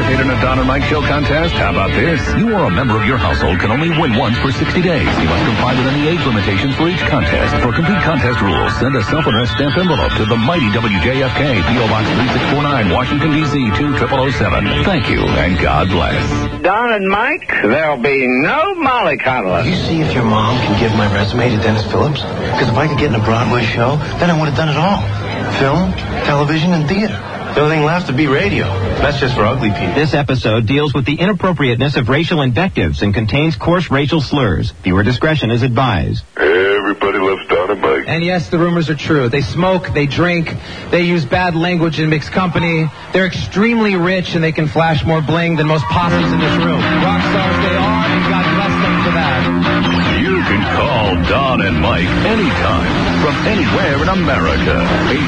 participate in a Don and Mike Show contest? How about this? You or a member of your household can only win once for 60 days. You must comply with any age limitations for each contest. For complete contest rules, send a self-addressed stamped envelope to the mighty WJFK, P.O. Box 3649, Washington, D.C. 20007. Thank you, and God bless. Don and Mike, there'll be no mollycoddling. You see if your mom can give my resume to Dennis Phillips? Because if I could get in a Broadway show, then I would have done it all. Film, television, and theater. The only thing left to be radio. That's just for ugly people. This episode deals with the inappropriateness of racial invectives and contains coarse racial slurs. Viewer discretion is advised. Everybody loves Don and Mike. And yes, the rumors are true. They smoke, they drink, they use bad language in mixed company. They're extremely rich, and they can flash more bling than most posses in this room. Rock stars they are, and God bless them for that. You can call Don and Mike anytime from anywhere in America.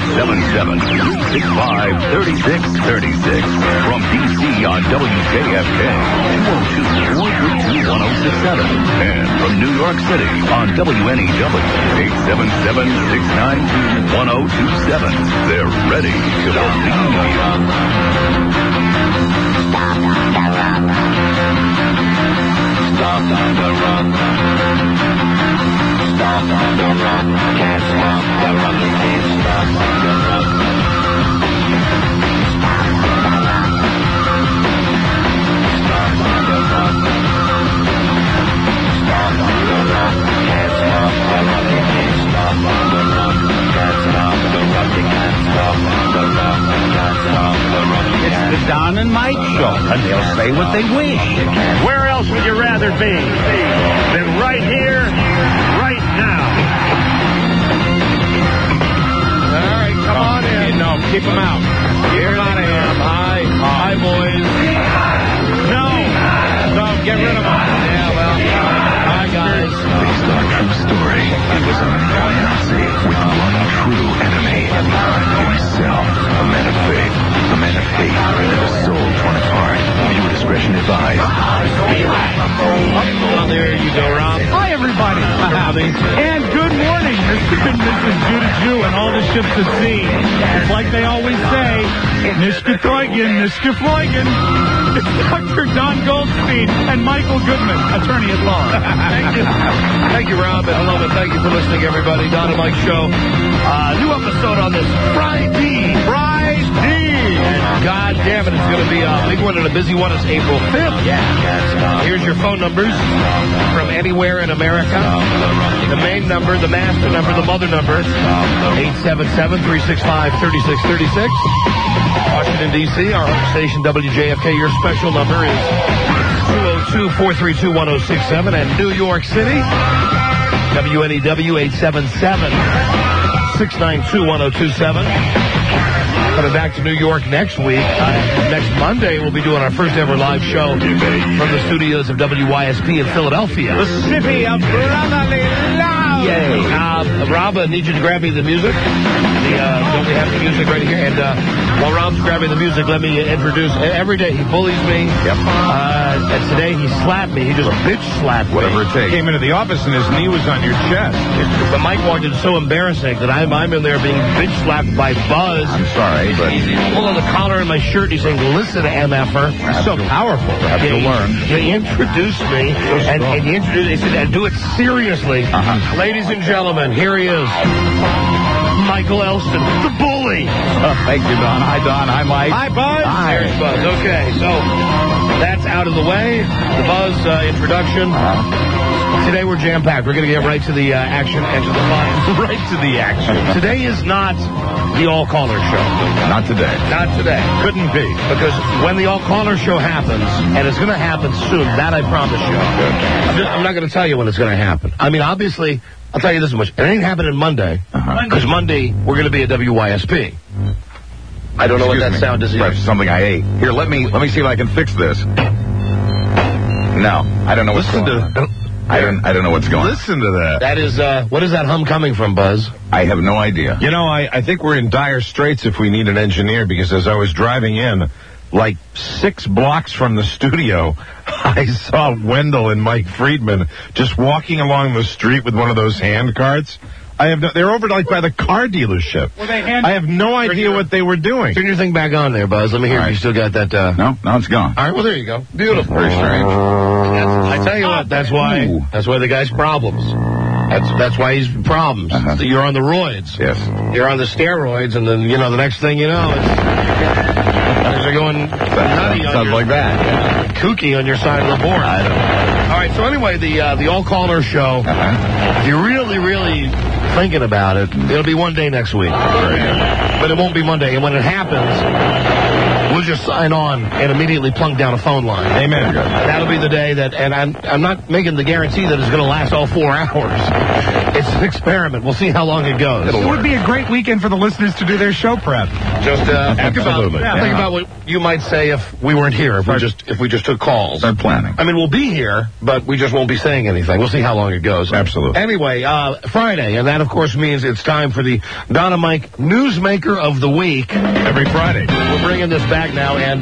877-365-3636. From D.C. on WJFK, 202-432-1067. And from New York City on WNEW, 877-692-1027. They're ready to believe you. Stop on the run. Stop on the run. Can't stop the run. Can't stop on the run. Stop on the run. Stop on the run. Can't stop the run. Can't stop on the run. Can't stop the run. Can't stop the run. Can't stop the run. It's the Don and Mike Show, and they'll say what they wish. Where else would you rather be than right here, right now? All right, come on in. No, keep them out. Keep them out of here. Hi, boys. No, get rid of them. Yeah, well, hi, guys. Based on a true story, it was a Nazi with one true enemy, himself. A man of faith, a man of hate, and a soul torn apart. Viewer discretion advised. Well, there you go, Rob. Hi, everybody. And good morning, Mr. and Mrs. Judah Jew and all the ships at sea. It's like they always say, Mr. Freugen, Mr. Freugen. It's Dr. Don Goldstein and Michael Goodman, attorney at law. Thank you. Thank you, Rob, and hello, and thank you for listening, everybody. Don and Mike Show. New episode on this Friday. And God damn it, it's going to be a big one and a busy one. It's April 5th. Yeah. Here's your phone numbers from anywhere in America. The main number, the master number, the mother number, 877-365-3636. Washington, D.C., our home station, WJFK. Your special number is 202-432-1067. And New York City, WNEW, 877-692-1027. Coming back to New York next week. Next Monday, we'll be doing our first ever live show from the studios of WYSP in Philadelphia. The city of brotherly love. Yay. Rob, I need you to grab me the music. Don't we have the music right here? And while Rob's grabbing the music, let me introduce. Every day he bullies me. Yep. And today he slapped me. He just bitch slapped me. Whatever it takes. He came into the office and his knee was on your chest. But Mike walked in so embarrassing that I'm in there being bitch slapped by Buzz. I'm sorry, but He's pulling the collar in my shirt. He's saying, "Listen, MFer." He's so powerful. You have to learn. He introduced me, and he introduced. He said, "And do it seriously." Ladies and gentlemen, here he is, Michael Elston, the bully. Thank you, Don. Hi, Don. Hi, Mike. Hi, Buzz. Hi. There's Buzz. Okay, so that's out of the way. The Buzz introduction. Today we're jam-packed. We're going to get right to the action and to the fun. Right to the action. Today is not the all-caller show. Not today. Not today. Couldn't be. Because when the all-caller show happens, and it's going to happen soon, that I promise you. I'm not going to tell you when it's going to happen. I mean, obviously, I'll tell you this much. It ain't happening Monday. Because Monday, we're going to be at WYSP. I don't know what that sound is. Perhaps something I ate. Here, let me see if I can fix this. No, I don't know what's going on. I don't know what's going on. Listen to that. That is, what is that hum coming from, Buzz? I have no idea. You know, I think we're in dire straits if we need an engineer, because as I was driving in, like 6 blocks from the studio, I saw Wendell and Mike Friedman just walking along the street with one of those hand carts. They're over like by the car dealership. I have no idea what they were doing. Turn your thing back on there, Buzz. Let me hear if you still got that. No, it's gone. All right, well, there you go. Beautiful. Very strange. I tell you what, that's why the guy's problems. That's why he's problems. You're on the roids. Yes. You're on the steroids, and then, the next thing you know, things are going nutty on Sounds like that. Yeah. Kooky on your side of the board. I don't know. All right, so anyway, the all-caller show, if you're really, really thinking about it, it'll be one day next week. But it won't be Monday. And when it happens, we'll just sign on and immediately plunk down a phone line. Amen. That'll be the day that, and I'm not making the guarantee that it's going to last all 4 hours. It's an experiment. We'll see how long it goes. It would be a great weekend for the listeners to do their show prep. Just think absolutely. about what you might say if we weren't here. If we just took calls. Start planning. I mean, we'll be here, but we just won't be saying anything. We'll see how long it goes. Absolutely. Anyway, Friday, and that of course means it's time for the Don and Mike Newsmaker of the Week. Every Friday. We're bringing this back now, and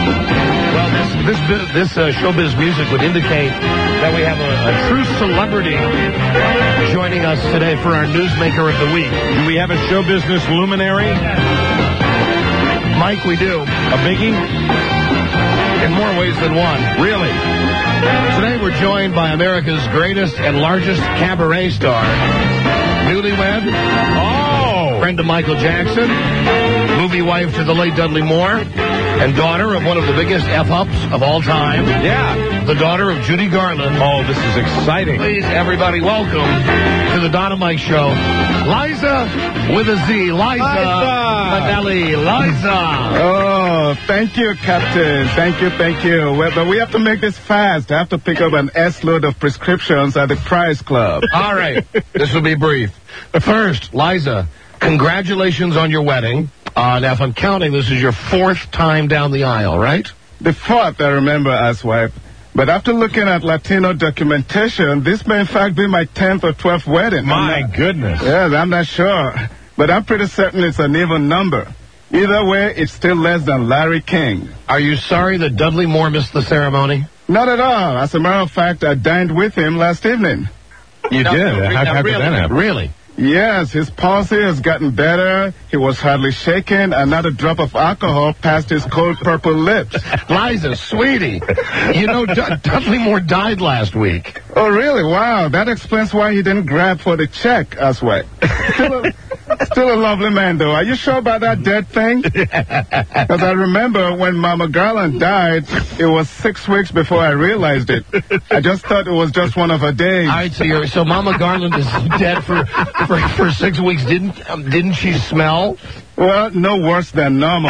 this showbiz music would indicate that we have a true celebrity joining us today for our Newsmaker of the Week. Do we have a show business luminary? Mike, we do. A biggie? In more ways than one. Really? Today we're joined by America's greatest and largest cabaret star, newlywed, friend of Michael Jackson, movie wife to the late Dudley Moore, and daughter of one of the biggest F-ups of all time. Yeah. The daughter of Judy Garland. Oh, this is exciting. Please, everybody, welcome to the Don and Mike Show, Liza with a Z. Liza Minnelli. Liza. Oh, thank you, Captain. Thank you. Well, but we have to make this fast. I have to pick up an S-load of prescriptions at the Price Club. All right. This will be brief. First, Liza, congratulations on your wedding. Now, if I'm counting, this is your 4th time down the aisle, right? The 4th, I remember, as wife. But after looking at Latino documentation, this may in fact be my 10th or 12th wedding. My goodness. Yes, I'm not sure. But I'm pretty certain it's an even number. Either way, it's still less than Larry King. Are you sorry that Dudley Moore missed the ceremony? Not at all. As a matter of fact, I dined with him last evening. You did? How did that happen? Really? Yes, his palsy has gotten better. He was hardly shaken, and not a drop of alcohol passed his cold purple lips. Liza, sweetie, Dudley Moore died last week. Oh, really? Wow, that explains why he didn't grab for the check as well. Still a lovely man, though. Are you sure about that dead thing? Because I remember when Mama Garland died, it was 6 weeks before I realized it. I just thought it was just one of her days. All right, so Mama Garland is dead for 6 weeks. Didn't she smell? Well, no worse than normal.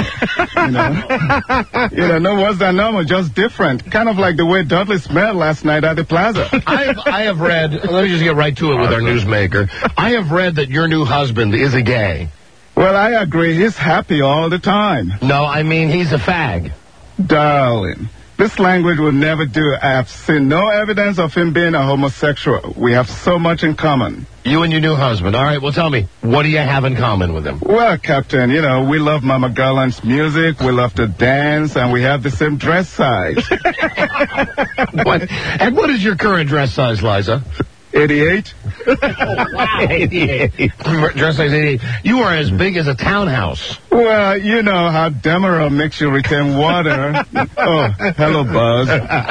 No worse than normal, just different. Kind of like the way Dudley smelled last night at the plaza. I have read, let me just get right to it with our newsmaker. I have read that your new husband is a gay. Well, I agree. He's happy all the time. No, I mean he's a fag. Darling, this language will never do. I have seen no evidence of him being a homosexual. We have so much in common. You and your new husband. All right, well, tell me, what do you have in common with him? Well, Captain, we love Mama Garland's music, we love to dance, and we have the same dress size. And what is your current dress size, Liza? 88. Oh, wow. 88. Dress size 88. You are as big as a townhouse. Well, you know how Demerol makes you retain water. Oh, hello, Buzz.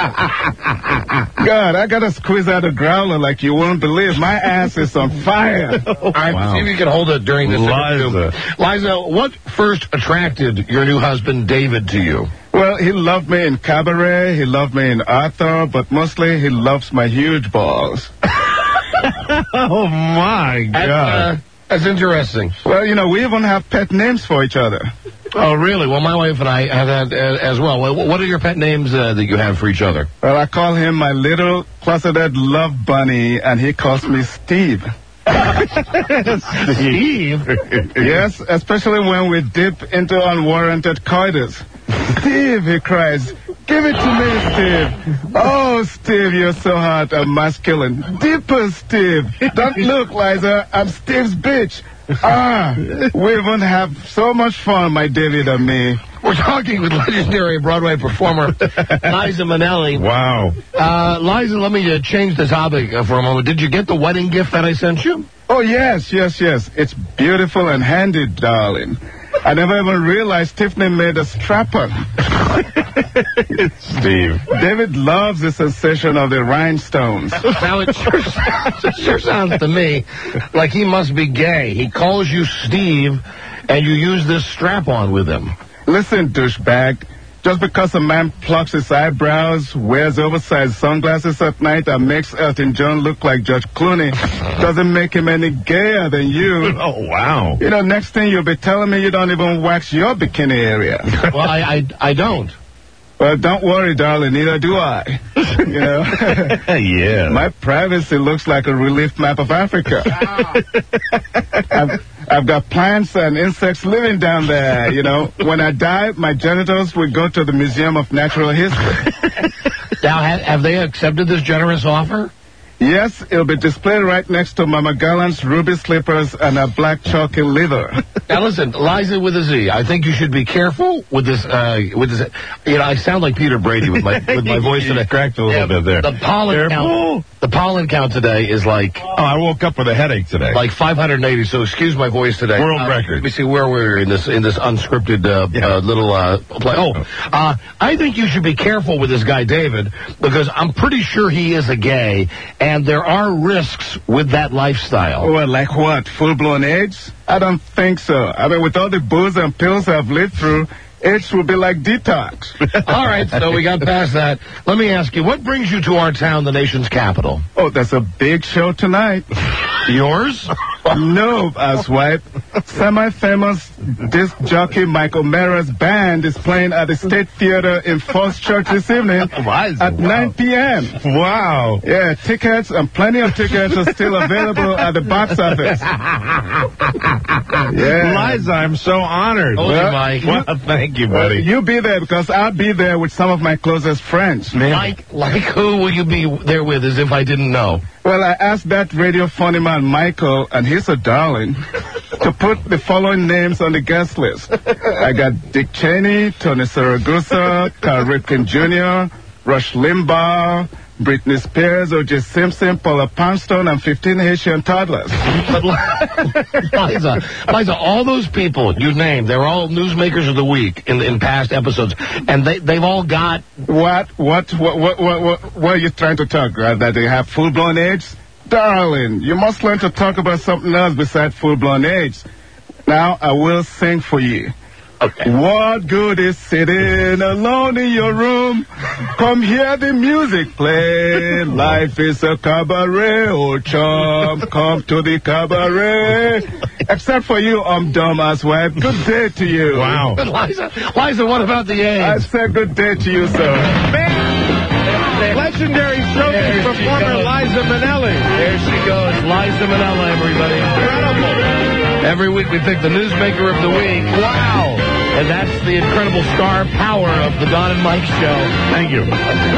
God, I gotta squeeze out a growler like you won't believe. My ass is on fire. All right, see if you can hold it during this interview. Liza, what first attracted your new husband, David, to you? Well, he loved me in cabaret, he loved me in Arthur, but mostly he loves my huge balls. Oh, my God. That's interesting. Well, we even have pet names for each other. Oh, really? Well, my wife and I have that as well. What are your pet names that you have for each other? Well, I call him my little closeted love bunny, and he calls me Steve. Steve? Yes, especially when we dip into unwarranted coitus. Steve, he cries, give it to me, Steve. Oh, Steve, you're so hot and masculine. Deeper, Steve. Don't look, Liza. I'm Steve's bitch. We even have so much fun, my David and me. We're talking with legendary Broadway performer Liza Minnelli. Wow. Liza, let me change the topic for a moment. Did you get the wedding gift that I sent you? Oh, yes. It's beautiful and handy, darling. I never even realized Tiffany made a strap-on. Steve. David loves the sensation of the rhinestones. Now, it sure sounds to me like he must be gay. He calls you Steve, and you use this strap-on with him. Listen, douchebag. Just because a man plucks his eyebrows, wears oversized sunglasses at night, and makes Elton John look like George Clooney doesn't make him any gayer than you. Oh, wow. You know, next thing you'll be telling me you don't even wax your bikini area. Well, I don't. Well, don't worry, darling. Neither do I. You know? Yeah. My privacy looks like a relief map of Africa. I've got plants and insects living down there, you know. When I die, my genitals will go to the Museum of Natural History. Now, have they accepted this generous offer? Yes, it'll be displayed right next to Mama Gallant's ruby slippers and her black chalky liver. Now, listen, Liza with a Z, I think you should be careful with this, you know, I sound like Peter Brady with my voice today. Cracked a little bit there. The pollen count today is like... Oh, I woke up with a headache today. Like 580, so excuse my voice today. World record. Let me see where we're in this unscripted little play. I think you should be careful with this guy, David, because I'm pretty sure he is a gay, and there are risks with that lifestyle. Well, like what? Full-blown AIDS? I don't think so. I mean, with all the booze and pills I've lived through, AIDS will be like detox. All right, so we got past that. Let me ask you, what brings you to our town, the nation's capital? Oh, there's a big show tonight. Yours? No, asswipe. Semi-famous disc jockey Michael Mara's band is playing at the State Theater in Falls Church this evening at 9 p.m. Wow. Yeah, tickets and plenty of tickets are still available at the box office. Yeah. Liza, I'm so honored. Well, Mike. Well, thank you, buddy. You be there because I'll be there with some of my closest friends. Like who will you be there with as if I didn't know? Well, I asked that radio funny man, Michael, and he's a darling, to put the following names on the guest list. I got Dick Cheney, Tony Saragusa, Carl Ripken Jr., Rush Limbaugh, Britney Spears, O.J. Simpson, Paula Poundstone, and 15 Haitian toddlers. But Liza, all those people you named, they're all newsmakers of the week in past episodes, and they've all got... What are you trying to talk, that they have full-blown AIDS? Darling, you must learn to talk about something else besides full-blown AIDS. Now, I will sing for you. Okay. What good is sitting alone in your room? Come hear the music play. Life is a cabaret, oh chum. Come to the cabaret. Except for you, dumb asswipe. Good day to you. Wow. Liza, what about the AIDS? I said good day to you, sir. Legendary showbiz performer Liza Minnelli. There she goes, Liza Minnelli, everybody. Incredible. Every week we pick the newsmaker of the week. Wow. And that's the incredible star power of the Don and Mike show. Thank you.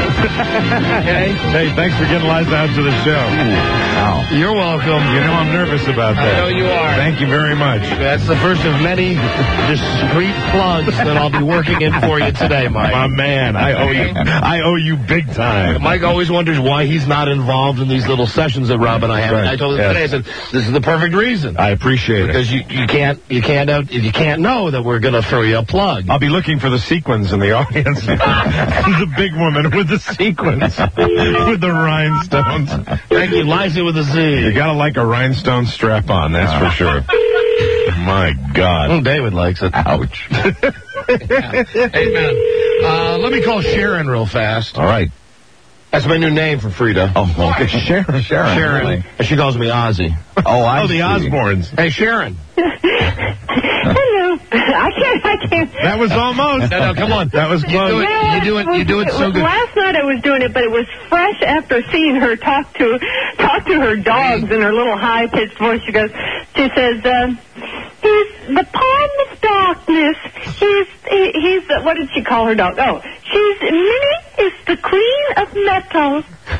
Hey, thanks for getting Liza out to the show. Wow. You're welcome. You know I'm nervous about that. I know you are. Thank you very much. That's the first of many discreet plugs that I'll be working in for you today, Mike. My man, I owe you big time. Mike always wonders why he's not involved in these little sessions that Rob and I have. Right. I told him today, I said, this is the perfect reason. I appreciate it. Because you can't know that we're going to throw you a plug. I'll be looking for the sequins in the audience. The big woman with the sequins, with the rhinestones. Thank you, Liza with a Z. You gotta like a rhinestone strap-on, that's for sure. My God. David likes it. Ouch. Hey, man. Let me call Sharon real fast. All right. That's my new name for Frida. Oh, okay. Sharon. Sharon. And she calls me Ozzy. Oh, the Osbournes. Hey, Sharon. Hello. I can't. That was almost. No, come on. That was close. You do it so good. Last night I was doing it, but it was fresh after seeing her talk to her dogs in her little high-pitched voice. She says, he's the palm of darkness. He's what did she call her dog? Oh, Minnie is the queen of metal.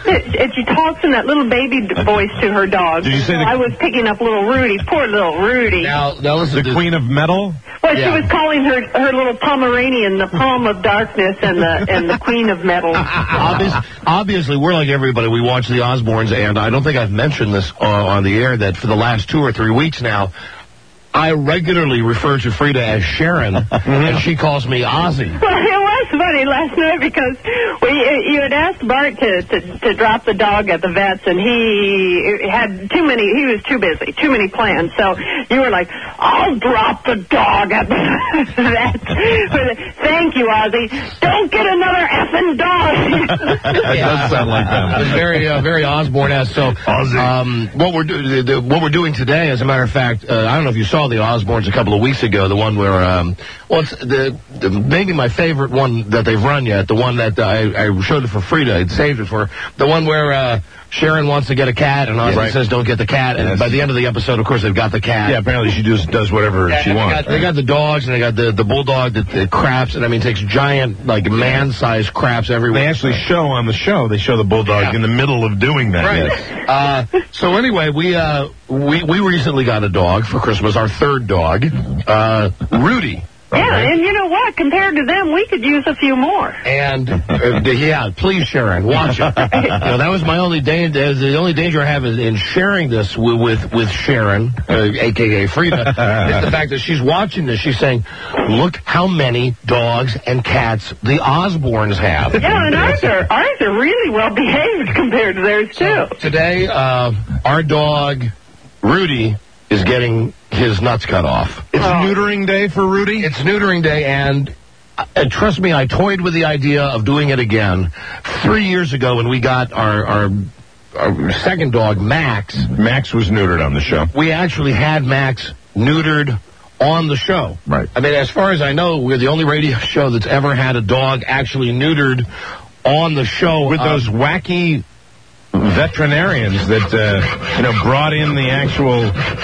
And she talks in that little baby voice to her dog. Did you say I was picking up little Rudy. Poor little Rudy. Now listen, the Queen of Metal? Well, she was calling her little Pomeranian the Palm of Darkness and the Queen of Metal. Obviously, we're like everybody. We watch the Osbournes, and I don't think I've mentioned this on the air that for the last 2 or 3 weeks now, I regularly refer to Frida as Sharon, and she calls me Ozzy. Well, it was funny last night because you had asked Bart to drop the dog at the vet's, and he had he was too busy, too many plans. So you were like, I'll drop the dog at the vet. Thank you, Ozzy. Don't get another effing dog. It does sound like that. It's very, very Osbourne-esque. So, what we're doing today, as a matter of fact, I don't know if you saw the Osbournes a couple of weeks ago, the one where, it's maybe my favorite one that they've run yet, the one that I showed it for Frida, I'd saved it for, the one where Sharon wants to get a cat, and Ozzy says don't get the cat, and by the end of the episode, of course, they've got the cat. Yeah, apparently she just does whatever she wants. They got the dogs, and they got the bulldog that craps, and I mean, takes giant, like, man-sized craps everywhere. They actually show on the show, they show the bulldog in the middle of doing that. Right. So anyway, we recently got a dog for Christmas, our third dog, Rudy. Yeah, and you know what? Compared to them, we could use a few more. And, please, Sharon, watch it. That was my only danger. The only danger I have in sharing this with Sharon, a.k.a. Frida, is the fact that she's watching this. She's saying, look how many dogs and cats the Osbournes have. Yeah, and ours are really well behaved compared to theirs, too. Today, our dog, Rudy, is getting his nuts cut off. It's neutering day for Rudy? It's neutering day, and trust me, I toyed with the idea of doing it again 3 years ago when we got our second dog, Max. Max was neutered on the show. We actually had Max neutered on the show. Right. I mean, as far as I know, we're the only radio show that's ever had a dog actually neutered on the show. With those wacky veterinarians that brought in the actual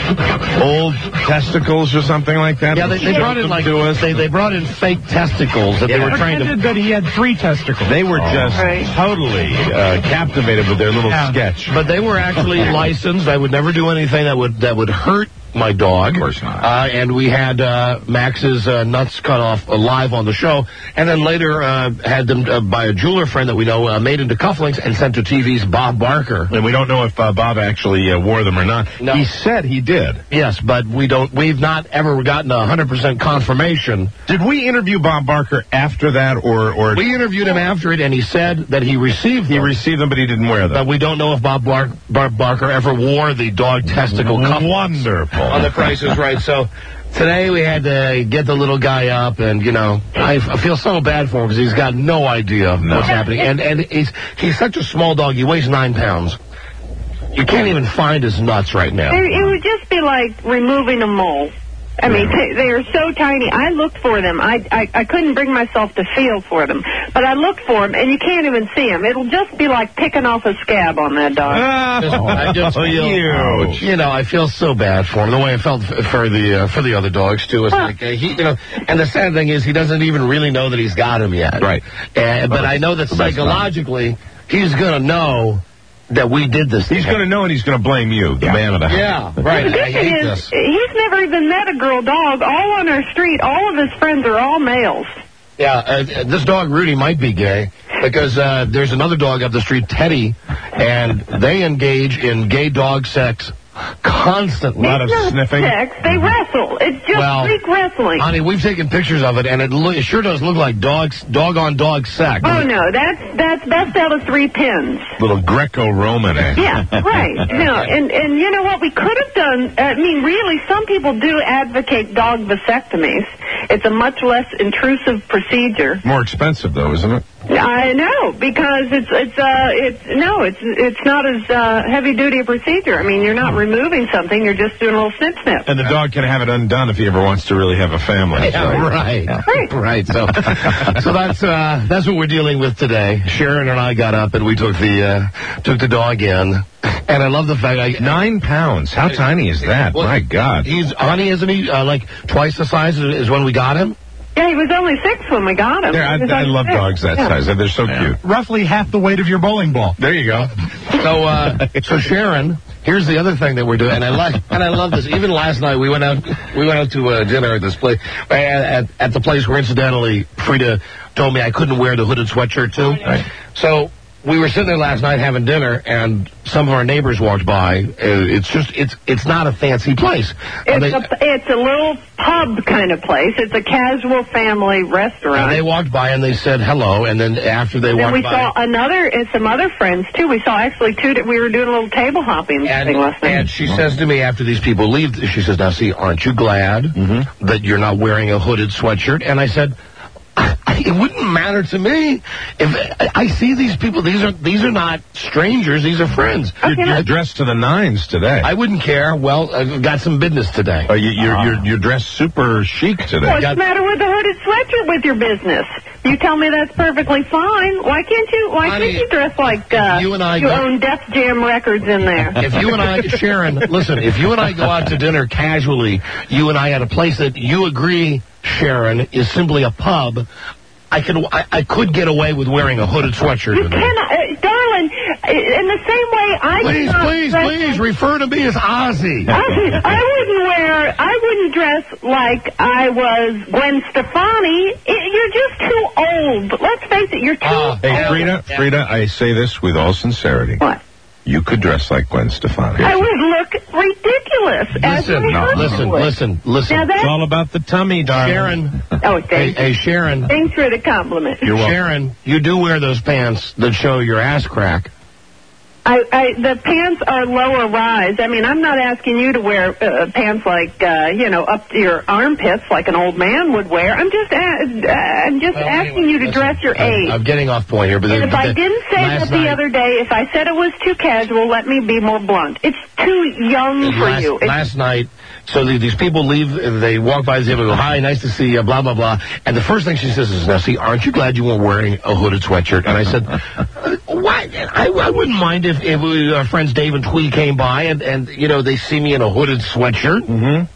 old testicles or something like that. Yeah, they brought in they brought in fake testicles that they were trying to. That he had 3 testicles. They were just totally captivated with their little sketch. But they were actually licensed. I would never do anything that would hurt my dog. Of course not. And we had Max's nuts cut off live on the show, and then later had them by a jeweler friend that we know made into cufflinks and sent to TV's Bob Barker. And we don't know if Bob actually wore them or not. No. He said he did. Yes, but we've not ever gotten 100% confirmation. Did we interview Bob Barker after that, or we interviewed him after it, and he said that he received them. He received them, but he didn't wear them. But we don't know if Bob Barker ever wore the dog testicle cuff. Wonderful. On The Price is Right. So today we had to get the little guy up, and I feel so bad for him because he's got no idea what's happening, and he's such a small dog. He weighs 9 pounds. You can't even find his nuts right now. It would just be like removing a mole. I mean, they are so tiny. I looked for them. I couldn't bring myself to feel for them. But I looked for them, and you can't even see them. It'll just be like picking off a scab on that dog. I just feel, I feel so bad for him. The way I felt for the other dogs, too. It's like, and the sad thing is he doesn't even really know that he's got him yet. Right. But I know that psychologically he's going to know that we did this. He's going to know, and he's going to blame you, the man of the house. Yeah, right. I hate this. He's never even met a girl dog. All on our street, all of his friends are all males. Yeah, this dog, Rudy, might be gay, because there's another dog up the street, Teddy, and they engage in gay dog sex constantly. A lot of sniffing. Sex. They wrestle. It's just Greek wrestling. Honey, we've taken pictures of it, and it sure does look like dog on dog sex. Oh no, that's best out of 3 pins. Little Greco-Roman. Yeah, right. No, and you know what we could have done? I mean, really, some people do advocate dog vasectomies. It's a much less intrusive procedure. More expensive though, isn't it? I know, because it's not as heavy duty a procedure. I mean, you're not removing something; you're just doing a little snip. And the dog can have it undone if he ever wants to really have a family. Yeah, right. So that's what we're dealing with today. Sharon and I got up and we took the dog in, and I love the fact 9 pounds. How tiny is that? Well, my God. Isn't he like twice the size as when we got him? Yeah, he was only 6 when we got him. Yeah, I love dogs that size. They're so cute. Roughly half the weight of your bowling ball. There you go. So Sharon, here's the other thing that we're doing, and I love this. Even last night we went out to dinner at this place at the place where incidentally Frida told me I couldn't wear the hooded sweatshirt too. Right. So we were sitting there last night having dinner, and some of our neighbors walked by. It's not a fancy place. It's a little pub kind of place. It's a casual family restaurant. And they walked by and they said hello, and then after they walked by, we saw some other friends too. We saw actually we were doing a little table hopping thing last night. And she says to me after these people leave, she says, "Now see, aren't you glad that you're not wearing a hooded sweatshirt?" And I said, it wouldn't matter to me if I see these people. These are not strangers. These are friends. You're dressed to the nines today. I wouldn't care. Well, I've got some business today. You're dressed super chic today. What's the matter with the hooded sweatshirt with your business? You tell me that's perfectly fine. Why can't you dress like you own Def Jam records in there? If you and I, Sharon, listen, if you and I go out to dinner casually, you and I at a place that you agree, Sharon, is simply a pub, I could get away with wearing a hooded sweatshirt. You cannot, darling, in the same way Please, refer to me as Ozzy. I wouldn't dress like I was Gwen Stefani. You're just too old. Let's face it, you're too old. Hey, Frida, I say this with all sincerity. What? You could dress like Gwen Stefani. I would look ridiculous. Listen. It's all about the tummy, darling. Sharon. Oh, thank you. Hey, Sharon. Thanks for the compliment. You're welcome. Sharon, you do wear those pants that show your ass crack. The pants are lower rise. I mean, I'm not asking you to wear pants like, up to your armpits like an old man would wear. I'm just asking you to dress your age. I'm getting off point here. But if I didn't say that the other day, if I said it was too casual, let me be more blunt. It's too young for you. Last night, so these people leave, they walk by the table and go, "Hi, nice to see you, blah, blah, blah." And the first thing she says is, "Now, see, aren't you glad you weren't wearing a hooded sweatshirt?" And I said, "Why? I wouldn't mind if our friends Dave and Twee came by and they see me in a hooded sweatshirt.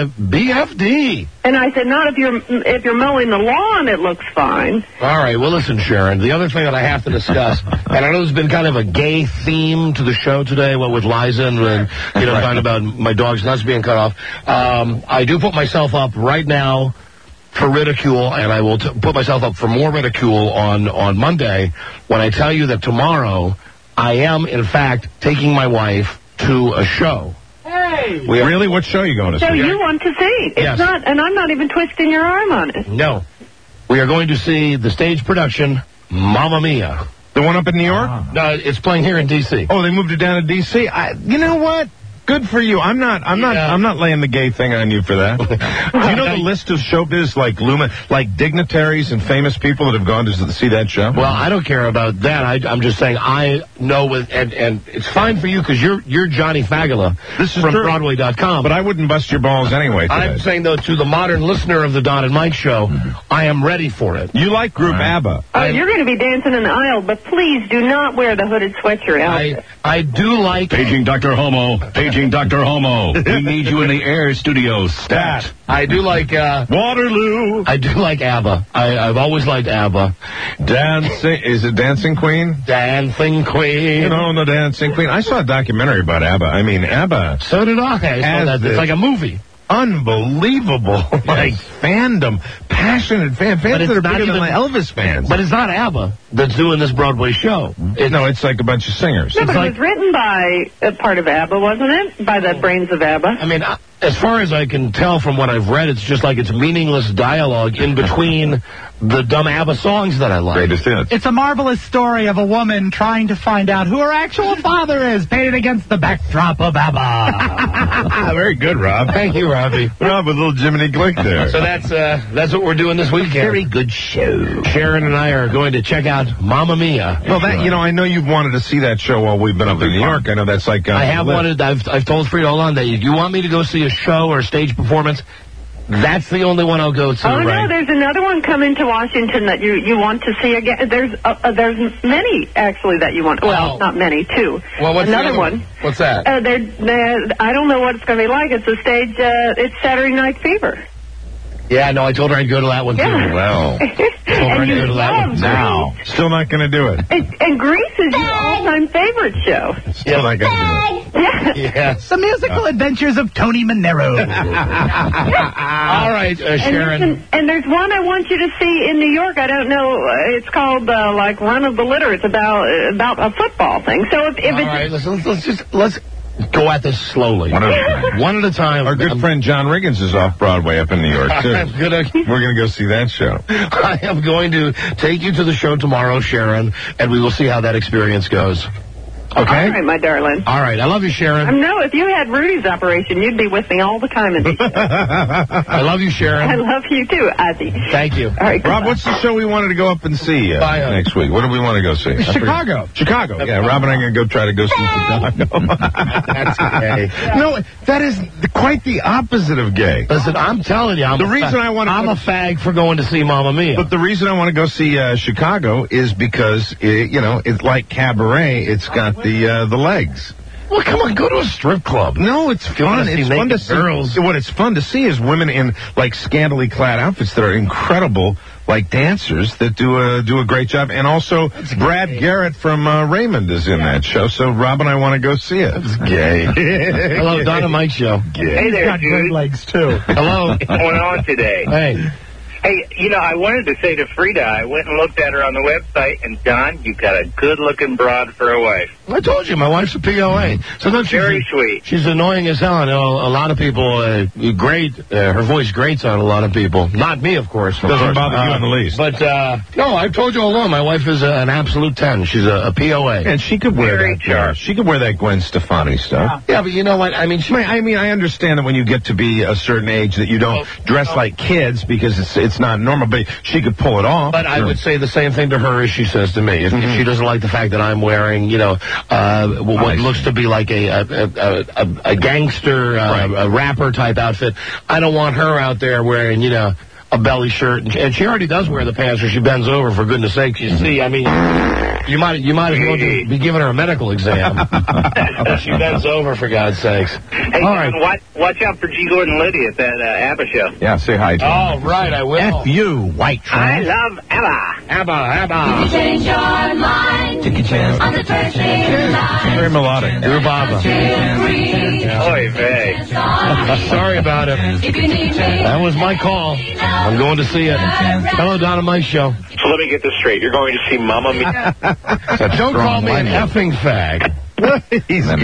BFD." And I said, "Not if you're mowing the lawn, it looks fine." All right. Well, listen, Sharon. The other thing that I have to discuss, and I know there's been kind of a gay theme to the show today, with Liza and talking about my dog's nuts being cut off. I do put myself up right now for ridicule, and I will put myself up for more ridicule on Monday when I tell you that tomorrow I am, in fact, taking my wife to a show. Hey! Really? What show are you going to see? So you want to see. It's not, and I'm not even twisting your arm on it. No. We are going to see the stage production, Mamma Mia. The one up in New York? No, it's playing here in D.C. Oh, they moved it down to D.C.? You know what? Good for you. I'm not laying the gay thing on you for that. Do you know the list of showbiz like dignitaries and famous people that have gone to see that show? Well, I don't care about that. I'm just saying I know and it's fine for you because you're Johnny Fagala. This is from true. Broadway.com. But I wouldn't bust your balls anyway today. I'm saying though to the modern listener of the Don and Mike show, I am ready for it. You like group ABBA? You're going to be dancing in the aisle, but please do not wear the hooded sweatshirt outfit. I do like Paging Dr. Homo. Paging Dr. Homo. We need you in the air studio. Stat. I do like Waterloo. I do like ABBA. I've always liked ABBA. Is it Dancing Queen? Dancing Queen. You know, the Dancing Queen. I saw a documentary about ABBA. I mean, ABBA. So did I. It's like a movie. Unbelievable, like fandom, passionate fans that are bigger than Elvis fans. But it's not ABBA that's doing this Broadway show. It's like a bunch of singers. No, but it was written by a part of ABBA, wasn't it? By the brains of ABBA. I mean, as far as I can tell from what I've read, it's just like it's meaningless dialogue in between the dumb ABBA songs that I like. Greatest hits. It's a marvelous story of a woman trying to find out who her actual father is, painted against the backdrop of ABBA. Very good, Rob. Thank you, Robbie. Rob with a little Jiminy Glick there. So that's what we're doing this weekend. Very good show. Sharon and I are going to check out Mamma Mia. Well, I know you've wanted to see that show while we've been up in New York. I know that's like... I have wanted... I've told Frida all along that if you want me to go see a show or a stage performance, that's the only one I'll go to. Oh, no, there's another one coming to Washington that you want to see again. There's many, actually, that you want. Well, not many, two. Well, what's another one? What's that? I don't know what it's going to be like. It's a stage, it's Saturday Night Fever. Yeah, no, I told her I'd go to that one, too. Yeah. Well, Told her I'd go to that one, now. Still not going to do it. And Grease is your all-time favorite show. Still not going to do it. Yes. Yes. The musical adventures of Tony Manero. All right, Sharon. And there's one I want you to see in New York. I don't know. It's called like Run of the Litter. It's about a football thing. So if All it's right, listen, let's go at this slowly. One at a time. One at a time. Our good friend John Riggins is off Broadway up in New York, too. We're going to go see that show. I am going to take you to the show tomorrow, Sharon, and we will see how that experience goes. Okay? All right, my darling. All right. I love you, Sharon. No, if you had Rudy's operation, you'd be with me all the time in these shows. I love you, Sharon. I love you, too, Ozzy. Thank you. All right, Rob, what's the show we wanted to go up and see next week? What do we want to go see? Chicago. Chicago. Yeah, Rob and I are going to go try to go see Chicago. That's gay. No, that is quite the opposite of gay. Listen, I'm telling you, I'm a fag for going to see Mamma Mia. But the reason I want to go see Chicago is because, it's like Cabaret. It's got the legs. Well, come on, go to a strip club. No, it's fun. It's fun to see girls. What it's fun to see is women in like scantily clad outfits that are incredible, like dancers that do a great job. And also, Brad Garrett from Raymond is in that show. So Rob and I want to go see it. It's gay. Hello, Donna Mike Show. Gay. Hey there, Got great dude. legs, too. Hello. What's going on today? Hey. Hey, I wanted to say to Frida, I went and looked at her on the website, and Don, you've got a good-looking broad for a wife. I told you, my wife's a POA. Sometimes Very sweet. She's annoying as hell. I know a lot of people, her voice grates on a lot of people. Not me, of course. Doesn't bother you in the least. But, no, I've told you all along, my wife is an absolute 10. She's a POA. And she could wear that. She could wear that Gwen Stefani stuff. Yeah, but you know what? I mean, I understand that when you get to be a certain age that you don't dress like kids because it's not normal, but she could pull it off. But I would say the same thing to her as she says to me. If she doesn't like the fact that I'm wearing, what looks to be like a gangster, a rapper type outfit, I don't want her out there wearing, a belly shirt. And she already does wear the pants where she bends over, for goodness sake. You see, I mean, you might as well be giving her a medical exam. She bends over, for God's sakes. Hey, Don, watch out for G. Gordon Liddy at that ABBA show. Yeah, say hi to Oh, right, I will. F you, white trash. I love ABBA. ABBA. Change your mind. Take a chance. On the first line. Very melodic. Rhubarba. Oy vey. Sorry about it. That was my call. I'm going to see it. Hello, Donna Mike Show. So let me get this straight. You're going to see Mamma Mia? Don't call me an effing fag. He's gone.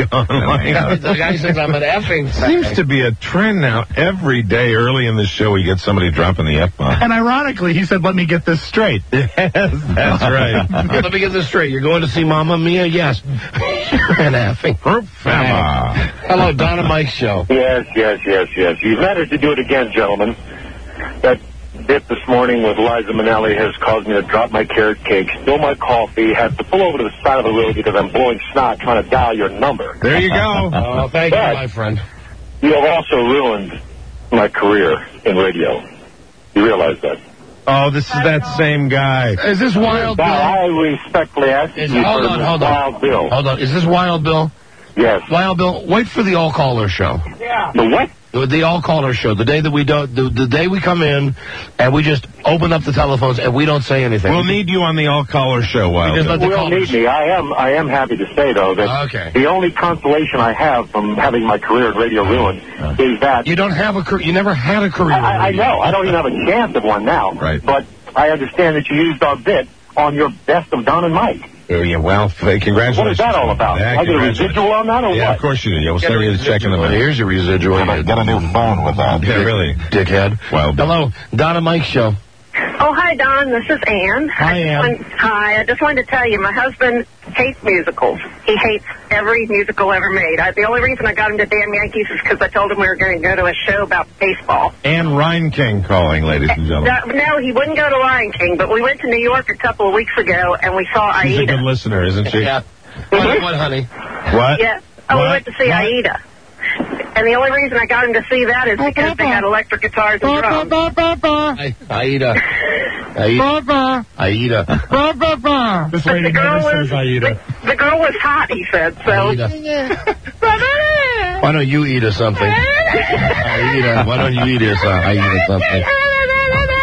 The guy says I'm an effing fag. Seems to be a trend now. Every day early in the show, we get somebody dropping the F-bomb. And ironically, he said, let me get this straight. Yes, that's right. Let me get this straight. You're going to see Mamma Mia? Yes. You're an effing fag. Hello, Donna Mike Show. Yes. You've managed to do it again, gentlemen. That dip this morning with Liza Minnelli has caused me to drop my carrot cake, spill my coffee, have to pull over to the side of the road because I'm blowing snot trying to dial your number. There you go. Oh, thank you, my friend. You have also ruined my career in radio. You realize that? Oh, this is that same guy. Is this Wild Bill? I respectfully ask you Hold for on. Wild Bill. Hold on. Is this Wild Bill? Yes. Wild Bill, wait for the all-caller show. Yeah. The what? The all-caller show. The day that we don't, the day we come in and we just open up the telephones and we don't say anything. We'll need you on the all-caller show, Wild. You will need me. I am happy to say, though, that the only consolation I have from having my career in radio ruined is that... You don't have a career. You never had a career. I know. I don't even have a chance of one now. Right. But I understand that you used our bit on your Best of Don and Mike. Yeah, well, congratulations. What is that all about? Yeah, I get a residual on that or what? Yeah, of course you do. Yeah, we'll send you the check in the mail. Here's your residual. Get a new phone with that. Yeah, really. Dickhead. Well, hello, Donna Mike Show. Oh, hi, Don. This is Ann. Hi, Ann. Hi. I just wanted to tell you, my husband hates musicals. He hates every musical ever made. The only reason I got him to Damn Yankees is because I told him we were going to go to a show about baseball. Ann Ryan King calling, ladies and gentlemen. No, he wouldn't go to Lion King, but we went to New York a couple of weeks ago, and we saw Aida. She's a good listener, isn't she? Yeah. What, honey? What? Yeah. Oh, we went to see Aida. And the only reason I got him to see that is because they had electric guitars and drums. Aida. This lady never says Aida. The girl was hot, he said, so... Why don't you eat or something? Aida, why don't you eat or something?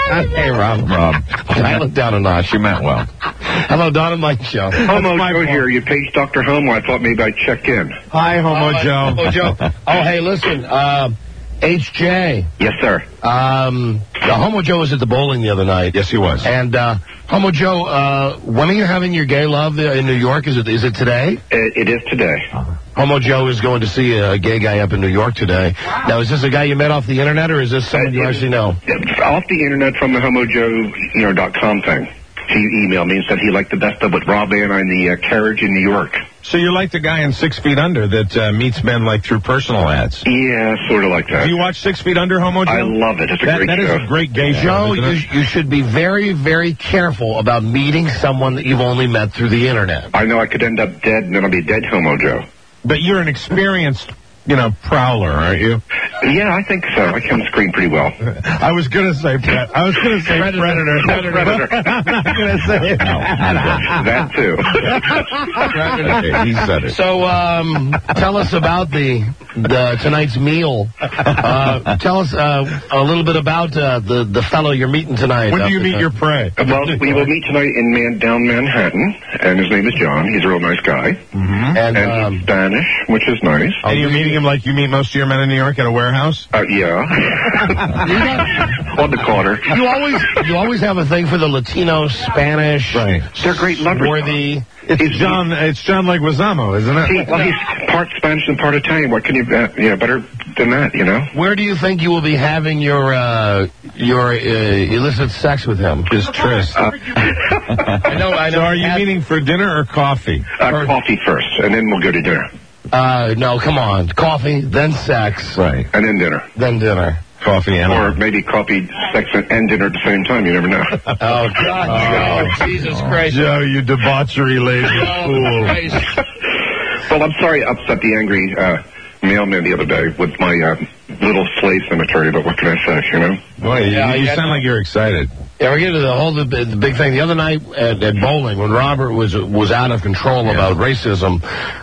Hey, Rob. I looked down a notch. You meant well. Hello, Don and Mike Show. Homo Joe here. You paged Dr. Homo. I thought maybe I'd check in. Hi, Homo Joe. Homo Joe. Oh, hey, listen. HJ. Yes, sir. Homo Joe was at the bowling the other night. Yes, he was. And Homo Joe, when are you having your gay love in New York? Is it today? It is today. Homo Joe is going to see a gay guy up in New York today. Now, is this a guy you met off the internet, or is this someone you actually know? Off the internet from the HomoJoe.com thing. He emailed me and said he liked the best of with Rob and I in the carriage in New York. So you're like the guy in 6 Feet Under that meets men like through personal ads. Yeah, sort of like that. Do you watch 6 Feet Under, Homo Joe? I love it. It's a great show. That is a great gay show. Joe, you should be very, very careful about meeting someone that you've only met through the internet. I know I could end up dead, and then I'll be dead, Homo Joe. But you're an experienced, prowler, aren't you? Yeah, I think so. I can scream pretty well. I was going to say predator. Predator. I'm not going to say it. No, that too. He said it. So, tell us about the tonight's meal. Tell us a little bit about the fellow you're meeting tonight. When do you meet your prey? Well, we will meet tonight in down Manhattan, and his name is John. He's a real nice guy. Mm-hmm. And he's Spanish, which is nice. And you're meeting him like you meet most of your men in New York at a warehouse? Yeah. On the corner. You always have a thing for the Latino, Spanish. Right. They're great lovers. It's John Leguizamo, isn't it? He's part Spanish and part Italian. What can you better than that, Where do you think you will be having your illicit sex with him? His tryst. I know. So are you meeting for dinner or coffee? Coffee first, and then we'll go to dinner. No, come on. Coffee, then sex. Right. And then dinner. Then dinner. Coffee and... Or maybe coffee, sex, and dinner at the same time. You never know. Oh, God, Joe. Jesus Christ. Joe, you debauchery lazy fool. Well, I'm sorry I upset the angry mailman the other day with my little slave cemetery, but what can I say, Boy, you sound like you're excited. Yeah, we're getting to the big thing. The other night at bowling, when Robert was out of control about racism,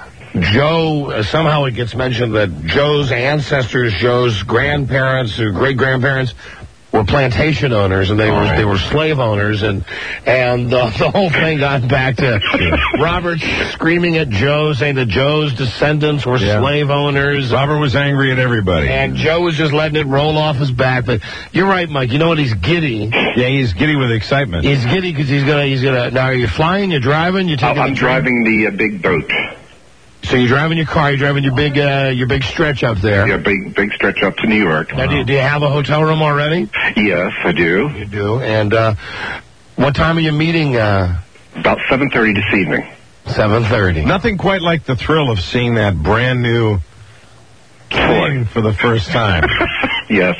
Joe, somehow it gets mentioned that Joe's ancestors, Joe's grandparents or great-grandparents were plantation owners, and they were slave owners, and the whole thing got back to Robert screaming at Joe, saying that Joe's descendants were slave owners. Robert was angry at everybody. And Joe was just letting it roll off his back. But you're right, Mike. You know what? He's giddy. Yeah, he's giddy with excitement. He's giddy because he's gonna. Now, are you flying? You're driving? You're taking? I'm driving the big boat. So you're driving your car, you're driving your big stretch up there. Yeah, big stretch up to New York. Now, do you have a hotel room already? Yes, I do. You do. And what time are you meeting? About 7:30 this evening. 7:30. Nothing quite like the thrill of seeing that brand new thing for the first time. Yes.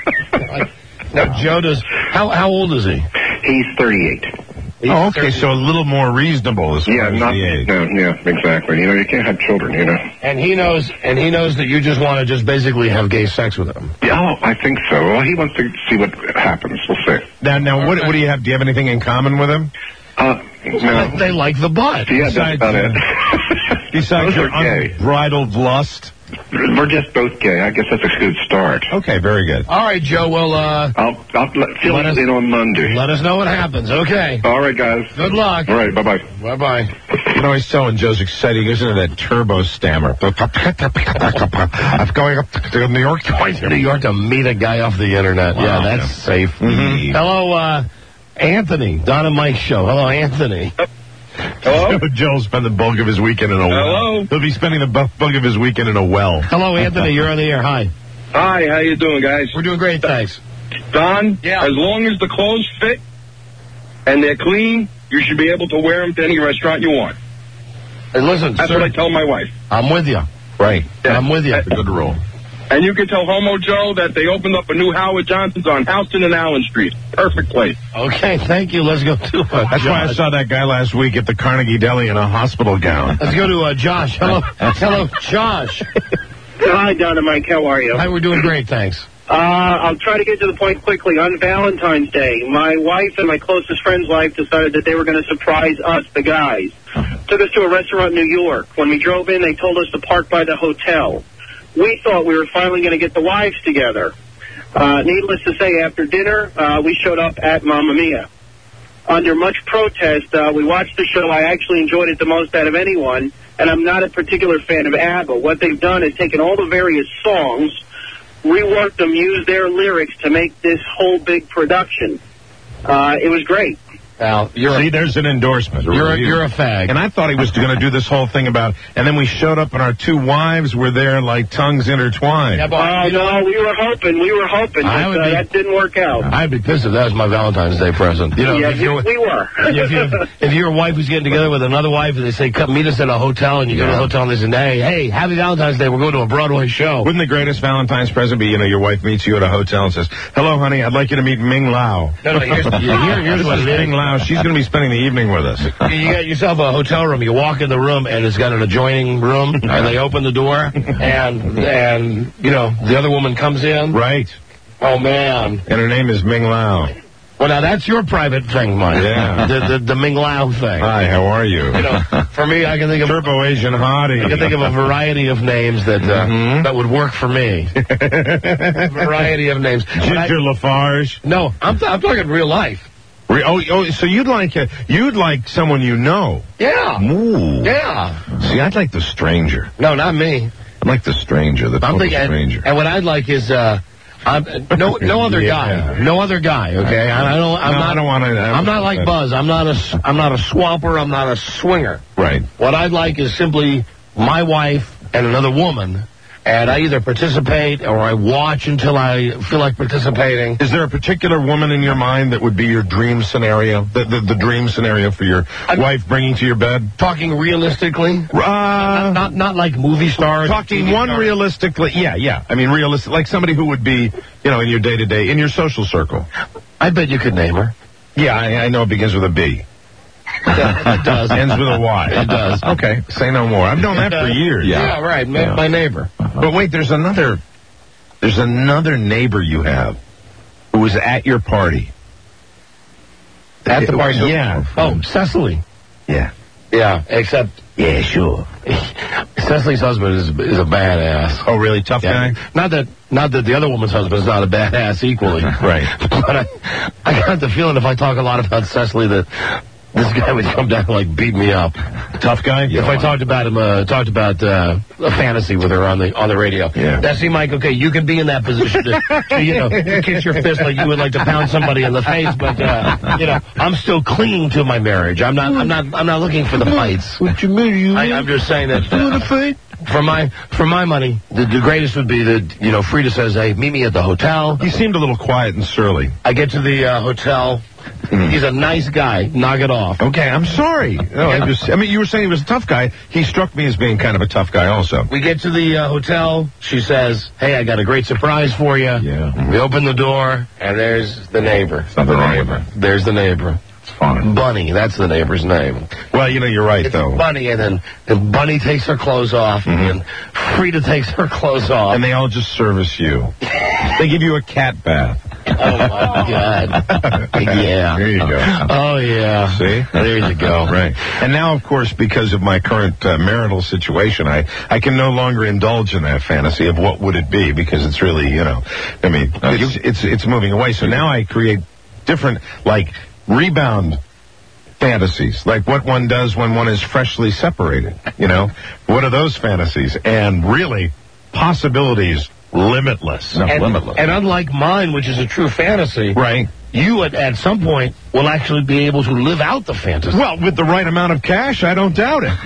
Now, Joe does. How old is he? He's 38. Oh, okay, so a little more reasonable as far as the age. Yeah, exactly. You can't have children, And he knows that you just want to basically have gay sex with him. Yeah, I think so. Well, he wants to see what happens. We'll see. Now, what do you have? Do you have anything in common with him? No. They like the butt. Yeah, that's about it. Besides your unbridled lust? We're just both gay. I guess that's a good start. Okay, very good. All right, Joe. Well, I'll fill it in on Monday. Let us know what happens. Okay. All right, guys. Good luck. All right, bye-bye. Bye-bye. He's telling Joe's excited. He goes into that turbo stammer. I'm going up to New York twice. New York to meet a guy off the internet. Wow. Yeah, that's safe. Mm-hmm. Hello, Anthony. Don and Mike Show. Hello, Anthony. Hello? Joe'll spend the bulk of his weekend in a well. Hello? He'll be spending the bulk of his weekend in a well. Hello, Anthony. You're on the air. Hi. Hi, how you doing, guys? We're doing great, thanks. Don, as long as the clothes fit and they're clean, you should be able to wear them to any restaurant you want. Hey, listen, That's what I tell my wife. I'm with you. Right. Yeah. I'm with you. That's a good rule. And you can tell Homo Joe that they opened up a new Howard Johnson's on Houston and Allen Street. Perfect place. Okay, thank you. Let's go to That's why I saw that guy last week at the Carnegie Deli in a hospital gown. Let's go to Josh. Hello. Hello, Josh. Hi, Don and Mike. How are you? Hi, we're doing great, thanks. I'll try to get to the point quickly. On Valentine's Day, my wife and my closest friend's wife decided that they were going to surprise us, the guys. Took us to a restaurant in New York. When we drove in, they told us to park by the hotel. We thought we were finally going to get the wives together. Needless to say, after dinner, we showed up at Mamma Mia. Under much protest, we watched the show. I actually enjoyed it the most out of anyone, and I'm not a particular fan of ABBA. What they've done is taken all the various songs, reworked them, used their lyrics to make this whole big production. It was great. Al, See, there's an endorsement. You're a fag. And I thought he was going to do this whole thing about, and then we showed up and our two wives were there like tongues intertwined. Yeah, but, no, we were hoping, but that didn't work out. I'd be pissed if that was my Valentine's Day present. You know, yeah, we were. if your wife was getting together with another wife and they say, come meet us at a hotel, and you go to the hotel and they say, hey, happy Valentine's Day, we're going to a Broadway show. Wouldn't the greatest Valentine's present be, your wife meets you at a hotel and says, hello, honey, I'd like you to meet Ming Lao. No, here's what it is. Ming Lao, she's going to be spending the evening with us. You got yourself a hotel room. You walk in the room, and it's got an adjoining room, and they open the door, and the other woman comes in. Right. Oh, man. And her name is Ming Lao. Well, now, that's your private thing, Mike. Yeah. The Ming Lao thing. Hi, how are you? For me, I can think of... Turbo Asian hottie. I can think of a variety of names that that would work for me. Variety of names. Ginger Lafarge? No, I'm talking real life. So you'd like someone you know? Yeah. Ooh. Yeah. See, I'd like the stranger. No, not me. I'd like the stranger, the total stranger. And what I'd like is no other guy. No other guy, okay? I'm not like Buzz. I'm not a swamper. I'm not a swinger. Right. What I'd like is simply my wife and another woman. And I either participate or I watch until I feel like participating. Is there a particular woman in your mind that would be your dream scenario? The dream scenario for your wife bringing to your bed? Talking realistically? Not like movie stars. Talking realistically. Yeah. I mean, realistic, like somebody who would be, in your day-to-day, in your social circle. I bet you could name her. Yeah, I know it begins with a B. It does. Ends with a Y. It does. Okay, say no more. I've known that for years. Yeah, right. My neighbor. But wait, there's another neighbor you have who was at your party. At the party? Yeah. Oh, Cecily. Yeah. Yeah, except... Yeah, sure. Cecily's husband is a badass. Oh, really? Tough guy? Not that the other woman's husband is not a badass equally. Right. But I got the feeling if I talk a lot about Cecily that this guy would come down and, like, beat me up. Tough guy? If I talked about him, a fantasy with her on the radio. Yeah. Now, see, Mike, okay, you can be in that position to kiss your fist like you would like to pound somebody in the face, but, I'm still clinging to my marriage. I'm not looking for the fights. What you mean? I'm just saying that. You want to fight? For my money, the greatest would be that, Frida says, hey, meet me at the hotel. He seemed a little quiet and surly. I get to the hotel. He's a nice guy. Knock it off. Okay, I'm sorry. No, you were saying he was a tough guy. He struck me as being kind of a tough guy also. We get to the hotel. She says, hey, I got a great surprise for you. Yeah. We open the door, and there's the neighbor. Something wrong with her. There's the neighbor. It's fine. Bunny, that's the neighbor's name. Well, you're right, though. Bunny, and then Bunny takes her clothes off, and Frida takes her clothes off. And they all just service you. They give you a cat bath. Oh, my God. Yeah. There you go. Oh, yeah. See? There you go. Right. And now, of course, because of my current marital situation, I can no longer indulge in that fantasy of what would it be, because it's really, it's moving away. So now I create different, like, rebound fantasies, like what one does when one is freshly separated. What are those fantasies? And really, possibilities limitless. And unlike mine, which is a true fantasy, right? You at some point will actually be able to live out the fantasy. Well, with the right amount of cash, I don't doubt it.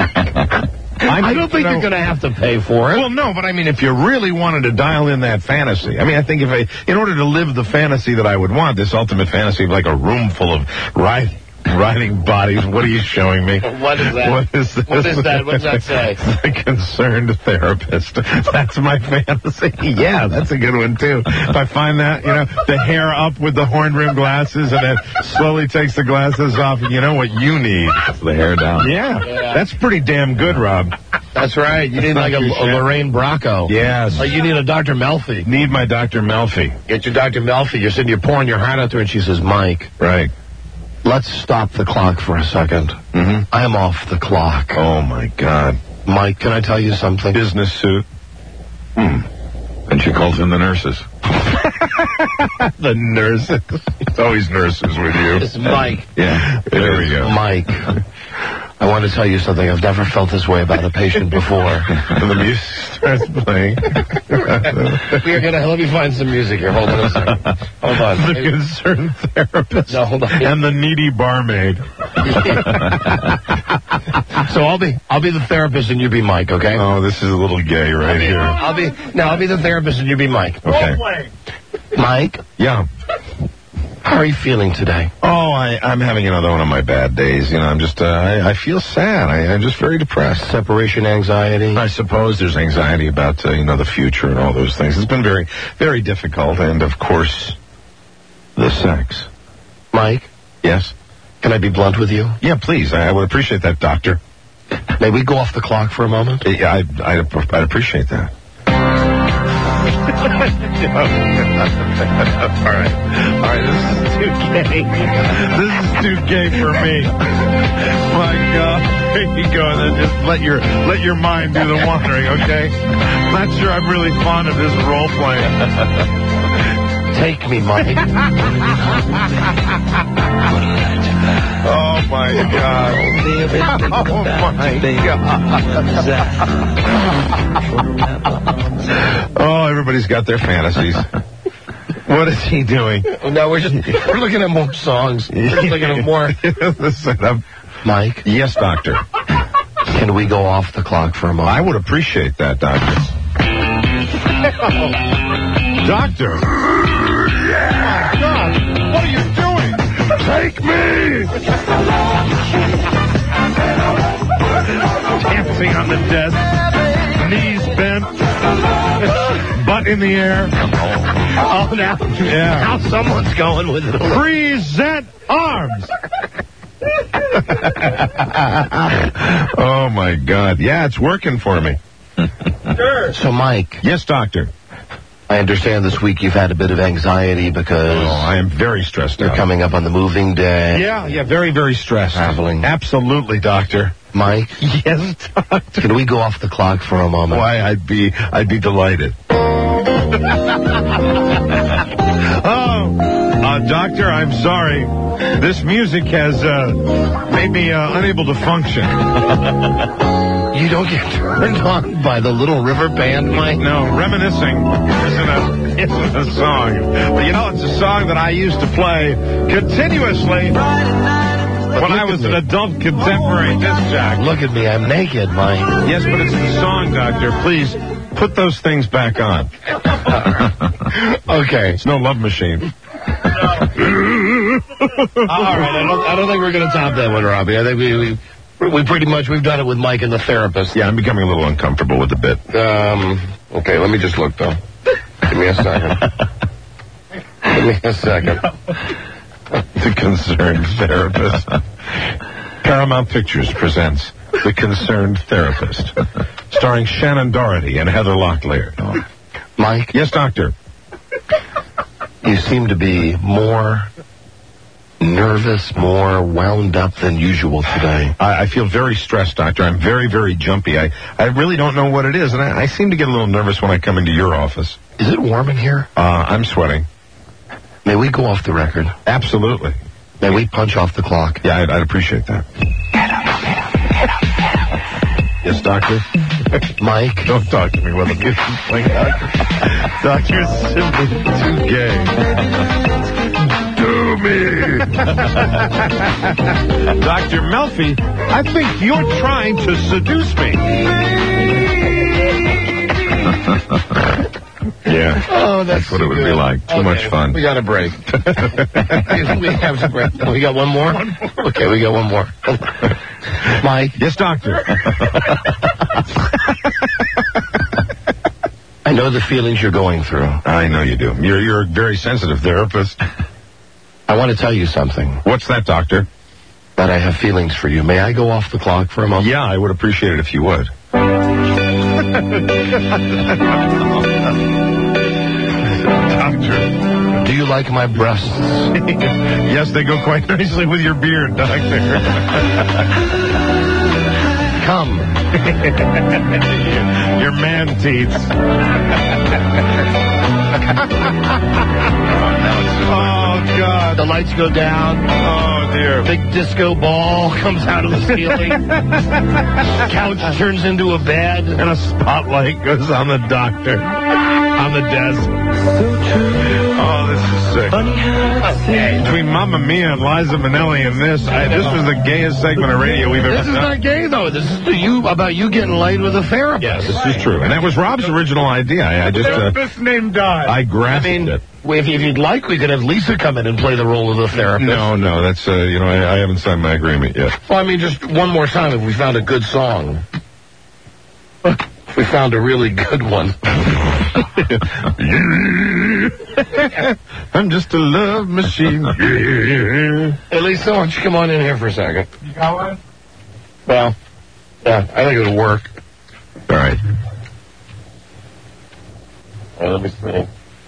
I don't think you're going to have to pay for it. Well, no, but I mean, if you really wanted to dial in that fantasy, I think in order to live the fantasy that I would want, this ultimate fantasy of like a room full of riding bodies. What are you showing me? What is that? What is this? What is that? What does that say? The concerned therapist. That's my fantasy. Yeah, that's a good one, too. If I find that, the hair up with the horn-rimmed glasses and then slowly takes the glasses off, and you know what you need? The hair down. Yeah. That's pretty damn good, Rob. That's right. You need like a Lorraine Bracco. Yes. Like you need a Dr. Melfi. Need my Dr. Melfi. Get your Dr. Melfi. You're pouring your heart out there, and she says, Mike. Right. Let's stop the clock for a second. Mm-hmm. I'm off the clock. Oh, my God. Mike, can I tell you something? Business suit. And she calls in the nurses. The nurses. It's always nurses with you. It's Mike. Yeah, there we go. Mike. I want to tell you something. I've never felt this way about a patient before. And the music starts playing. We are going to let me find some music here. Hold on a second. Hold on. The concerned therapist. No, hold on. And the needy barmaid. So I'll be the therapist and you be Mike, okay? Oh, this is a little gay right here. I'll be the therapist and you be Mike. Okay. Mike? Yeah. How are you feeling today? Oh, I'm having another one of my bad days. You know, I'm just, I feel sad. I'm just very depressed. Separation anxiety? I suppose there's anxiety about, the future and all those things. It's been very, very difficult. And, of course, the sex. Mike? Yes? Can I be blunt with you? Yeah, please. I would appreciate that, doctor. May we go off the clock for a moment? Yeah, I'd appreciate that. All right, this is too gay. This is too gay for me. My God, there you go. And then just let your mind do the wandering, okay? Not sure I'm really fond of this role playing. Take me, Mike. Oh my God. Oh my God. Oh, everybody's got their fantasies. What is he doing? No, we're looking at more songs. We're just looking at more. Listen, Mike? Yes, doctor. Can we go off the clock for a moment? I would appreciate that, doctor. Doctor. Oh my God. What are you doing? Take me! Dancing on the desk, knees bent, butt in the air. Oh, now, yeah. Now someone's going with it. Present arms! Oh, my God. Yeah, it's working for me. So, Mike. Yes, doctor. I understand this week you've had a bit of anxiety because... Oh, I am very stressed out. You're coming up on the moving day. Yeah, very, very stressed. Traveling. Absolutely, doctor. Mike? Yes, doctor. Can we go off the clock for a moment? Why, I'd be delighted. Doctor, I'm sorry. This music has made me unable to function. You don't get turned on by the Little River Band, Mike? No, reminiscing isn't a song. But it's a song that I used to play continuously when I was an adult contemporary disc jock. Look at me, I'm naked, Mike. Yes, but it's the song, doctor. Please, put those things back on. Okay. It's no Love Machine. All right, I don't think we're going to top that one, Robbie. I think we pretty much, we've done it with Mike and the therapist. Yeah, I'm becoming a little uncomfortable with the bit. Okay, let me just look, though. Give me a second. The Concerned Therapist. Paramount Pictures presents The Concerned Therapist, starring Shannon Doherty and Heather Locklear. Mike? Yes, doctor. You seem to be more nervous, more wound up than usual today. I feel very stressed, doctor. I'm very, very jumpy. I really don't know what it is, and I seem to get a little nervous when I come into your office. Is it warm in here? I'm sweating. May we go off the record? Absolutely. May we punch off the clock? Yeah, I'd appreciate that. Yes, doctor? Mike? Don't talk to me while the music's playing, doctor. Doctor's simply too gay. Do me! Dr. Melfi, I think you're trying to seduce me. Yeah. Oh, that's what it would be like. Too much fun. We got a break. We have to break. We got one more? Okay, we got one more. Mike? Yes, doctor. I know the feelings you're going through. I know you do. You're a very sensitive therapist. I want to tell you something. What's that, doctor? That I have feelings for you. May I go off the clock for a moment? Yeah, I would appreciate it if you would. Doctor. Do you like my breasts? Yes, they go quite nicely with your beard, doctor. Come. Your man teats. Oh, God. The lights go down. Oh, dear. Big disco ball comes out of the ceiling. Couch turns into a bed. And a spotlight goes on the doctor. On the desk. Oh, this is sick. Okay. Between Mamma Mia and Liza Minnelli and this was the gayest segment of radio we've ever done. This is not gay, though. This is about you getting laid with a therapist. Yes, this is true. And that was Rob's original idea. I just... therapist named Di. I grasped it. If you'd like, we could have Lisa come in and play the role of the therapist. No, that's, I haven't signed my agreement yet. Well, I mean, just one more time, if we found a good song. If we found a really good one. I'm just a love machine. Hey, Lisa, why don't you come on in here for a second? You got one? Well, yeah, I think it'll work. All right. Let me see.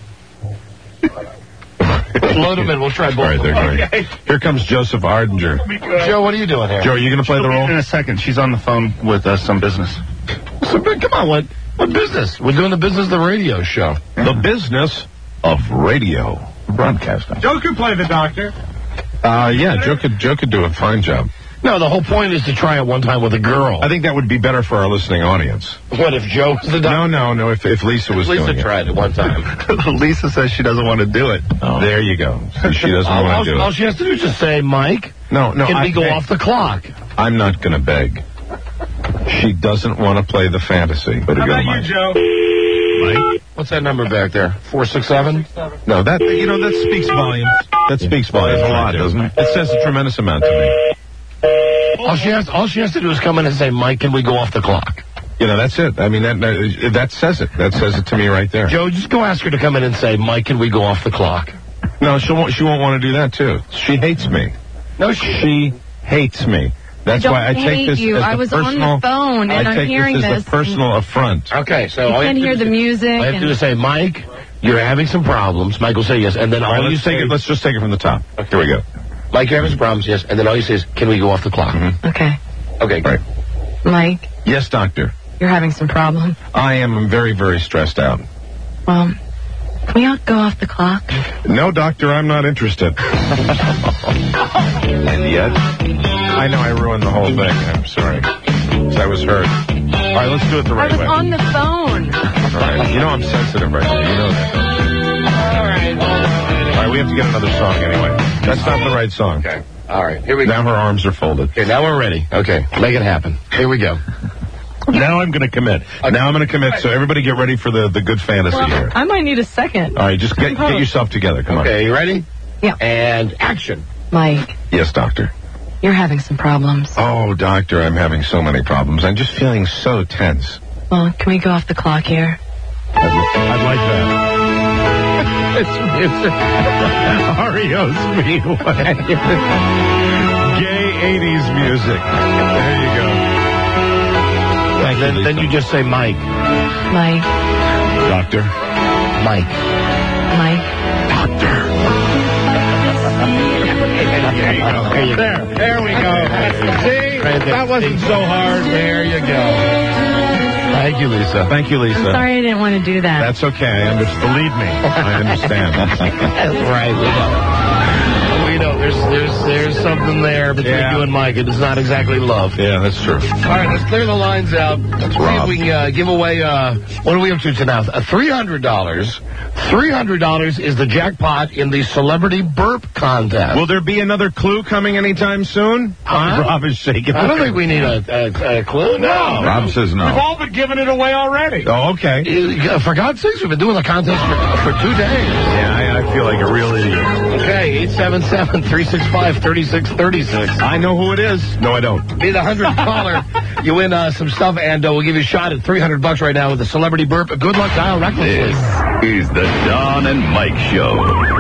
Load them in. We'll try both. All right, they're going. Okay. Here comes Joseph Ardinger. Joe, what are you doing here? Joe, are you going to play the role? In a second. She's on the phone with some business. So, come on, what business? We're doing the business of the radio show. The business of radio broadcasting. Joe could play the doctor. Yeah, Joe could do a fine job. No, the whole point is to try it one time with a girl. I think that would be better for our listening audience. What, if Joe was the doctor? No, if Lisa was doing it. Lisa tried it one time. Lisa says she doesn't want to do it. Oh. There you go. She doesn't want to do it. All she has to do is just say, Mike, can we go off the clock? I'm not going to beg. She doesn't want to play the fantasy. How about you, Joe? Mike? What's that number back there? 467? No, that speaks volumes. That speaks volumes a lot, doesn't it? It says a tremendous amount to me. All she has to do is come in and say, Mike, can we go off the clock? That's it. I mean, that says it. That says it to me right there. Joe, just go ask her to come in and say, Mike, can we go off the clock? No, she won't want to do that, too. She hates me. No, she hates me. That's why I take this as I was on the phone, and I'm hearing this. I take this as a personal affront. Okay, so you can hear the music. All you have to do is say, Mike, you're having some problems. Mike will say yes, and then let's just take it from the top. Okay. Here we go. Mike, you're having some problems, yes, and then all you say is, can we go off the clock? Mm-hmm. Okay. Okay, great. Mike. Yes, doctor. You're having some problems. I am very, very stressed out. Well, can we all go off the clock? No, doctor, I'm not interested. And yet, I know I ruined the whole thing. I'm sorry. I was hurt. All right, let's do it the right way. I was on the phone. All right. You know I'm sensitive right now. You know that. All right. All right, we have to get another song anyway. That's not the right song. Okay. All right, here we go. Now her arms are folded. Okay, now we're ready. Okay, make it happen. Here we go. Now I'm going to commit. Now I'm going to commit, so everybody get ready for the good fantasy here. I might need a second. All right, just get yourself together. Come on. Okay, you ready? Yeah. And action. Mike. Yes, doctor. You're having some problems. Oh, doctor, I'm having so many problems. I'm just feeling so tense. Well, can we go off the clock here? I'd like that. It's music. REO's Speedway. Gay 80s music. There you go. Then you just say Mike. Mike. Doctor. Mike. Doctor. There we go. See? That wasn't so hard. There you go. Thank you, Lisa. Thank you, Lisa. I'm sorry I didn't want to do that. That's okay. Believe me. I understand. That's right. We know there's something there between you and Mike. It is not exactly love. Yeah, that's true. All right, let's clear the lines out. That's See if we can give away, what are we up to now? $300. $300 is the jackpot in the Celebrity Burp Contest. Will there be another clue coming anytime soon? Rob is shaking. I don't think we need a clue. No. Rob says no. We've all been giving it away already. Oh, okay. For God's sakes, we've been doing the contest for 2 days. Yeah, I feel like a real idiot. Okay, 877-365-3636. I know who it is. No, I don't. Be the 100th caller. You win some stuff, and we'll give you a shot at $300 right now with the Celebrity Burp. Good luck, dial recklessly. This is the Don and Mike Show.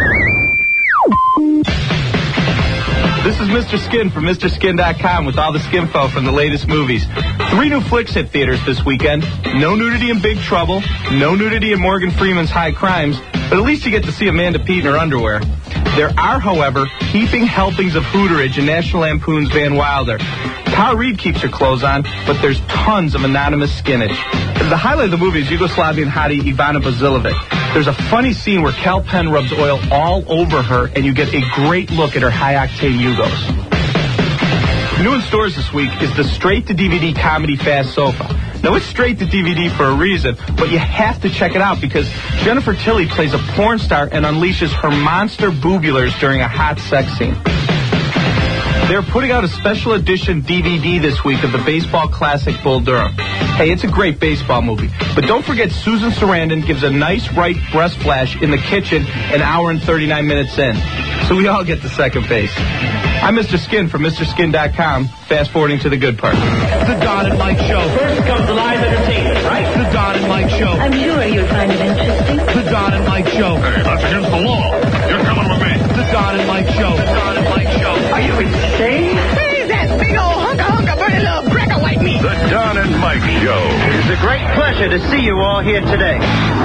This is Mr. Skin from MrSkin.com with all the skinfo from the latest movies. 3 new flicks hit theaters this weekend. No nudity in Big Trouble. No nudity in Morgan Freeman's High Crimes. But at least you get to see Amanda Peet in her underwear. There are, however, heaping helpings of hooterage in National Lampoon's Van Wilder. Tara Reid keeps her clothes on, but there's tons of anonymous skinnage. The highlight of the movie is Yugoslavian hottie Ivana Bazilovic. There's a funny scene where Cal Penn rubs oil all over her, and you get a great look at her high-octane Yugos. New in stores this week is the straight-to-DVD comedy Fast Sofa. Now, it's straight to DVD for a reason, but you have to check it out because Jennifer Tilly plays a porn star and unleashes her monster boobulars during a hot sex scene. They're putting out a special edition DVD this week of the baseball classic Bull Durham. Hey, it's a great baseball movie, but don't forget Susan Sarandon gives a nice right breast flash in the kitchen an hour and 39 minutes in. So we all get to second base. I'm Mr. Skin from MrSkin.com, fast forwarding to the good part. The Don and Mike Show. First comes the live entertainment, right? The Don and Mike Show. I'm sure you'll find it interesting. The Don and Mike Show. Hey, that's against the law. You're coming with me. The Don and Mike Show. The Don and Mike Show. Are you insane? Who's that big old hunka burning little cracker like me? The Don and Mike Show. It's a great pleasure to see you all here today.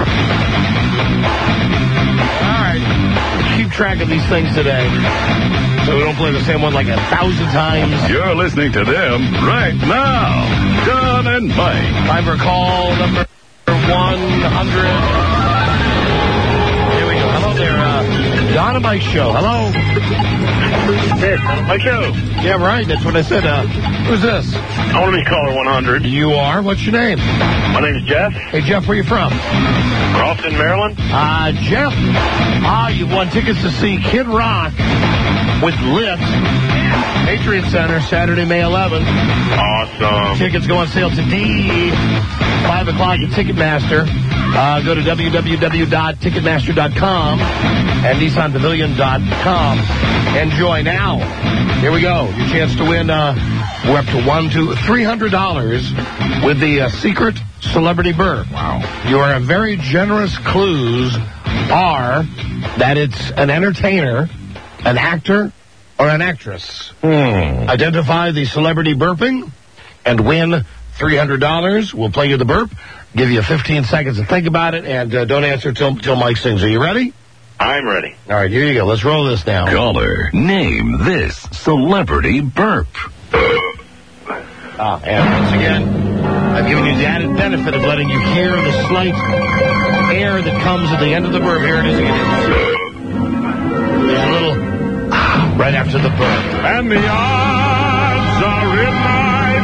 All right. Keep track of these things today, so we don't play the same one like 1,000 times. You're listening to them right now. Don and Mike. Time for call number 100. Here we go. Hello there, Don and Mike Show. Hello. Yes, Mike Show. Yeah, right. That's what I said. Who's this? I want to be caller 100. You are? What's your name? My name is Jeff. Hey, Jeff, where you from? Crofton, Maryland. Jeff. You've won tickets to see Kid Rock with Lit. Patriot Center, Saturday, May 11th. Awesome. Tickets go on sale today, 5 o'clock at Ticketmaster. Go to www.ticketmaster.com and NissanPavilion.com. Enjoy now. Here we go. Your chance to win. We're up to $300 with the secret celebrity burp. Wow. Your very generous clues are that it's an entertainer, an actor, or an actress. Identify the celebrity burping and win $300. We'll play you the burp, give you 15 seconds to think about it, and don't answer till Mike sings. Are you ready? I'm ready. All right, here you go. Let's roll this now. Caller, name this celebrity burp. And once again, I've given you the added benefit of letting you hear the slight air that comes at the end of the burp. Here it is again. There's a little right after the burp. And the odds are in my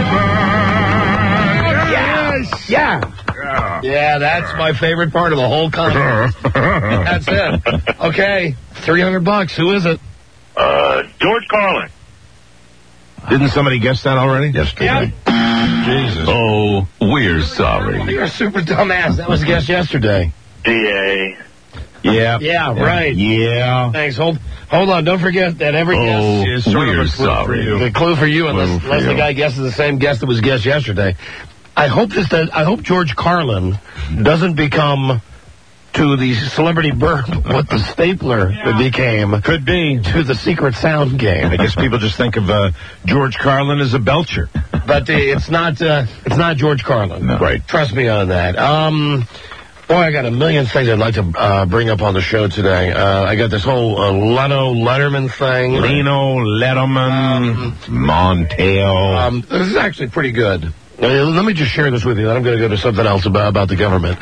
favor. Yes. Yeah. Yeah, that's my favorite part of the whole concert. That's it. Okay, $300. Who is it? George Carlin. Didn't somebody guess that already? Yesterday. Yeah. Jesus. Oh, we're sorry. You're a super dumbass. That was guessed yesterday. D.A. Yeah. Yeah, right. Yeah. Thanks. Hold on. Don't forget that every guess is sort of a clue for you. A clue for you, unless the guy guesses the same guess that was guessed yesterday. I hope George Carlin doesn't become to the celebrity burp what the stapler became. Could be. To the secret sound game. I guess people just think of George Carlin as a belcher. But it's not George Carlin. No. Right. Trust me on that. Boy, I got a million things I'd like to bring up on the show today. I got this whole Letterman thing. Letterman, Montel. This is actually pretty good. Let me just share this with you, then I'm going to go to something else about the government.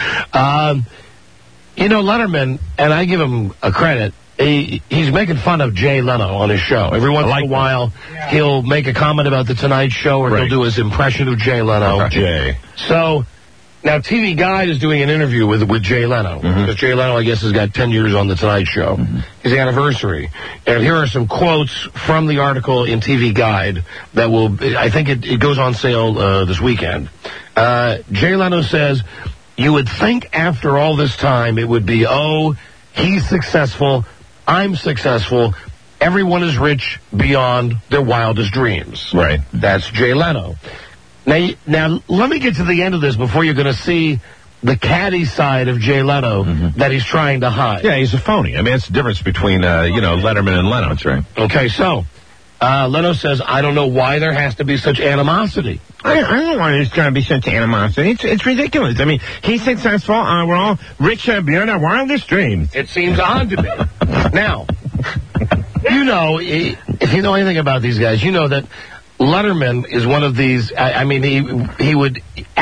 Letterman, and I give him a credit, he's making fun of Jay Leno on his show. Every once in a while, he'll make a comment about The Tonight Show, or he'll do his impression of Jay Leno. Jay. So, now TV Guide is doing an interview with Jay Leno. Because Jay Leno, I guess, has got 10 years on The Tonight Show. His anniversary. And here are some quotes from the article in TV Guide that I think it goes on sale this weekend. Jay Leno says, "You would think after all this time it would be, he's successful, I'm successful, everyone is rich beyond their wildest dreams." Right. That's Jay Leno. Now, let me get to the end of this before you're going to see the catty side of Jay Leno that he's trying to hide. Yeah, he's a phony. I mean, it's the difference between, Letterman and Leno. That's right. Okay, so, Leno says, "I don't know why there has to be such animosity." I don't know why there's going to be such animosity. It's ridiculous. I mean, he's successful. We're all rich beyond our wildest dreams. It seems odd to me. Now, if you know anything about these guys, you know that Letterman is one of these. I mean, he would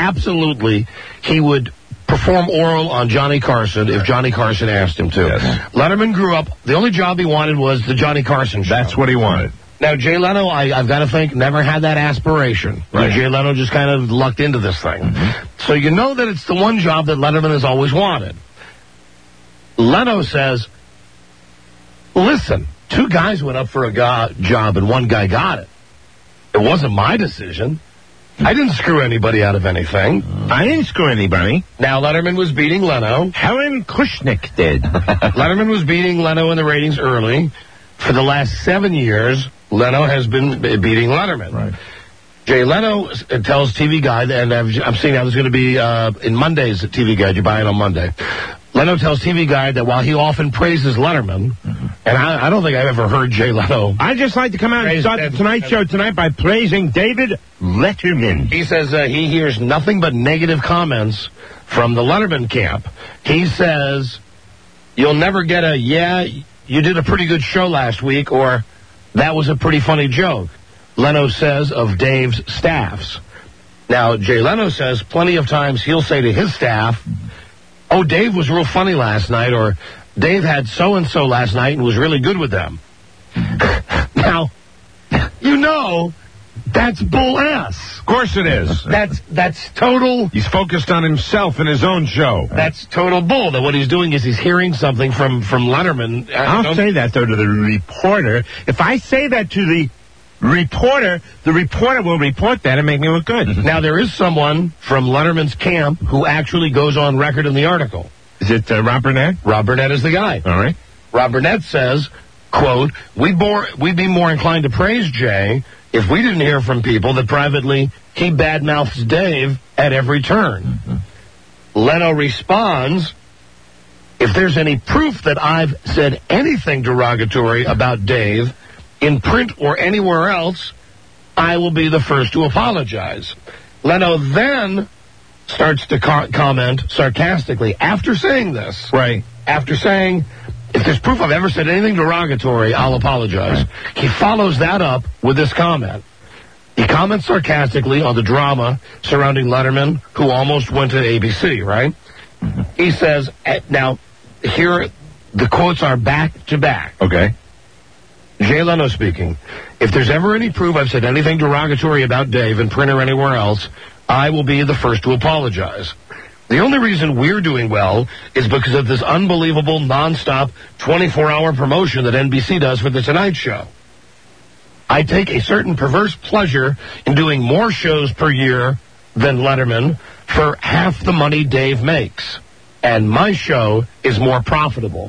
perform oral on Johnny Carson if Johnny Carson asked him to. Yes. Letterman grew up. The only job he wanted was the Johnny Carson show. That's what he wanted. Now, Jay Leno, I've got to think, never had that aspiration. Right. Jay Leno just kind of lucked into this thing. Mm-hmm. So you know that it's the one job that Letterman has always wanted. Leno says, listen, 2 guys went up for a job and 1 guy got it. It wasn't my decision. I didn't screw anybody out of anything. I didn't screw anybody. Now, Letterman was beating Leno. Helen Kushnick did. Letterman was beating Leno in the ratings early. For the last 7 years, Leno has been beating Letterman. Right. Jay Leno tells TV Guide, and I'm seeing how there's going to be in Monday's TV Guide. You buy it on Monday. Leno tells TV Guide that while he often praises Letterman, and I don't think I've ever heard Jay Leno. I'd just like to come out and start the Tonight Show tonight by praising David Letterman. He says he hears nothing but negative comments from the Letterman camp. He says, you'll never get a, yeah, you did a pretty good show last week, or that was a pretty funny joke, Leno says of Dave's staffs. Now, Jay Leno says plenty of times he'll say to his staff, oh, Dave was real funny last night, or Dave had so-and-so last night and was really good with them. Now, you know, that's bull ass. Of course it is. That's total. He's focused on himself and his own show. That's total bull. That what he's doing is he's hearing something from Letterman. I'll say that, though, to the reporter. If I say that to the reporter will report that and make me look good. Now, there is someone from Letterman's camp who actually goes on record in the article. Is it Rob Burnett? Rob Burnett is the guy. All right. Rob Burnett says, quote, we'd be more inclined to praise Jay if we didn't hear from people that privately he badmouths Dave at every turn. Mm-hmm. Leno responds, if there's any proof that I've said anything derogatory about Dave in print or anywhere else, I will be the first to apologize. Leno then starts to comment sarcastically after saying this. Right. After saying, if there's proof I've ever said anything derogatory, I'll apologize. Right. He follows that up with this comment. He comments sarcastically on the drama surrounding Letterman, who almost went to ABC, right? Mm-hmm. He says, now, here, the quotes are back to back. Okay. Jay Leno speaking. If there's ever any proof I've said anything derogatory about Dave in print or anywhere else, I will be the first to apologize. The only reason we're doing well is because of this unbelievable, nonstop, 24-hour promotion that NBC does for The Tonight Show. I take a certain perverse pleasure in doing more shows per year than Letterman for half the money Dave makes. And my show is more profitable.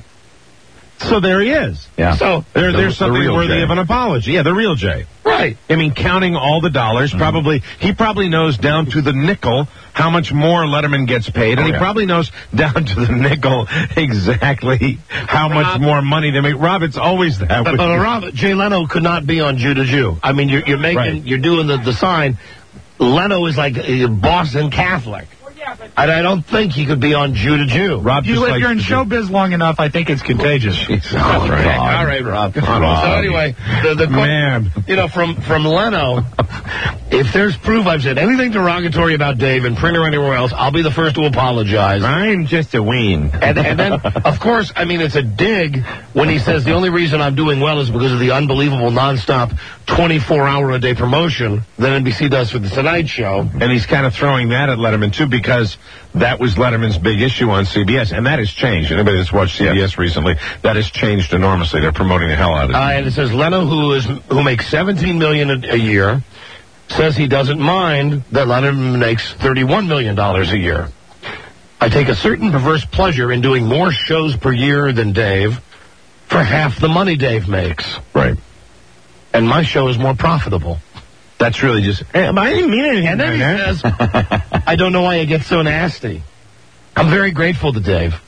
So there he is. Yeah. So there's something worthy of an apology. Yeah, the real Jay. Right. I mean, counting all the dollars, he probably knows down to the nickel how much more Letterman gets paid, and he probably knows down to the nickel exactly how much more money they make. Rob, it's always that way. But Rob, Jay Leno could not be on Jew to Jew. I mean, you're making, you're doing the sign. Leno is like a Boston Catholic. And I don't think he could be on Jew to Jew. Rob, if you're in showbiz long enough, I think it's contagious. All right, Rob. So anyway, the man, from Leno, if there's proof I've said anything derogatory about Dave in print or anywhere else, I'll be the first to apologize. I'm just a ween. And then, of course, I mean, it's a dig when he says the only reason I'm doing well is because of the unbelievable nonstop 24-hour-a-day promotion that NBC does for The Tonight Show. And he's kind of throwing that at Letterman, too, because that was Letterman's big issue on CBS, and that has changed. Anybody that's watched CBS recently, that has changed enormously. They're promoting the hell out of it. And it says Leno, who makes $17 million a year, says he doesn't mind that Letterman makes $31 million a year. I take a certain perverse pleasure in doing more shows per year than Dave for half the money Dave makes. Right. And my show is more profitable. That's really just... I didn't mean anything. And then he says, I don't know why I get so nasty. I'm very grateful to Dave.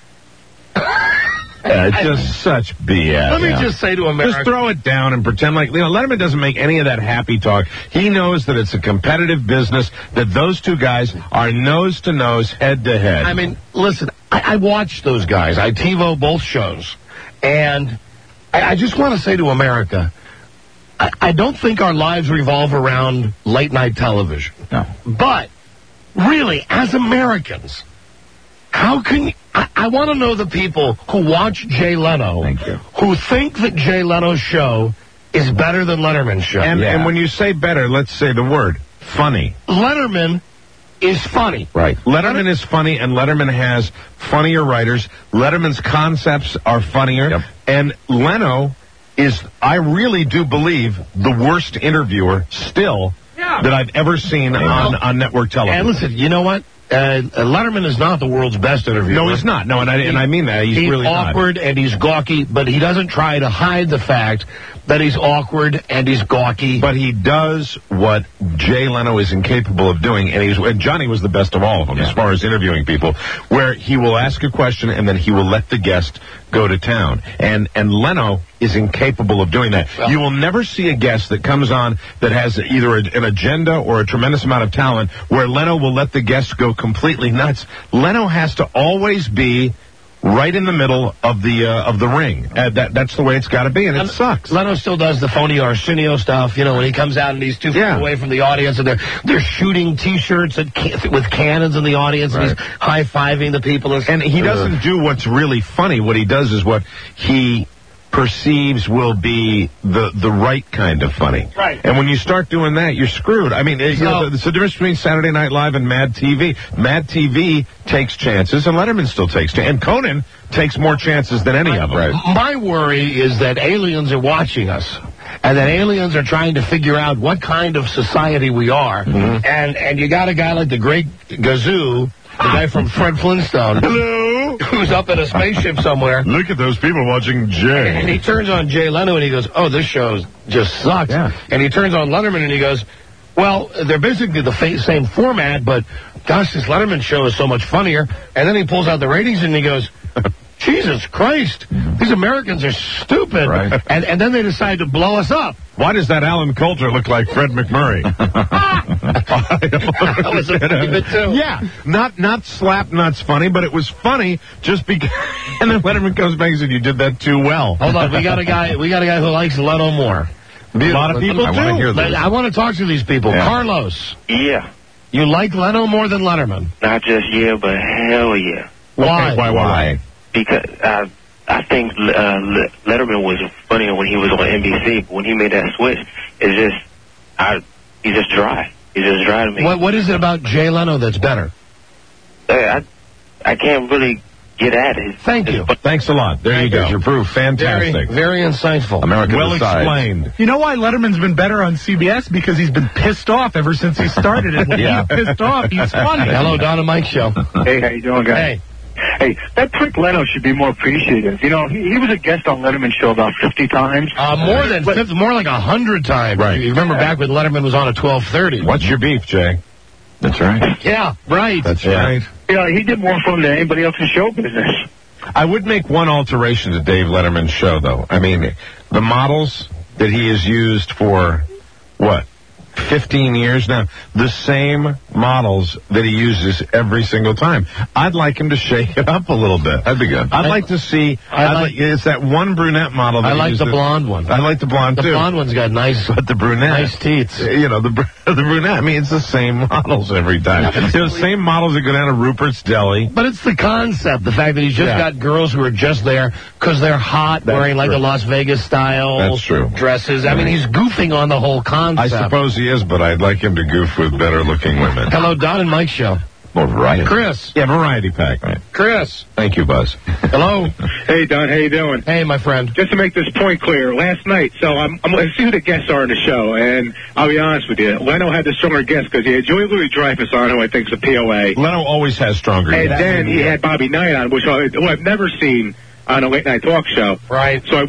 Just such BS. Let me just say to America... Just throw it down and pretend like... Letterman doesn't make any of that happy talk. He knows that it's a competitive business, that those two guys are nose to nose, head to head. I mean, listen, I watched those guys. I TiVo both shows. And I just want to say to America... I don't think our lives revolve around late-night television. No. But, really, as Americans, how can... I want to know the people who watch Jay Leno, who think that Jay Leno's show is better than Letterman's show. And when you say better, let's say the word, funny. Letterman is funny. Right. Letterman is funny, and Letterman has funnier writers. Letterman's concepts are funnier. Yep. And Leno is, I really do believe, the worst interviewer still that I've ever seen on network television. And listen, you know what? Letterman is not the world's best interviewer. No, he's not. No, and I mean that. He's really awkward not. And he's gawky, but he doesn't try to hide the fact that he's awkward and he's gawky. But he does what Jay Leno is incapable of doing, and Johnny was the best of all of them as far as interviewing people, where he will ask a question and then he will let the guest go to town. And Leno is incapable of doing that. Well, you will never see a guest that comes on that has either an agenda or a tremendous amount of talent where Leno will let the guest go completely nuts. Leno has to always be right in the middle of the ring. That's the way it's got to be, and it sucks. Leno still does the phony Arsenio stuff, you know, when he comes out and he's 2 feet away from the audience, and they're shooting T-shirts with cannons in the audience, and he's high-fiving the people. And he doesn't do what's really funny. What he does is what he perceives will be the right kind of funny. Right. And when you start doing that, you're screwed. I mean, it's the difference between Saturday Night Live and Mad TV. Mad TV takes chances, and Letterman still takes chances. And Conan takes more chances than any of them. Right. My worry is that aliens are watching us, and that aliens are trying to figure out what kind of society we are. Mm-hmm. And you got a guy like the Great Gazoo, the guy from Fred Flintstone. Hello? Who's up in a spaceship somewhere. Look at those people watching Jay. And he turns on Jay Leno and he goes, oh, this show just sucks. Yeah. And he turns on Letterman and he goes, well, they're basically the same format, but gosh, this Letterman show is so much funnier. And then he pulls out the ratings and he goes, Jesus Christ, these Americans are stupid. Right. And then they decide to blow us up. Why does that Alan Coulter look like Fred McMurray? That was a pretty bit too. Yeah, not slap nuts funny, but it was funny just because. And then Letterman comes back and said, "You did that too well." Hold on, we got a guy who likes Leno more. A lot of people do. I want to hear this. I want to talk to these people. Yeah. Carlos. Yeah. You like Leno more than Letterman? Not just but hell yeah. Why? Okay, why? Because I think Letterman was funnier when he was on NBC, but when he made that switch, he's just dry. He's just dry to me. What is it about Jay Leno that's better? I can't really get at it. Thank you. Thanks a lot. There you go. Your proof. Fantastic. Very insightful. American well explained. You know why Letterman's been better on CBS? Because he's been pissed off ever since he started it. When he's pissed off, he's funny. Hello, Don and Mike Show. Hey, how you doing, guys? Hey, that prick Leno should be more appreciative. You know, he was a guest on Letterman's show about 50 times. More like 100 times. Right. You remember back when Letterman was on at 12:30. What's your beef, Jay? That's right. Yeah, right. That's right. You know, he did more fun than anybody else in show business. I would make one alteration to Dave Letterman's show, though. I mean, the models that he has used for, 15 years now, the same models that he uses every single time. I'd like him to shake it up a little bit. That'd be good. I'd like to see. It's that one brunette model. That I like the blonde one. I like the blonde too. The blonde one's got nice, but the brunette, nice teeth. You know, the brunette. I mean, it's the same models every time. They're the same models that go down to Rupert's Deli. But it's the concept, the fact that he's just got girls who are just there because they're hot, wearing like the Las Vegas style dresses. I mean, he's goofing on the whole concept. I suppose he is, but I'd like him to goof with better-looking women. Hello, Don and Mike Show. More variety. Chris. Yeah, variety pack. Right. Chris. Thank you, Buzz. Hello. Hey, Don. How you doing? Hey, my friend. Just to make this point clear, last night, so I'm going to see who the guests are in the show, and I'll be honest with you. Leno had the stronger guest because he had Joey Louis-Dreyfus on, who I think is a POA. Leno always has stronger guests. And then he had Bobby Knight on, which I've never seen on a late-night talk show. Right. So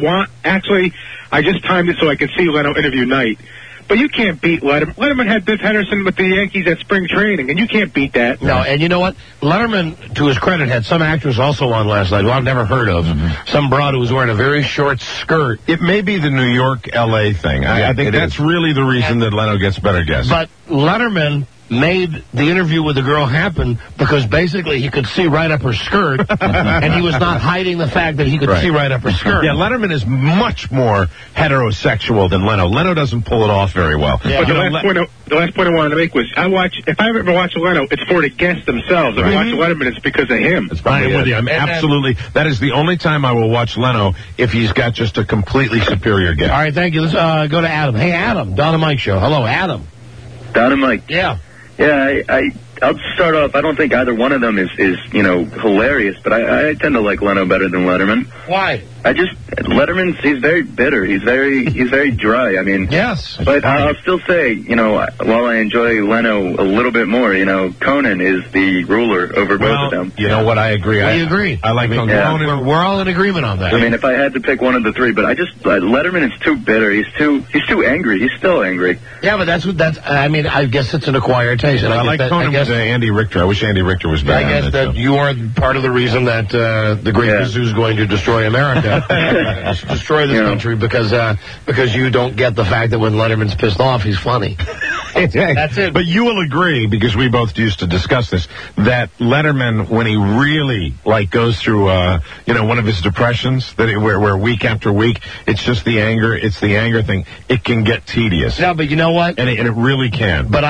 I just timed it so I could see Leno interview Knight. But you can't beat Letterman. Letterman had Biff Henderson with the Yankees at spring training, and you can't beat that. No, and you know what? Letterman, to his credit, had some actress also on last night who I've never heard of. Mm-hmm. Some broad who was wearing a very short skirt. It may be the New York, L.A. thing. I think that's really the reason that Leno gets better guests. But Letterman made the interview with the girl happen because basically he could see right up her skirt, and he was not hiding the fact that he could see right up her skirt. Yeah, Letterman is much more heterosexual than Leno. Leno doesn't pull it off very well. Yeah. But the last point I wanted to make was, if I ever watch Leno, it's for the guests themselves. If I watch Letterman, it's because of him. I'm with you. I'm absolutely. That is the only time I will watch Leno if he's got just a completely superior guest. All right, thank you. Let's go to Adam. Hey, Adam, Don and Mike Show. Hello, Adam. Don and Mike. Yeah. Yeah, I'll start off. I don't think either one of them is hilarious, but I tend to like Leno better than Letterman. Why? Letterman's, he's very bitter. He's very dry. I mean, yes. But I'll still say, while I enjoy Leno a little bit more, Conan is the ruler over both of them. You know what? I agree. We agree. I like Conan. Yeah. We're all in agreement on that. I mean, if I had to pick one of the three, but Letterman is too bitter. He's too angry. He's still angry. Yeah, but I mean, I guess it's an acquired taste. And I like Conan with Andy Richter. I wish Andy Richter was better. I guess that you are part of the reason that the Great Kazoo is going to destroy America. Destroy this country because you don't get the fact that when Letterman's pissed off, he's funny. That's it. But you will agree, because we both used to discuss this, that Letterman, when he really goes through one of his depressions, where week after week it's just the anger, it's the anger thing, it can get tedious. Yeah, but you know what? And it really can. But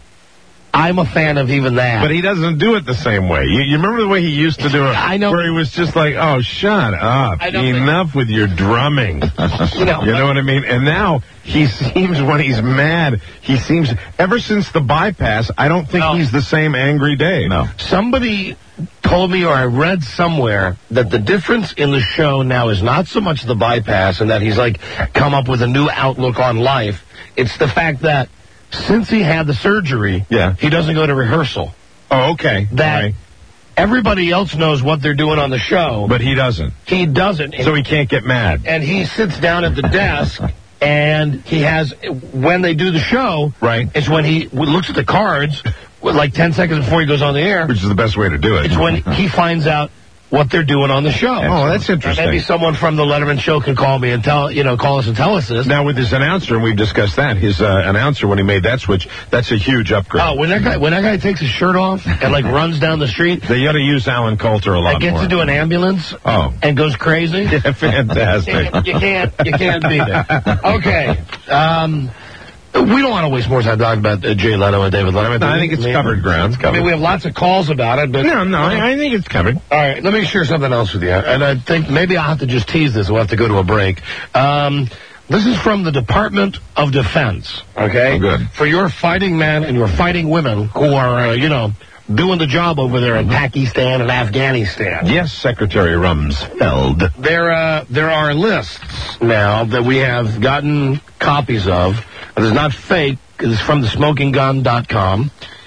I'm a fan of even that. But he doesn't do it the same way. You remember the way he used to do it? I know. Where he was just like, oh, shut up. Enough with your drumming. You know what I mean? And now he seems, when he's mad, ever since the bypass, I don't think he's the same angry Dave. No. Somebody told me, or I read somewhere, that the difference in the show now is not so much the bypass and that he's come up with a new outlook on life. It's the fact that since he had the surgery, he doesn't go to rehearsal. Oh, okay. That everybody else knows what they're doing on the show. But he doesn't. He doesn't. So he can't get mad. And he sits down at the desk, and he has, when they do the show, it's when he looks at the cards, 10 seconds before he goes on the air. Which is the best way to do it. It's when he finds out what they're doing on the show. Oh, that's interesting. Maybe someone from the Letterman show can call me and call us and tell us this. Now, with his announcer, and we've discussed that, his announcer, when he made that switch, that's a huge upgrade. Oh, when that guy takes his shirt off and runs down the street. They ought to use Alan Coulter a lot more. Gets into an ambulance. Oh. And goes crazy. Yeah, fantastic. You can't beat it. Okay. We don't want to waste more time talking about Jay Leno and David Letterman. No, I think it's covered ground. I mean, we have lots of calls about it, but... No, I think it's covered. All right, let me share something else with you. And I think maybe I'll have to just tease this. We'll have to go to a break. This is from the Department of Defense, okay? Oh, good. For your fighting men and your fighting women who are, doing the job over there in Pakistan and Afghanistan. Yes, Secretary Rumsfeld. There are lists now that we have gotten copies of. It's not fake. It's from thesmokinggun.com.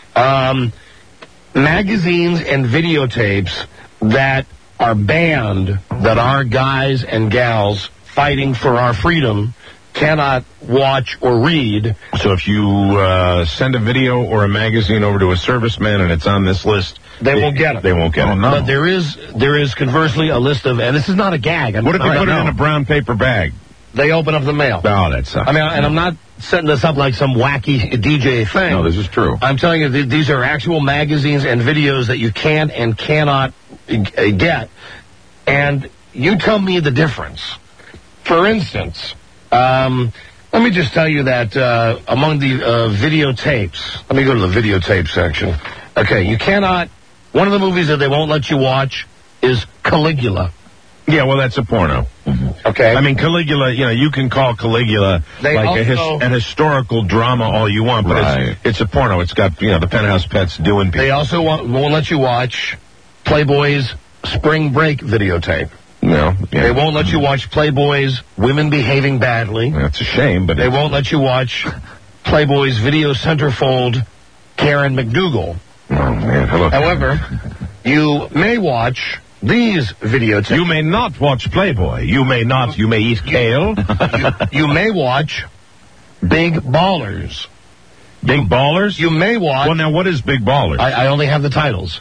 Magazines and videotapes that are banned, that our guys and gals fighting for our freedom cannot watch or read. So if you send a video or a magazine over to a serviceman and it's on this list, they won't get it. They won't get it. No. But there is conversely a list of, and this is not a gag. What if they put it in a brown paper bag? They open up the mail. Oh, that sucks. I mean, and I'm not setting this up like some wacky DJ thing. No, this is true. I'm telling you, these are actual magazines and videos that you can and cannot get. And you tell me the difference. For instance, let me just tell you that among the videotapes, let me go to the videotape section. Okay, you cannot, one of the movies that they won't let you watch is Caligula. Yeah, well, that's a porno. Mm-hmm. Okay. I mean, Caligula, you can call Caligula a historical drama all you want, but it's a porno. It's got, the Penthouse Pets doing people. They also won't let you watch Playboy's Spring Break videotape. No. Yeah. They won't let you watch Playboy's Women Behaving Badly. That's a shame, but... They won't let you watch Playboy's Video Centerfold Karen McDougal. Oh, man. Hello. However, you may watch... these videotapes. You may not watch Playboy. You may eat kale. You may watch Big Ballers. Big Ballers? You may watch... Well, now, what is Big Ballers? I only have the titles.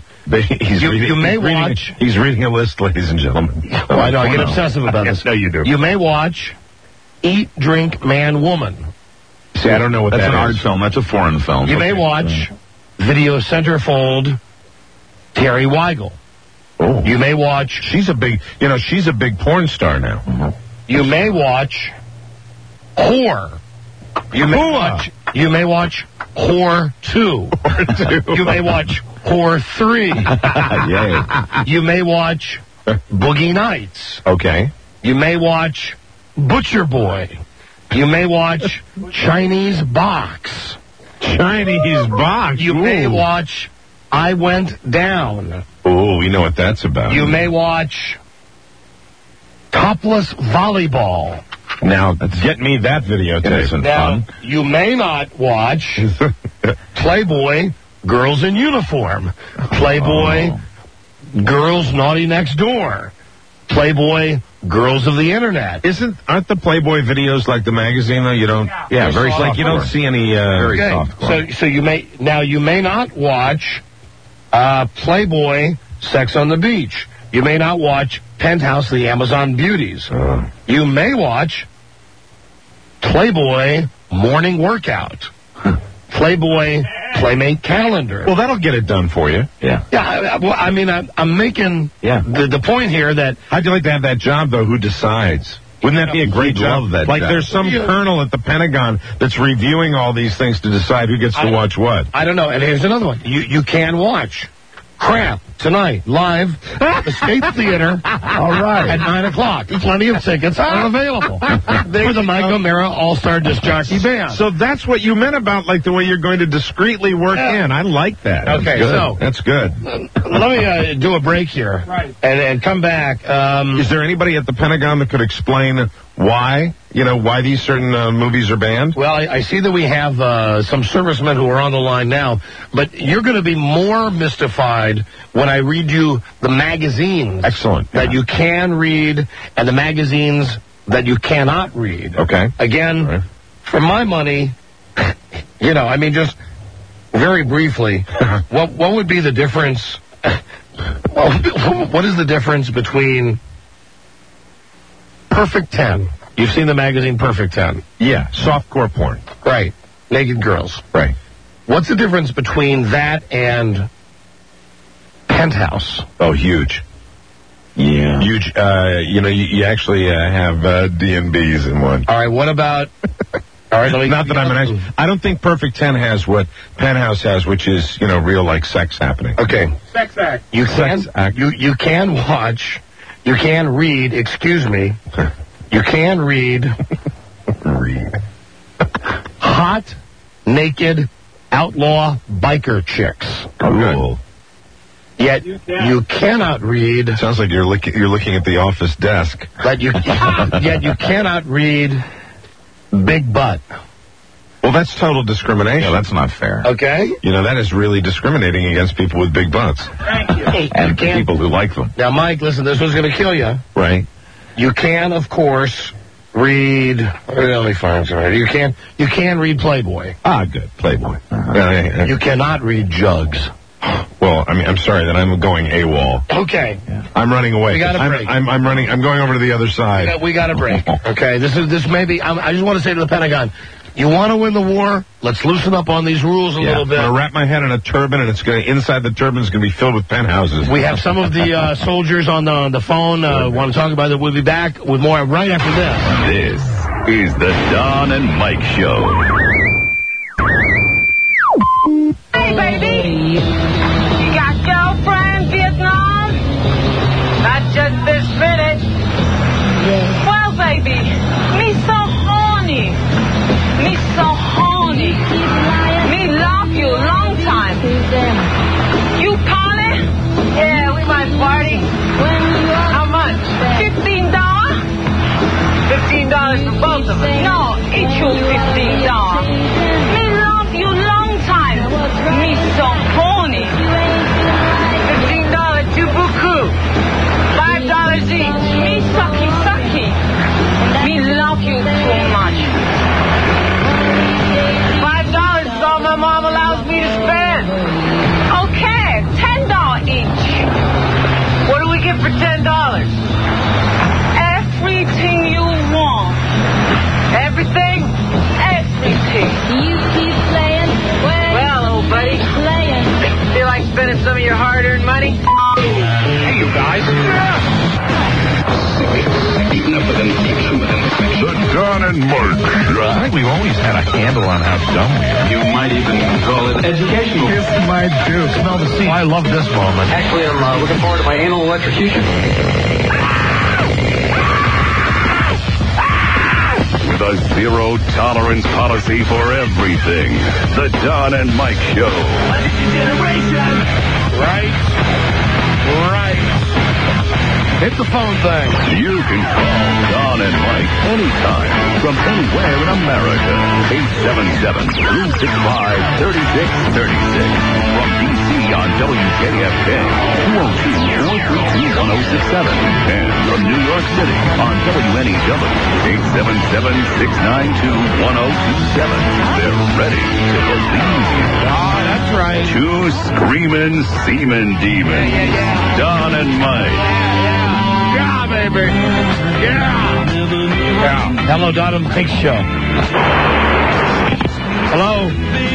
He's reading a list, ladies and gentlemen. Oh, I know, I get obsessive about this. No, you do. You may watch Eat, Drink, Man, Woman. See, I don't know what That's that an art is. film. That's a foreign film. You may watch Video Centerfold Terry Weigel. Oh. You may watch... She's a big porn star now. You may watch Whore. You may watch Whore 2. You may watch Whore 3. Yay. You may watch Boogie Nights. Okay. You may watch Butcher Boy. You may watch Chinese Box. Chinese Box. You may watch I Went Down. Oh, we know what that's about. You may watch Topless Volleyball. Now, get me that videotape. Now, you may not watch Playboy Girls in Uniform. Playboy Girls Naughty Next Door. Playboy Girls of the Internet. Aren't the Playboy videos like the magazine though? You don't. Yeah, very soft. Like you don't see any very soft. So you may not watch Playboy Sex on the Beach. You may not watch Penthouse The Amazon Beauties. You may watch Playboy Morning Workout. Playboy Playmate Calendar. Well, that'll get it done for you. Yeah. Yeah, I mean, I'm making the point here that... How'd you like to have that job, though? Who decides? Wouldn't that be a great job? That like job. There's some colonel at the Pentagon that's reviewing all these things to decide who gets to watch what. I don't know. And here's another one. You can watch Crap tonight, live, at the State Theater. All right. At 9 o'clock. Plenty of tickets are available for the Mike O'Meara All-Star Disc Jockey Band. So that's what you meant about like the way you're going to discreetly work in. I like that. Okay, that's good. Let me do a break here and come back. Is there anybody at the Pentagon that could explain why these certain movies are banned? Well, I see that we have some servicemen who are on the line now, but you're going to be more mystified when I read you the magazines that you can read and the magazines that you cannot read. Okay. Again, for my money, just very briefly, what would be the difference? What is the difference between Perfect 10? You've seen the magazine Perfect 10. Yeah, softcore porn. Right. Naked girls. Right. What's the difference between that and Penthouse? Oh, huge. Yeah. Huge. You actually have D&Bs in one. All right, what about... All right, not that I'm an expert. I don't think Perfect 10 has what Penthouse has, which is, real, like, sex happening. Okay. Sex act. You can watch... You can read, excuse me, you can read hot, naked, outlaw biker chicks. Oh, Yet you cannot read... Sounds like you're looking at the office desk. Yet you cannot read big butt. Well, that's total discrimination. Yeah, that's not fair. Okay? That is really discriminating against people with big butts. Thank you. And people who like them. Now, Mike, listen, this one's going to kill you. Right. You can, of course, read... Let me find something. You can read Playboy. Ah, good. Playboy. You cannot read Jugs. Well, I'm sorry that I'm going AWOL. Okay. I'm running away. We got a break. I'm running. I'm going over to the other side. We got a break. Okay. This may be... I just want to say to the Pentagon... You want to win the war? Let's loosen up on these rules a little bit. I'm going to wrap my head in a turban, and inside the turban is going to be filled with penthouses. We have some of the soldiers on the phone want to talk about it. We'll be back with more right after this. This is the Don and Mike Show. Hey, baby. You got girlfriend, Vietnam? Not just this minute. Well, baby, me so horny. Me so horny. Me love you long time. You calling? Yeah, we might party. How much? $15? $15 for both of us. No, each you $15. Me love you long time. Me so horny. $15 too beaucoup. $5 each. Me sucky. Me love you too much. $5 is all my mom allows me to spend. Okay, $10 each. What do we get for $10? Everything you want. Everything? Everything. like spending some of your hard-earned money? Hey, you guys. The Don and Mark Show. I think we've always had a handle on how dumb we are. You might even call it educational. Kiss my dude. Smell the seat. I love this moment. Actually, I'm looking forward to my anal electrocution. With a zero-tolerance policy for everything. The Don and Mike Show. Right. Hit the phone thing. You can call Don and Mike anytime from anywhere in America. 877-365-3636. From D.C. on WJFK, 202-432-1067. And from New York City on WNEW, 877-692-1027. They're ready to believe you. Oh, that's right. Two screaming semen demons. Yeah. Don and Mike. Yeah, baby. Yeah. Hello, Don and Mike Show. Hello.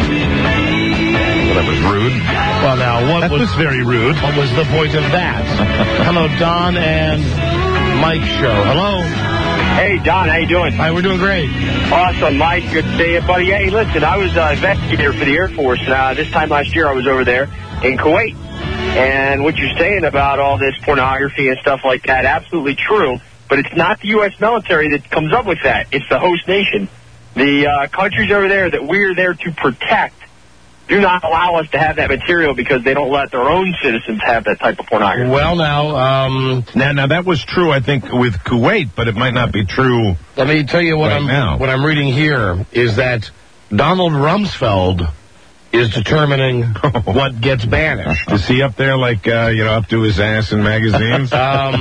Well, that was rude. Well, now, That was very rude. What was the point of that? Hello, Don and Mike Show. Hello. Hey, Don, how you doing? Hi, we're doing great. Awesome, Mike. Good to see you, buddy. Hey, listen, I was investigator for the Air Force. This time last year, I was over there in Kuwait. And what you're saying about all this pornography and stuff like that, absolutely true. But it's not the U.S. military that comes up with that. It's the host nation. The countries over there that we're there to protect do not allow us to have that material because they don't let their own citizens have that type of pornography. Well, now that was true, I think, with Kuwait, but it might not be true. Let me tell you what what I'm reading here is that Donald Rumsfeld is determining what gets banished. Is he up there like, up to his ass in magazines?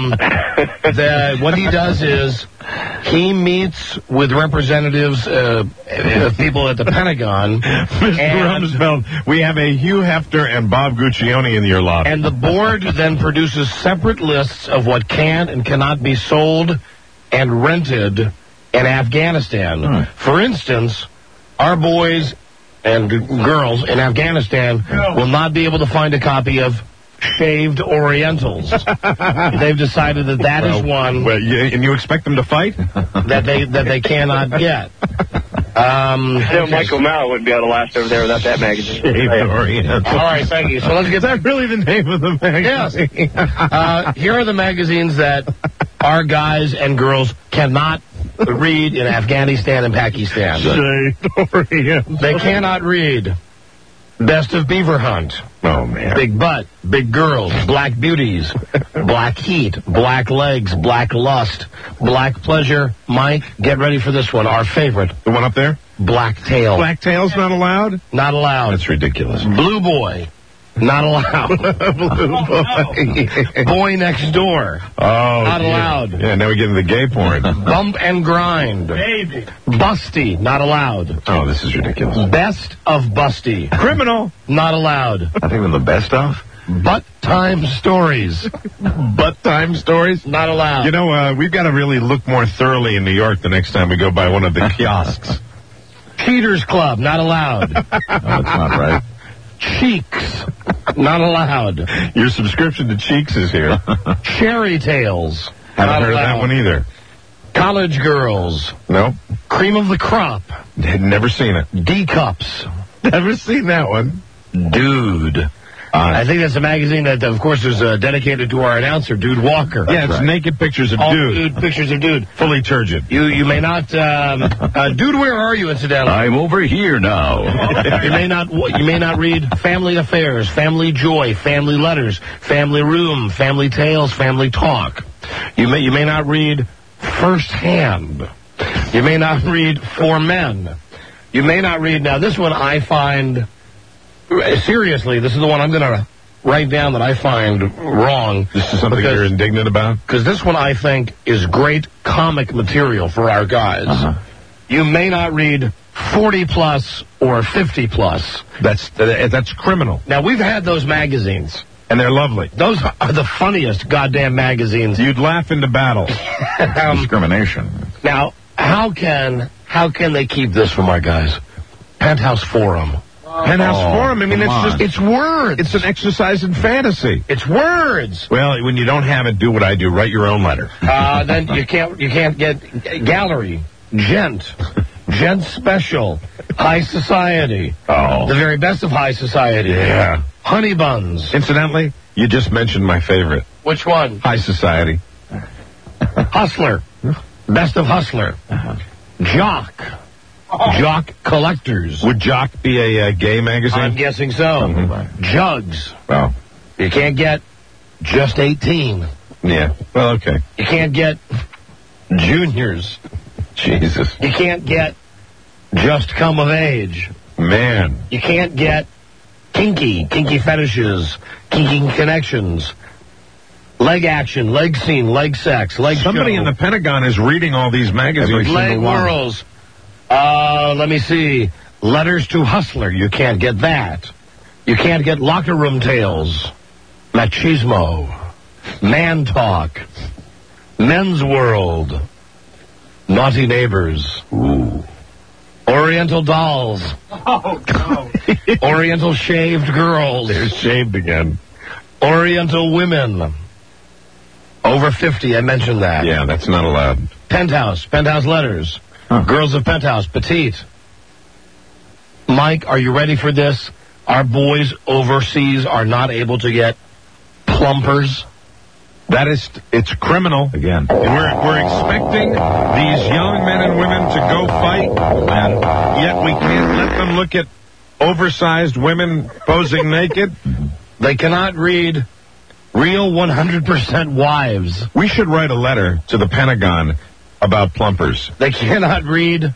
What he does is he meets with representatives, people at the Pentagon. Mr. Rumsfeld, we have a Hugh Hefner and Bob Guccione in your lobby. And the board then produces separate lists of what can and cannot be sold and rented in Afghanistan. For instance, our boys and girls in Afghanistan will not be able to find a copy of Shaved Orientals. They've decided that is one. Well, and you expect them to fight? that they cannot get. Michael Mauer wouldn't be able to last over there without that magazine. Shaved Orientals. All right, thank you. So let's get. Is that really the name of the magazine? Yes. Here are the magazines that our guys and girls cannot read in Afghanistan and Pakistan. They cannot read Best of Beaver Hunt. Oh, man. Big Butt, Big Girls, Black Beauties, Black Heat, Black Legs, Black Lust, Black Pleasure. Mike, get ready for this one, our favorite. The one up there? Black Tail. Black Tail's not allowed? Not allowed. That's ridiculous. Blue Boy. Not allowed. Boy Next Door. Oh, not allowed. Yeah, now we get into the gay porn. Bump and Grind. Baby. Busty. Not allowed. Oh, this is ridiculous. Best of Busty. Criminal. Not allowed. I think we're the best of. Butt Time Stories. Butt Time Stories? Not allowed. You know, we've got to really look more thoroughly in New York the next time we go by one of the kiosks. Cheaters Club. Not allowed. No, that's not right. Cheeks. Not allowed. Your subscription to Cheeks is here. Cherry Tales. Haven't heard of that one either. College Girls. Nope. Cream of the Crop. Had never seen it. D-Cups. Never seen that one. Dude. I think that's a magazine that, of course, is dedicated to our announcer, Dude Walker. Yeah, it's naked pictures of all dude. Pictures of dude. Fully turgid. You may not... dude, where are you, incidentally? I'm over here now. You may not read Family Affairs, Family Joy, Family Letters, Family Room, Family Tales, Family Talk. You may not read First Hand. You may not read For Men. You may not read... Now, this one I find... Seriously, this is the one I'm going to write down that I find wrong. This is something you're indignant about? Because this one, I think, is great comic material for our guys. Uh-huh. You may not read 40-plus or 50-plus. That's criminal. Now, we've had those magazines. And they're lovely. Those are the funniest goddamn magazines. You'd laugh into battle. Discrimination. Now, how can they keep this from our guys? Penthouse Forum. Penthouse Forum. I mean, it's words. It's an exercise in fantasy. It's words. Well, when you don't have it, do what I do. Write your own letter. Then you can't get gallery, gent special, high society. Oh. The very best of high society. Yeah. Honey buns. Incidentally, you just mentioned my favorite. Which one? High society. Hustler. Best of Hustler. Jock. Jock Collectors. Would Jock be a gay magazine? I'm guessing so. Jugs. Well, you can't get just 18. Yeah. Well, okay. You can't get juniors. Jesus. You can't get just come of age. Man. You can't get kinky fetishes, kinky connections, leg action, leg scene, leg sex, leg Somebody show. in the Pentagon is reading all these magazines. Leg whirls. Let me see. Letters to Hustler. You can't get that. You can't get locker room tales. Machismo. Man talk. Men's World. Naughty Neighbors. Ooh. Oriental Dolls. Oh, no. Oriental Shaved Girls. They're shaved again. Oriental Women. Over 50, I mentioned that. Yeah, that's not allowed. Penthouse Letters. Huh. Girls of Penthouse, petite. Mike, are you ready for this? Our boys overseas are not able to get plumpers. It's criminal. Again. And we're expecting these young men and women to go fight, and yet we can't let them look at oversized women posing naked. They cannot read Real 100% Wives. We should write a letter to the Pentagon about plumpers. They cannot read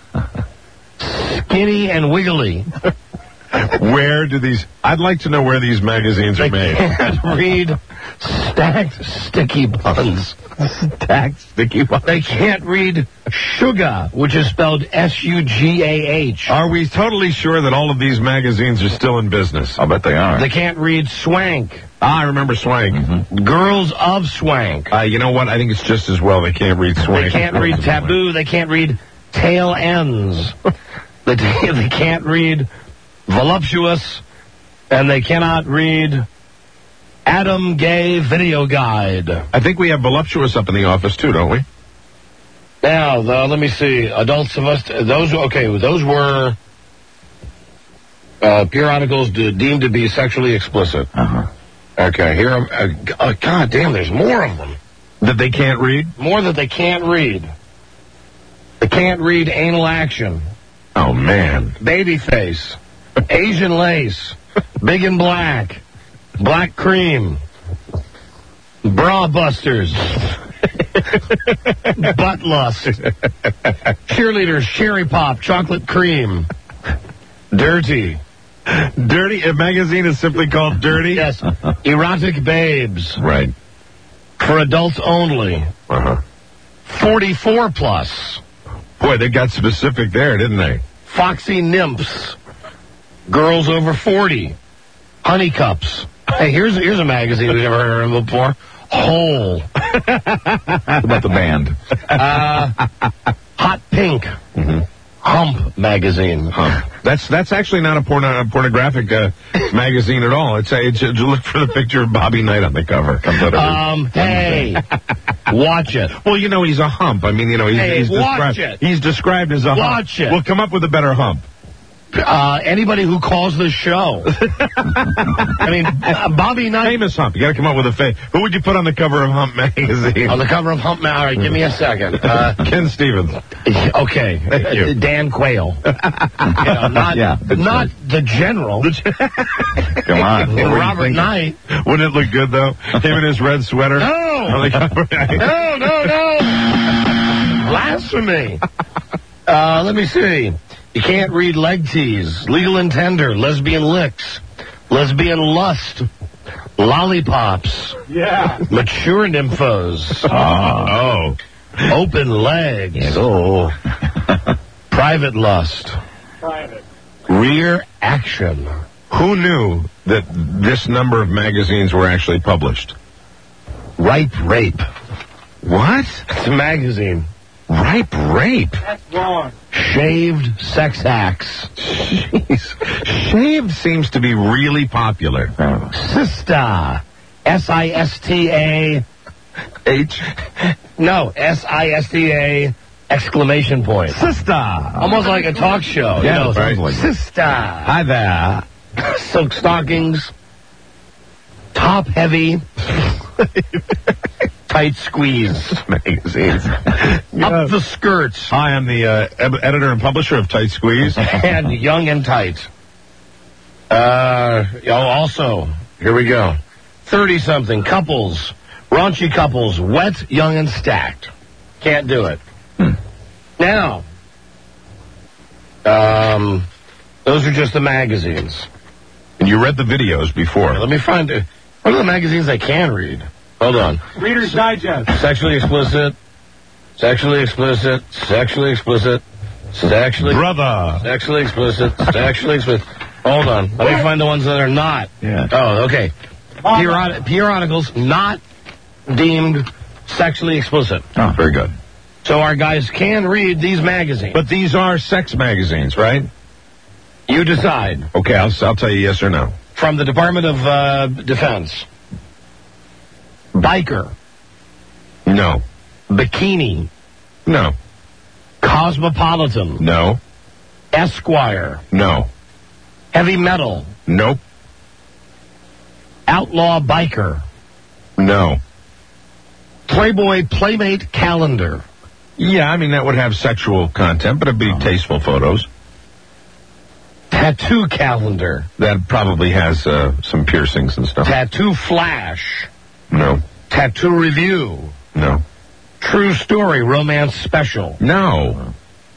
Skinny and Wiggly. Where do these... I'd like to know where these magazines are made. They can't read Stacked Sticky Buns. Stacked Sticky Buns. They can't read Sugar, which is spelled S-U-G-A-H. Are we totally sure that all of these magazines are still in business? I'll bet they are. They can't read Swank. I remember Swank. Mm-hmm. Girls of Swank. You know what? I think it's just as well they can't read Swank. They can't read Taboo. They can't read Tail Ends. They can't read Voluptuous. And they cannot read Adam Gay Video Guide. I think we have Voluptuous up in the office, too, don't we? Now, let me see. Adults of us... Those were periodicals deemed to be sexually explicit. Uh-huh. Okay, here... God damn, there's more of them. That they can't read? More that they can't read. They can't read Anal Action. Oh, man. Babyface. Asian Lace. Big and Black. Black Cream. Bra Busters. Butt Lust. Cheerleaders, Cherry Pop, Chocolate Cream. Dirty. Dirty? A magazine is simply called Dirty? Yes. Erotic Babes. Right. For adults only. Uh-huh. 44 plus. Boy, they got specific there, didn't they? Foxy Nymphs. Girls over 40. Honey Cups. Hey, here's a magazine we've never heard of before. Hole. What about the band? Hot Pink. Mm-hmm. Hump magazine. Hump. That's actually not a pornographic magazine at all. It's look for the picture of Bobby Knight on the cover. Comes out hey, watch it. Well, you know he's a hump. I mean, you know he's watch it. He's described as a hump. Watch it. We'll come up with a better hump. Anybody who calls this show. I mean, Bobby Knight. Famous hump. You got to come up with a face. Who would you put on the cover of Hump magazine? On the cover of Hump magazine. All right, give me a second. Ken Stevens. Okay. Thank you. Dan Quayle. Not the general. Come on. Robert Knight. Wouldn't it look good, though? Him in his red sweater. No. No. Blasphemy. Let me see. You can't read Leg Tease, Legal and Tender, Lesbian Licks, Lesbian Lust, Lollipops. Yeah. Mature Nymphos. Oh. Open Legs. Yes. Oh. Private Lust. Private. Rear Action. Who knew that this number of magazines were actually published? Ripe Rape. What? It's a magazine. Ripe rape. That's wrong. Shaved sex acts. Jeez. Shaved seems to be really popular. Sista. S-I-S-T-A. H? No, S-I-S-T-A exclamation point. Sister. Almost like a talk show. Yeah, you know, right. Like Sister. Hi there. Silk stockings. Top heavy. Tight squeeze. Magazines. Up the skirts. Hi, I'm the editor and publisher of Tight Squeeze. And young and tight. Also, here we go. 30-something couples, raunchy couples, wet, young, and stacked. Can't do it. Now, those are just the magazines. And you read the videos before. Let me find it. What are the magazines I can read? Hold on. Reader's Digest. Sexually explicit. Sexually explicit. Sexually explicit. Sexually. Brother. Sexually explicit. Sexually explicit. Hold on. Let me find the ones that are not. Yeah. Oh, okay. Periodicals not deemed sexually explicit. Oh, very good. So our guys can read these magazines. But these are sex magazines, right? You decide. Okay, I'll tell you yes or no. From the Department of Defense. Biker. No. Bikini. No. Cosmopolitan. No. Esquire. No. Heavy metal. Nope. Outlaw biker. No. Playboy Playmate calendar. Yeah, I mean, that would have sexual content, but it'd be tasteful photos. Tattoo calendar. That probably has some piercings and stuff. Tattoo flash. No. Tattoo review. No. True story romance special. No.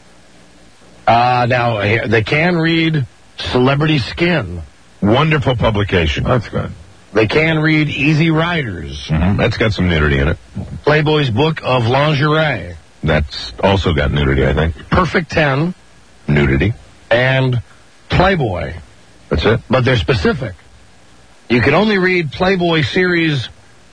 Now, they can read Celebrity Skin. Wonderful publication. That's good. They can read Easy Riders. Mm-hmm. That's got some nudity in it. Playboy's Book of Lingerie. That's also got nudity, I think. Perfect 10. Nudity. And Playboy. That's it. But they're specific. You can only read Playboy series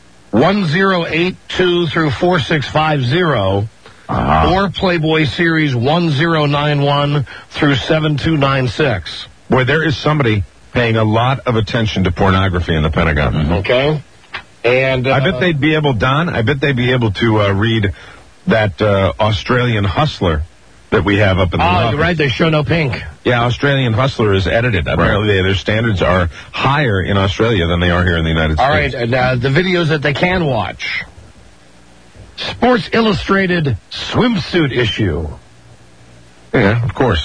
1082 through 4650, or Playboy series 1091 through 7296. Boy, there is somebody paying a lot of attention to pornography in the Pentagon. Mm-hmm. Okay. And I bet they'd be able, Don, to read that Australian Hustler that we have up in the office. You're right, they show no pink. Yeah, Australian Hustler is edited. Apparently their standards are higher in Australia than they are here in the United States. All right, and the videos that they can watch. Sports Illustrated swimsuit issue. Yeah, of course.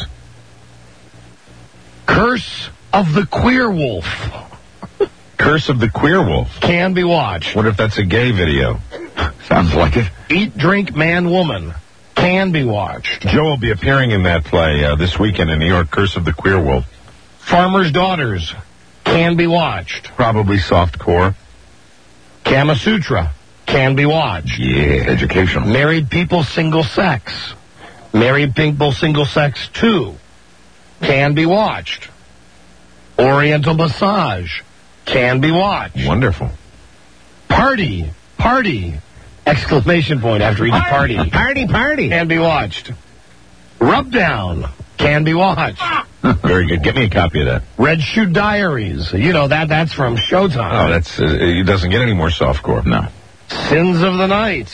Curse of the Queer Wolf. Curse of the Queer Wolf. Can be watched. What if that's a gay video? Sounds like it. Eat, Drink, Man, Woman. Can be watched. Joe will be appearing in that play this weekend in New York, Curse of the Queer Wolf. Farmer's Daughters. Can be watched. Probably softcore. Kama Sutra. Can be watched. Yeah, educational. Married People Single Sex. Married People Single Sex 2. Can be watched. Oriental Massage. Can be watched. Wonderful. Party. Exclamation point after each party. Party. Can be watched. Rub Down. Can be watched. Very good. Get me a copy of that. Red Shoe Diaries. You know that's from Showtime. Oh, that's it doesn't get any more softcore. No. Sins of the Night.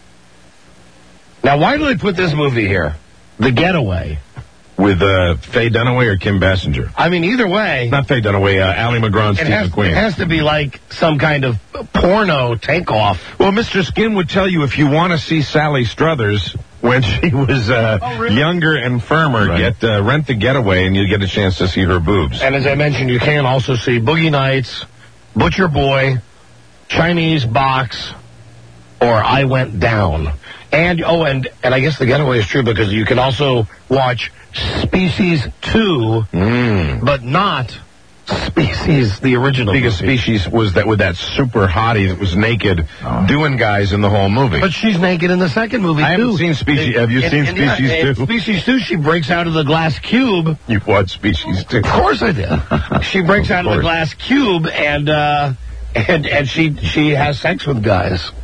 Now, why do they put this movie here? The Getaway. With Faye Dunaway or Kim Basinger? I mean, either way. Not Faye Dunaway, Ally McGraw and Steve McQueen. It has to be like some kind of porno takeoff. Well, Mr. Skin would tell you if you want to see Sally Struthers when she was younger and firmer, rent The Getaway and you get a chance to see her boobs. And as I mentioned, you can also see Boogie Nights, Butcher Boy, Chinese Box, or I Went Down. And I guess The Getaway is true because you can also watch Species 2, but not Species, the original. Because movie. Species was that with that super hottie that was naked doing guys in the whole movie. But she's naked in the second movie, I haven't seen Species. Have you seen Species 2? In Species 2, she breaks out of the glass cube. You've watched Species 2? Of course I did. She breaks out of the glass cube and she has sex with guys.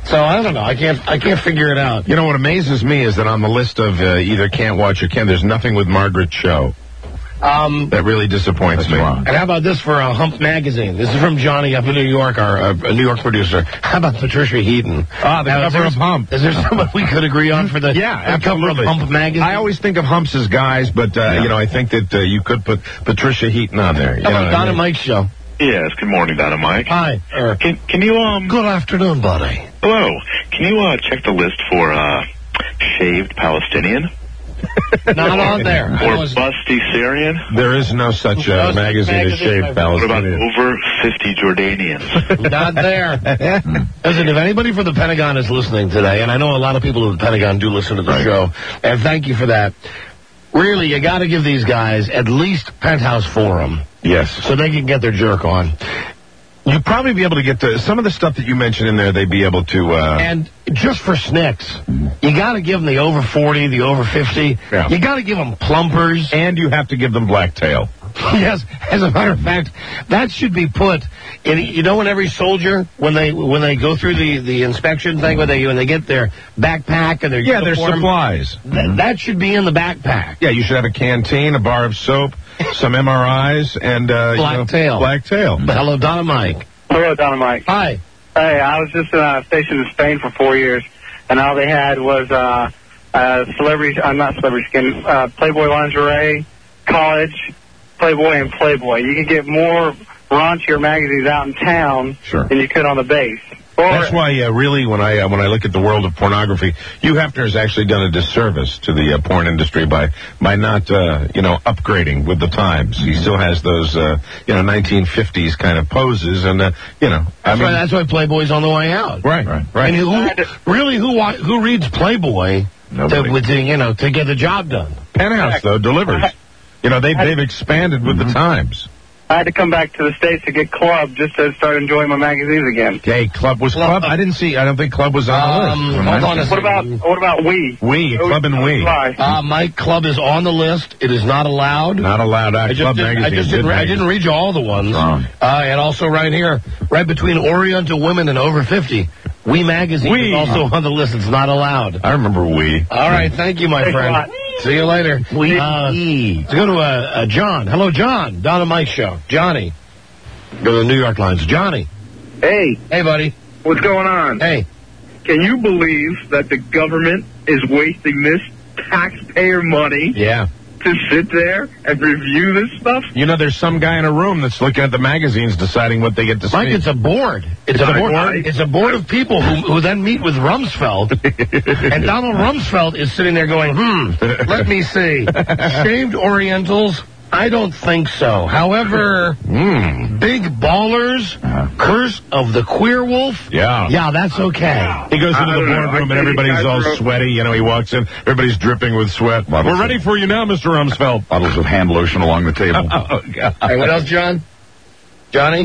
So I don't know. I can't figure it out. You know what amazes me is that on the list of either can't watch or can, there's nothing with Margaret Cho. That really disappoints me. And how about this for Hump Magazine? This is from Johnny up in New York, our New York producer. How about Patricia Heaton? The cover of Hump. Is there someone we could agree on for the cover of Hump Magazine? I always think of Humps as guys, but I think that you could put Patricia Heaton on there. How about Don and Mike's show? Yes, good morning, Don and Mike. Hi. Can you, Good afternoon, buddy. Hello. Can you, check the list for, shaved Palestinian? Not on there. Or busty Syrian? There is no such magazine as Shaved Palestinian. What about over 50 Jordanians? Not there. Listen, if anybody from the Pentagon is listening today, and I know a lot of people in the Pentagon do listen to the show, and thank you for that, really, you got to give these guys at least Penthouse Forum. Yes. So they can get their jerk on. You'd probably be able to get to some of the stuff that you mentioned in there. They'd be able to. And just for snicks, you got to give them the over 40, the over 50. Yeah. You got to give them plumpers, and you have to give them blacktail. Yes, as a matter of fact, that should be put in. You know, when every soldier, when they go through the inspection thing, when they get their backpack and their their uniform, supplies. That should be in the backpack. Yeah, you should have a canteen, a bar of soap, some MRIs, and blacktail. Blacktail. Hello, Don and Mike. Hello, Don and Mike. Hi. Hey, I was just stationed in Spain for 4 years, and all they had was Playboy lingerie, college, Playboy, and Playboy. You could get more raunchier magazines out in town than you could on the base. That's why, really, when I look at the world of pornography, Hugh Hefner has actually done a disservice to the porn industry by not, upgrading with the times. He still has those, 1950s kind of poses, and that's why Playboy's on the way out. Right. And who reads Playboy to get the job done? Penthouse though delivers. They've expanded with the times. I had to come back to the States to get Club just to start enjoying my magazines again. Okay, Club? I don't think Club was on the list. Hold on a second. What about We? We, Club and We. Mike, Club is on the list. It is not allowed. Not allowed. Club magazine. I didn't read you all the ones. And also right here, right between Oriental Women and Over 50, We magazine is also on the list. It's not allowed. I remember We. All right, thank you, my friend. See you later. Let's go to John. Hello, John. Don and Mike show. Johnny. Go to the New York lines. Johnny. Hey. Hey, buddy. What's going on? Hey. Can you believe that the government is wasting this taxpayer money to sit there and review this stuff? There's some guy in a room that's looking at the magazines deciding what they get to see. Mike, it's a board. It's a board of people who then meet with Rumsfeld. And Donald Rumsfeld is sitting there going, let me see. Shaved Orientals? I don't think so. However, Big Ballers, Curse of the Queer Wolf? Yeah, that's okay. He goes into the boardroom and everybody's all sweaty. He walks in, everybody's dripping with sweat. We're ready for you now, Mr. Rumsfeld. Bottles of hand lotion along the table. Oh, God. Hey, what else, John? Johnny?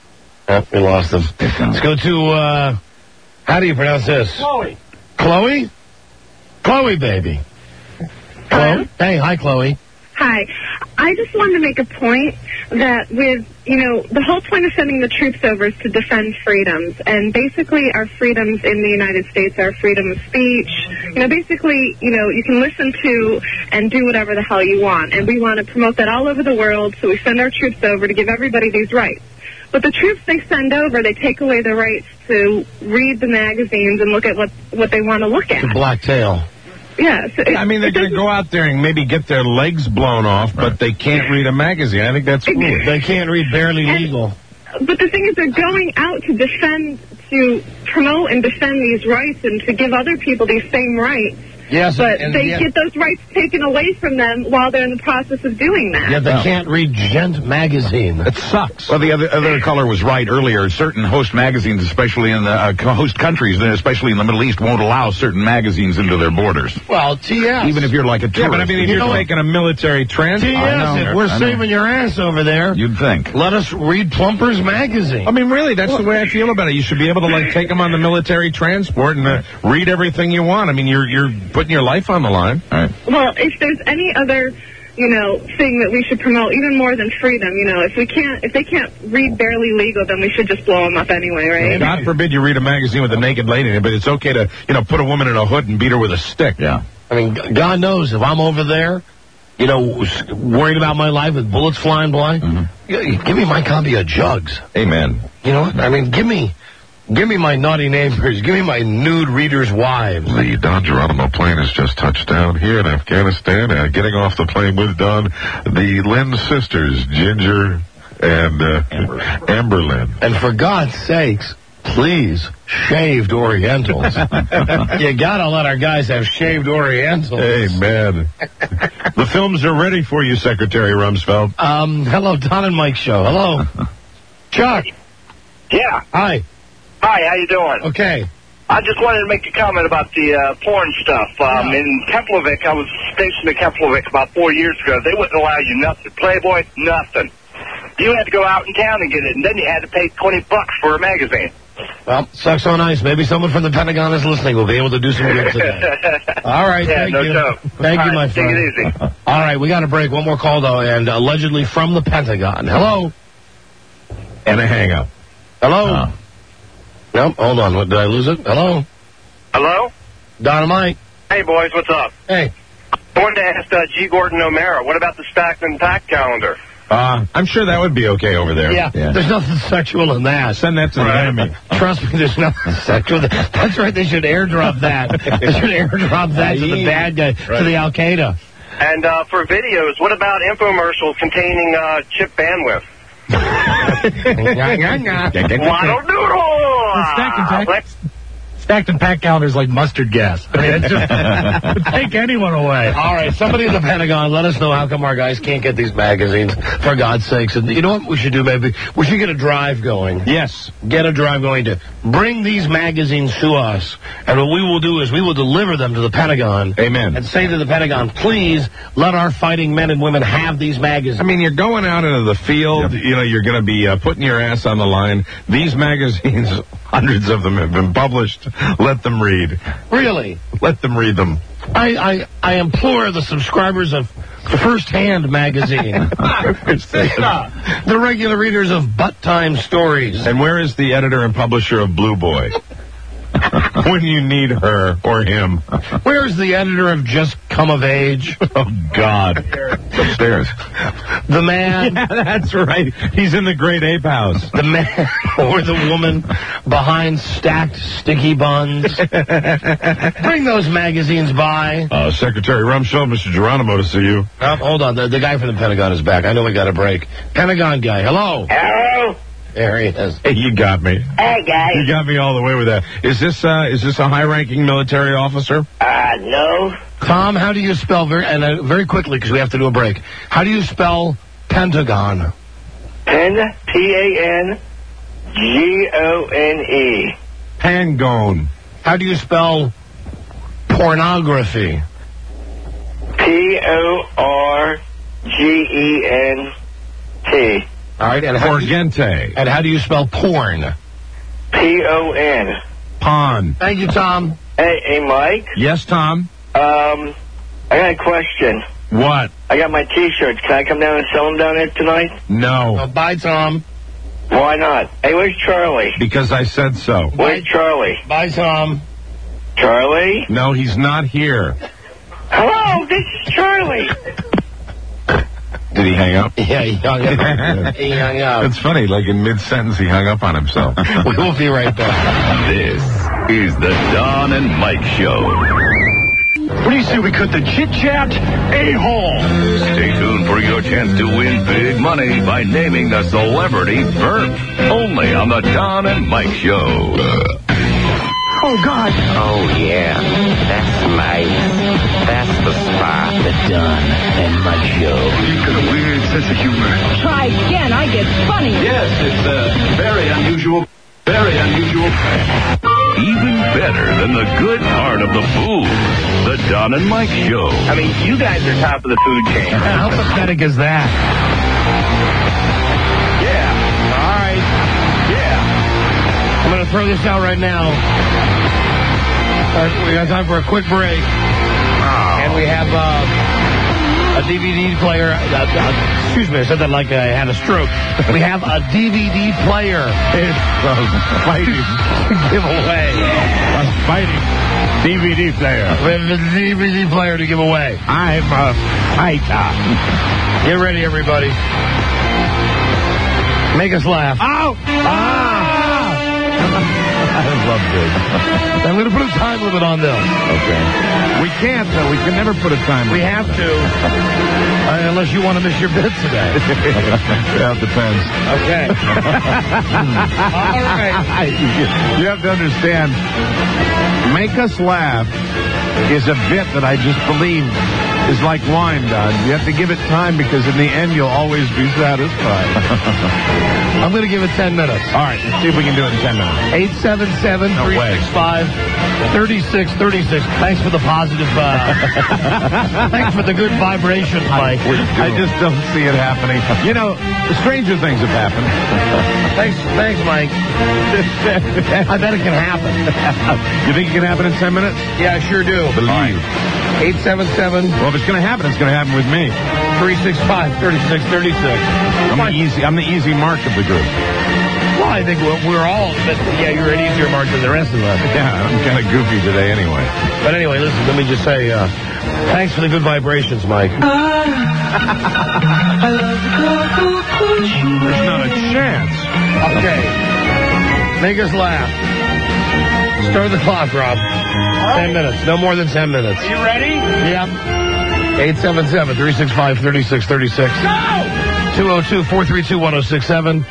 Oh, we lost him. Let's go to, how do you pronounce this? Chloe. Chloe? Chloe, baby. Chloe? Hey, hi, Chloe. Hi. I just wanted to make a point that with, the whole point of sending the troops over is to defend freedoms. And basically our freedoms in the United States are freedom of speech. Basically, you can listen to and do whatever the hell you want. And we want to promote that all over the world, so we send our troops over to give everybody these rights. But the troops they send over, they take away the rights to read the magazines and look at what they want to look at. The blacktail. Yeah. So they're going to go out there and maybe get their legs blown off, but they can't read a magazine. I think that's foolish. They can't read Barely Legal. But the thing is, they're going out to promote and defend these rights and to give other people these same rights. Yes, but they get those rights taken away from them while they're in the process of doing that. Yeah, they can't read Gent magazine. It sucks. Well, the other caller was right earlier. Certain host magazines, especially in the host countries, especially in the Middle East, won't allow certain magazines into their borders. Well, TS. Even if you're like a tourist. Yeah, but if you're taking a military transport. TS, if we're saving your ass over there. You'd think. Let us read Plumpers magazine. Really, that's the way I feel about it. You should be able to, take them on the military transport and read everything you want. You're putting your life on the line. All right. Well, if there's any other thing that we should promote even more than freedom. If they can't read barely legal, then we should just blow them up anyway, right? God forbid you read a magazine with a naked lady in it, but it's okay to, put a woman in a hood and beat her with a stick. Yeah. I mean, God knows if I'm over there, worried about my life with bullets flying by, give me my copy of Jugs. Amen. You know what? I mean, give me my naughty neighbors. Give me my nude readers' wives. The Don Geronimo plane has just touched down here in Afghanistan. Getting off the plane with Don, the Lynn sisters, Ginger and Amber Lynn. And for God's sakes, please, shaved Orientals. You gotta let our guys have shaved Orientals. Amen. The films are ready for you, Secretary Rumsfeld. Hello, Don and Mike Show. Hello. Chuck. Yeah. Hi. Hi, how you doing? Okay. I just wanted to make a comment about the porn stuff. In Keflavik, I was stationed in Keflavik about 4 years ago. They wouldn't allow you nothing. Playboy, nothing. You had to go out in town and get it, and then you had to pay $20 for a magazine. Well, sucks on ice. Maybe someone from the Pentagon is listening. We'll be able to do some good today. All right, thank you. Joke. Thank you, my friend. Take it easy. All right, we got a break. One more call, though, and allegedly from the Pentagon. Hello? And a hang-up. Hello? Nope, hold on. What, did I lose it? Hello? Hello? Dynamite. Hey, boys, what's up? Hey. I wanted to ask G. Gordon O'Mara, what about the Stacked and Packed calendar? I'm sure that would be okay over there. Yeah, there's nothing sexual in that. Send that to the enemy. Trust me, there's nothing sexual. That's right, they should airdrop that. They should airdrop that to the bad guy, to the Al-Qaeda. And for videos, what about infomercials containing chip bandwidth? Waddle doodle! Stacked and packed calendars like mustard gas. I mean, it would take anyone away. All right, somebody in the Pentagon, let us know how come our guys can't get these magazines, for God's sakes. And you know what we should do, maybe? We should get a drive going. Yes. Get a drive going to bring these magazines to us. And what we will do is we will deliver them to the Pentagon. Amen. And say to the Pentagon, please let our fighting men and women have these magazines. I mean, you're going out into the field. Yep. You're going to be putting your ass on the line. These magazines, hundreds of them have been published. Let them read. Really? Let them read them. I implore the subscribers of First Hand magazine, the regular readers of Butt Time Stories. And where is the editor and publisher of Blue Boy? When you need her or him. Where's the editor of Just Come of Age? Oh, God. Upstairs. The man. Yeah, that's right. He's in the Great Ape House. The man or the woman behind stacked sticky buns. Bring those magazines by. Secretary Rumsfeld, Mr. Geronimo to see you. Hold on. The guy from the Pentagon is back. I know we got a break. Pentagon guy. Hello. Hello? There he is. Hey, you got me. Hey, guys. You got me all the way with that. Is this a high-ranking military officer? No. Tom, how do you spell, very quickly, because we have to do a break, how do you spell Pentagon? P-A-N-G-O-N-E. Pangone. How do you spell pornography? P-O-R-G-E-N-T. All right, and how do you spell porn? P-O-N. Pon. Thank you, Tom. Hey, Mike? Yes, Tom? I got a question. What? I got my T-shirts. Can I come down and sell them down there tonight? No. Bye, Tom. Why not? Hey, where's Charlie? Because I said so. Where's Charlie? Bye, Tom. Charlie? No, he's not here. Hello, this is Charlie. Did he hang up? Yeah, he hung up. He hung up. It's funny, like in mid-sentence, he hung up on himself. We will be right back. This is the Don and Mike Show. What do you say we cut the chit-chat a-hole? Stay tuned for your chance to win big money by naming the celebrity verb. Only on the Don and Mike Show. Oh, God. Oh, yeah. That's That's the spot. The Don and Mike Show. You've got a weird sense of humor. Try again. I get funny. Yes, it's very unusual. Very unusual. Even better than the good part of the food. The Don and Mike Show. I mean, you guys are top of the food chain. How pathetic is that? Yeah. All right. Yeah. I'm going to throw this out right now. All right, we got time for a quick break. And we have a DVD player. Excuse me, I said that like I had a stroke. We have a DVD player. It's fighting giveaway. A fighting DVD player. We have a DVD player to give away. I'm a fighter. Get ready, everybody. Make us laugh. Ow! I love this. I'm going to put a time limit on this. Okay. We can't, though. We can never put a time limit. We have to. Unless you want to miss your bit today. Yeah, it depends. Okay. All right. You have to understand, Make Us Laugh is a bit that I just believe is like wine, Don. You have to give it time because in the end you'll always be satisfied. I'm going to give it 10 minutes. All right, let's see if we can do it in 10 minutes. 877-365-3636. Thanks for the positive, thanks for the good vibrations, Mike. I just don't see it happening. You know, stranger things have happened. Thanks, Mike. I bet it can happen. You think it can happen in 10 minutes? Yeah, I sure do. Believe. 877. Well, if it's going to happen, it's going to happen with me. 365-3636. I'm the easy mark of the group. Well, I think we're all, but yeah, you're an easier mark than the rest of us. Yeah, I'm kind of goofy today anyway. But anyway, listen, let me just say, thanks for the good vibrations, Mike. There's not a chance. Okay. Make us laugh. Start the clock, Rob. 10 minutes. No more than 10 minutes. Are you ready? Yep. 877-365-3636. Go! 202-432-1067.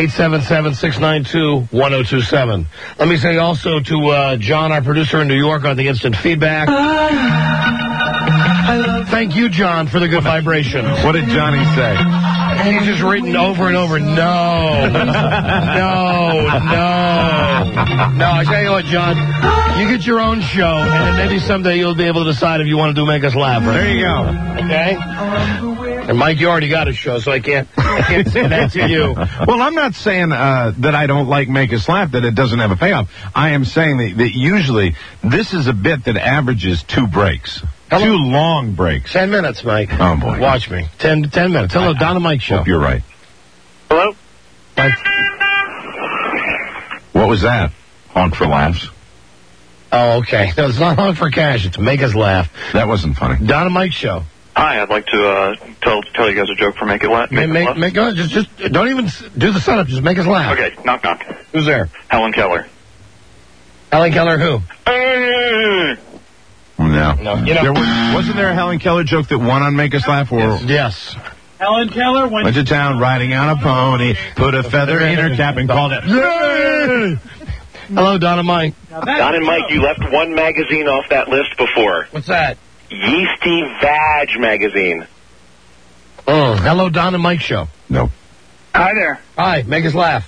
877-692-1027. Let me say also to John, our producer in New York, on the instant feedback. Thank you, John, for the good vibration. What did Johnny say? He's just written over and over, no. I tell you what, John, you get your own show, and then maybe someday you'll be able to decide if you want to do Make Us Laugh. Right? There you go. Okay? And Mike, you already got a show, so I can't say that to you. Well, I'm not saying that I don't like Make Us Laugh, that it doesn't have a payoff. I am saying that usually this is a bit that averages 2 breaks. Hello? 2 long breaks. 10 minutes, Mike. Oh, boy. Watch me. 10 minutes. Hello, Don and Mike Show. Hope you're right. Hello? What was that? Honk for laughs? Oh, okay. No, it's not Honk for Cash. It's Make Us Laugh. That wasn't funny. Don and Mike Show. Hi, I'd like to tell you guys a joke for Make It Laugh. Just don't even do the setup. Just make us laugh. Okay, knock, knock. Who's there? Helen Keller. Helen Keller who? No. You know, wasn't there a Helen Keller joke that won on Make Us Laugh? Or yes. Helen Keller went to town riding on a pony, put a feather in her cap and called it. Yay! Hello, Don and Mike. Don and Mike, you left one magazine off that list before. What's that? Yeasty Vag magazine. Oh, hello, Don and Mike Show. No. Hi there. Hi, make us laugh.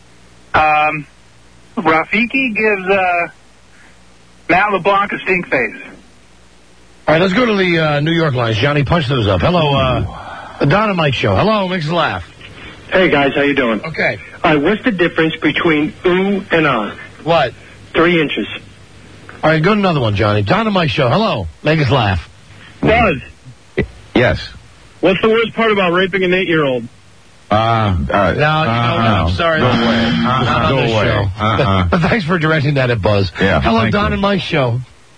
Rafiki gives Matt LeBlanc a stink face. All right, let's go to the New York lines. Johnny, punch those up. Hello, the Don and Mike Show. Hello, make us laugh. Hey, guys, how you doing? Okay. All right, what's the difference between ooh and ah? What? 3 inches. All right, go to another one, Johnny. Don and Mike Show. Hello, make us laugh. Buzz, Yes. what's the worst part about raping an 8-year-old? No, I'm sorry. Go away. Not on Go this away. show. But thanks for directing that at Buzz. Yeah, hello, thank Don you. and Mike Show.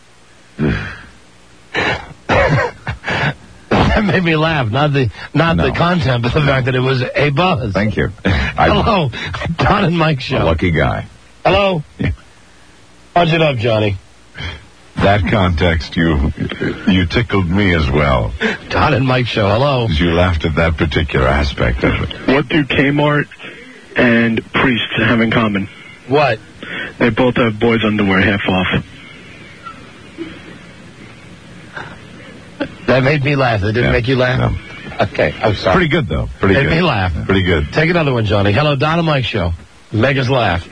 That made me laugh. Not the content, but the fact that it was a Buzz. Thank you. Hello, Don and Mike Show. A lucky guy. Hello. Yeah. Punch it up, Johnny. That context, you tickled me as well. Don and Mike Show. Hello. You laughed at that particular aspect of it. What do Kmart and priests have in common? What? They both have boys' underwear half off. That made me laugh. That didn't make you laugh? No. Okay, I'm sorry. Pretty good, though. Pretty Made good. me laugh. Pretty good. Take another one, Johnny. Hello, Don and Mike Show. Make us laugh.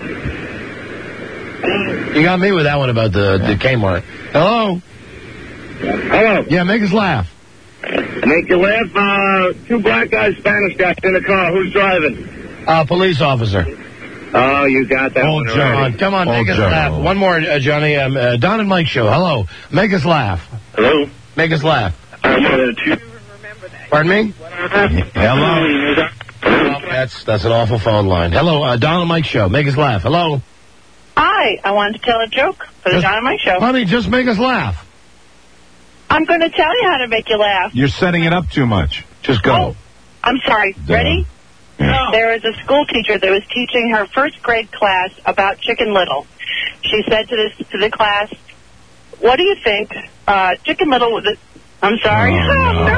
You got me with that one about the Kmart. Hello? Hello. Yeah, make us laugh. Make you laugh. 2 black guys, Spanish guys in the car. Who's driving? Police officer. Oh, you got that Old one Joe. already. Come on, make us Joe. laugh. One more, Johnny. Don and Mike Show. Hello. Make us laugh. Hello. Make us laugh. I wanted to Pardon me? Hello. That's an awful phone line. Hello, Don and Mike Show. Make us laugh. Hello. Hi, I wanted to tell a joke for the John and Mike Show. Honey, just make us laugh. I'm going to tell you how to make you laugh. You're setting it up too much. Just go. Oh, I'm sorry. Ready? Yeah. There was a school teacher that was teaching her first grade class about Chicken Little. She said to the class, "What do you think Chicken Little was?" I'm sorry. Jesus,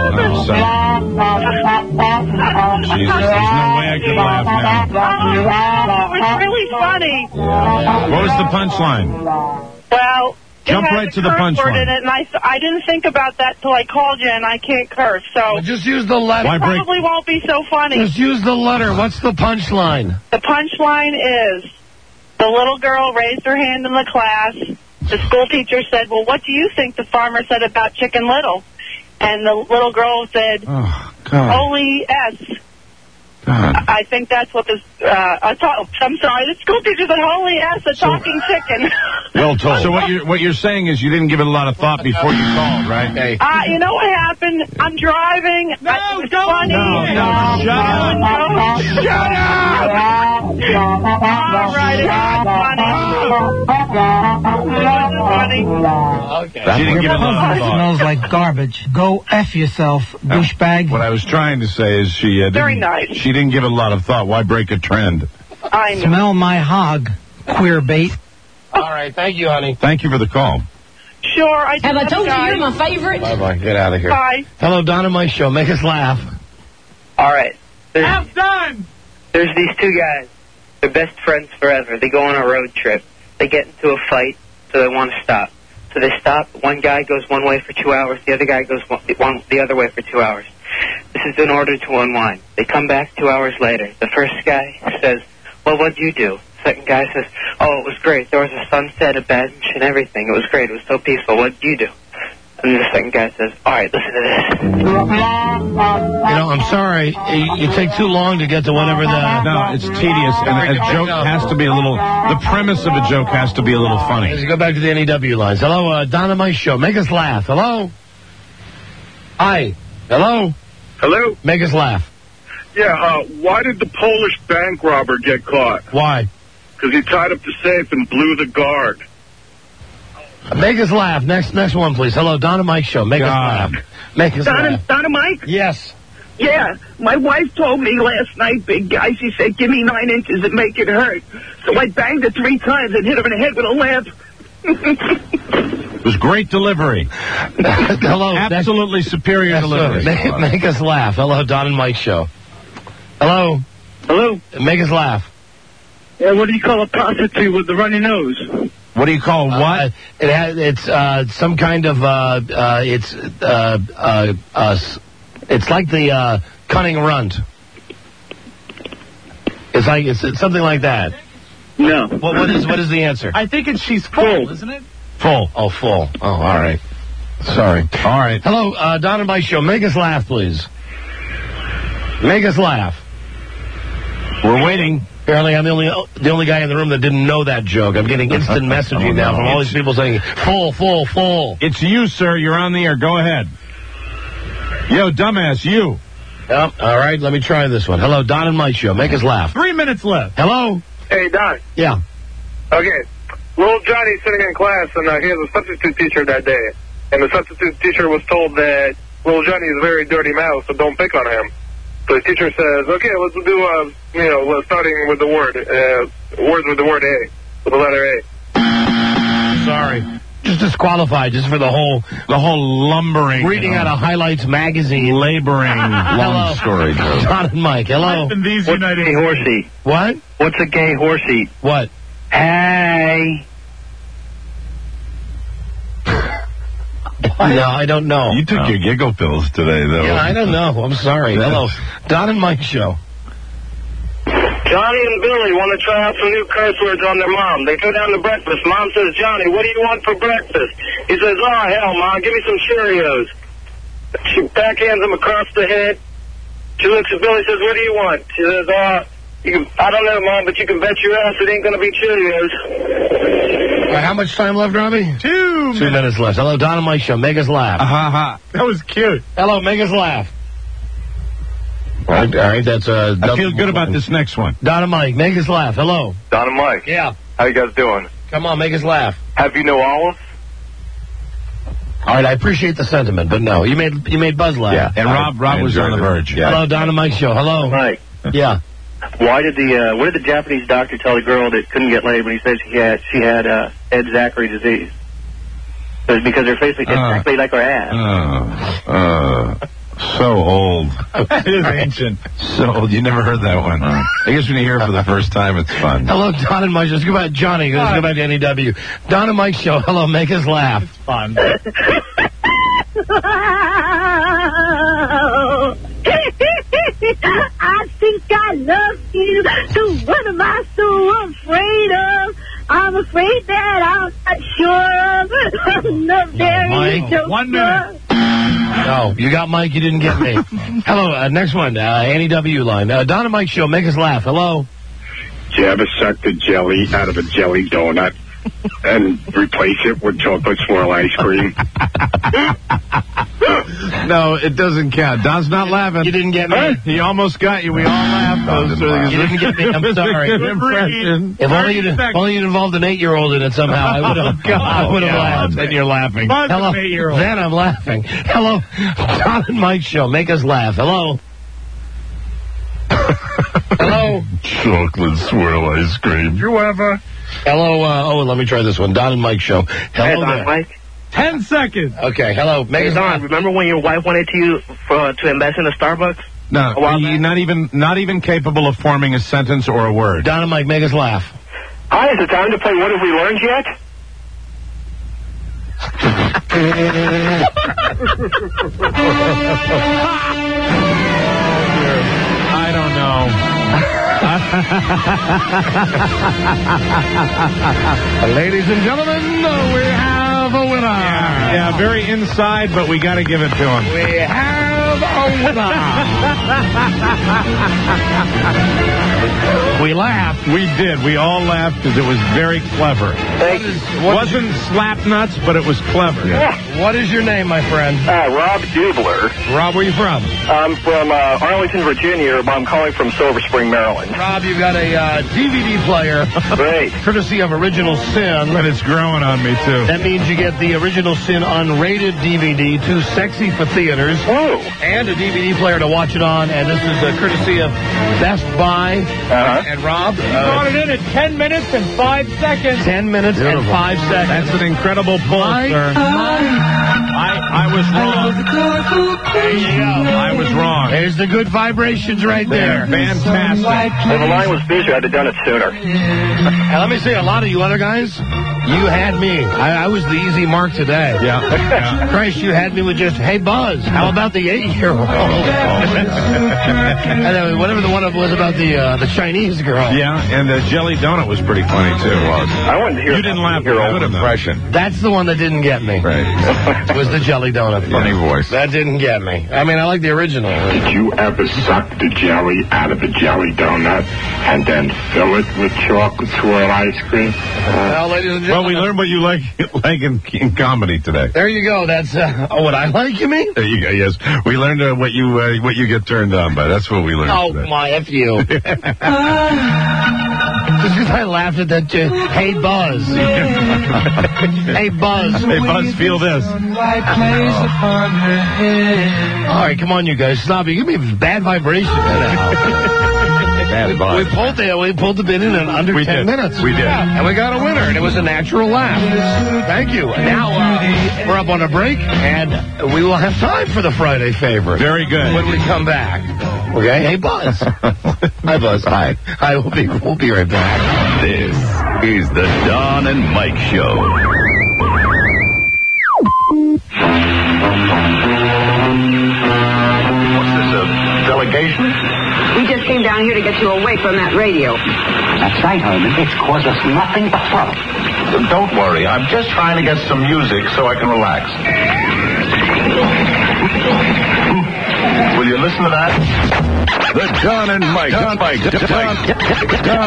there's no way I can laugh now. It was really funny. What was the punchline? Well, Jump right to the punchline. And I didn't think about that till I called you, and I can't curse. So just use the letter. It probably won't be so funny. Just use the letter. What's the punchline? The punchline is the little girl raised her hand in the class. The school teacher said, "Well, what do you think the farmer said about Chicken Little?" And the little girl said, "Oh, God. Only S." God. I think that's what this. I'm sorry, the school teacher said, "Holy S, a talking chicken." Well told. So what you're saying is you didn't give it a lot of thought before you called, right? Hey. You know what happened? I'm driving. No, it's don't. funny. No, shut up. Shut up. All right, it's funny. Okay. She didn't give it a lot of thought. Smells like garbage. Go F yourself, douchebag. What I was trying to say is she Very nice. She didn't give it a lot of thought. Why break a trend? I know. Smell my hog, queer bait. All right, thank you, honey. Thank you for the call. Sure, I Have I told you you're my favorite? Bye-bye. Get out of here. Bye. Hello, Don and Mike Show. Make us laugh. All right. Have done. There's these two guys. They're best friends forever. They go on a road trip. They get into a fight, so they want to stop. So they stop. One guy goes one way for 2 hours. The other guy goes the other way for 2 hours. This is in order to unwind. They come back 2 hours later. The first guy says, "Well, what'd you do?" The second guy says, "Oh, it was great. There was a sunset, a bench, and everything. It was great. It was so peaceful. What'd you do?" And the second guy says, "All right, listen to this." I'm sorry. You take too long to get to whatever the... No, it's tedious, and a joke has to be a little... The premise of a joke has to be a little funny. Let's go back to the NEW lines. Hello, Don and Mike Show. Make us laugh. Hello? Hi. Hello? Hello? Make us laugh. Yeah, why did the Polish bank robber get caught? Why? Because he tied up the safe and blew the guard. Make us laugh. Next one, please. Hello, Don and Mike Show. Make us laugh. Make us laugh. Don and Mike? Yes. Yeah, my wife told me last night, big guy, she said, "Give me 9 inches and make it hurt." So I banged it 3 times and hit her in the head with a lamp. It was great delivery. Hello. Absolutely superior delivery. Make us laugh. Hello, Don and Mike Show. Hello. Hello. Make us laugh. Yeah, what do you call a prostitute with the runny nose? What do you call what? It's some kind of it's like the cunning runt. It's something like that. No. What is the answer? I think she's full, isn't it? Full. Oh, full. Oh, all right. Sorry. All right. Hello, Don and Mike Show. Make us laugh, please. Make us laugh. We're waiting. Apparently, I'm the only guy in the room that didn't know that joke. I'm getting instant messaging now from all these people saying, full, full, full. It's you, sir. You're on the air. Go ahead. Yo, dumbass, you. Yep. All right, let me try this one. Hello, Don and Mike Show. Make us laugh. 3 minutes left. Hello? Hey, Don. Yeah. Okay. Little Johnny's sitting in class, and he has a substitute teacher that day. And the substitute teacher was told that little Johnny is a very dirty mouse, so don't pick on him. So the teacher says, "Okay, let's do, starting with the word, words with the word A, with the letter A." Sorry. Just disqualified, just for the whole lumbering. Reading out of Highlights magazine. Laboring. Long story. Don and Mike, hello. What's a gay horsey? What? What's a gay horsey? What? Hey. No, I don't know. You took your giggle pills today, though. Yeah, I don't know. I'm sorry. Hello. Don and Mike Show. Johnny and Billy want to try out some new curse words on their mom. They go down to breakfast. Mom says, "Johnny, what do you want for breakfast?" He says, "Oh, hell, Mom, give me some Cheerios." She backhands him across the head. She looks at Billy and says, "What do you want?" She says, I don't know, Mom, but you can bet your ass it ain't going to be Cheerios. How much time left, Robbie? 2 minutes left. Hello, Don and Mike Show. Make us laugh. That was cute. Hello, make us laugh. All right, that's I feel good about this next one. Don and Mike, make us laugh. Hello. Don and Mike. Yeah. How you guys doing? Come on, make us laugh. Have you New Orleans? All right, I appreciate the sentiment, but no, you made Buzz laugh. Yeah, and Rob was on the verge. Yeah. Hello, Don and Mike show. Hello. Mike. Yeah. What did the Japanese doctor tell the girl that couldn't get laid when he said she had Ed Zachary disease? It was because her face looked exactly like her ass. So old. It is ancient. So old. You never heard that one. I guess when you hear it for the first time, it's fun. Hello, Don and Mike. Let's go back to Johnny. Let's go back to NEW. Don and Mike show. Hello, make us laugh. It's fun. I think I love you. So what am I so afraid of? I'm afraid that I'm not sure of. I'm not very Mike, 1 minute. No, you got Mike, you didn't get me. Hello, next one, NEW line. Don and Mike show, make us laugh. Hello. Did you ever suck the jelly out of a jelly donut and replace it with chocolate swirl ice cream? No, it doesn't count. Don's not laughing. You didn't get me. He almost got you. We all laughed. You didn't get me. I'm sorry. If only you'd involved an 8-year-old in it somehow, I would have laughed. Then you're laughing. Hello. Then I'm laughing. Hello. Don and Mike show. Make us laugh. Hello. Hello. Chocolate swirl ice cream. You ever? Hello. Let me try this one. Don and Mike show. Hello there. Mike. 10 seconds. Okay, hello. Hey, Don, remember when your wife wanted to invest in a Starbucks? No, not even capable of forming a sentence or a word. Don and Mike, make us laugh. Hi, is it time to play What Have We Learned Yet? I don't know. Ladies and gentlemen, we have a winner. Yeah, very inside, but we got to give it to him. We have a winner. We laughed. We did. We all laughed because it was very clever. It wasn't slap nuts, but it was clever. Yeah. What is your name, my friend? Rob Dubler. Rob, where are you from? I'm from Arlington, Virginia, but I'm calling from Silver Spring, Maryland. Rob, you've got a DVD player. Great. Courtesy of Original Sin. And it's growing on me, too. That means you get the Original Sin unrated DVD, Too Sexy for Theaters. Oh. And a DVD player to watch it on. And this is courtesy of Best Buy. And Rob. You brought it in at 10 minutes and 5 seconds. 10 minutes and 5 seconds. That's an incredible pull, sir. I was wrong. There you go. I was wrong. There's the good vibrations right there. Fantastic. Well, the line was busy. I'd have done it sooner. And let me say, a lot of you other guys, you had me. I was the easy mark today. Yeah. Christ, you had me with just, hey, Buzz, how about the 8-year-old? And then whatever the one was about the Chinese girl. Yeah, and the jelly donut was pretty funny, too. I wanted to hear You didn't laugh at good impression. That's the one that didn't get me. Right. Was the jelly donut. Funny voice. That didn't get me. I mean, I like the original. Did you ever suck the jelly out of a jelly donut and then fill it with chocolate swirl ice cream? Well, ladies and gentlemen. Well, we learned what you like in comedy today. There you go. That's what I like, you mean? There you go, yes. We learned what you get turned on by. That's what we learned today. My F you. Just because I laughed at that, hey, Buzz. Hey, Buzz. Hey, Buzz, feel this. All right, come on, you guys. Stop it. Give me bad vibrations now. We pulled the bid in under 10 minutes. We did. Yeah, and we got a winner, and it was a natural laugh. Thank you. Now we're up on a break, and we will have time for the Friday favorite. Very good. When we come back. Okay? Hey, Buzz. Hi, Buzz. Hi. We'll be right back. This is the Don and Mike Show. What's this, a delegation? We just came down here to get you away from that radio. That's right, Herman. It's caused us nothing but trouble. Don't worry. I'm just trying to get some music so I can relax. Will you listen to that? The Don and Mike.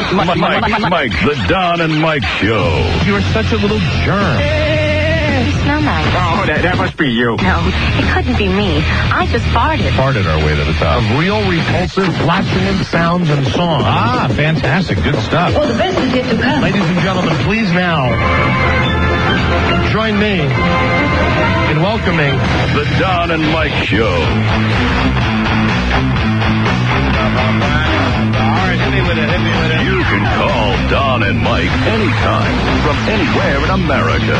The Don and Mike Show. You're such a little germ. It's not termite. Oh, that must be you. No, it couldn't be me. I just farted. Farted our way to the top. Of real repulsive, flatulent sounds and songs. Ah, fantastic. Good stuff. Well, the best is yet to come. Ladies and gentlemen, please now join me in welcoming The Don and Mike Show. You can call Don and Mike anytime from anywhere in America.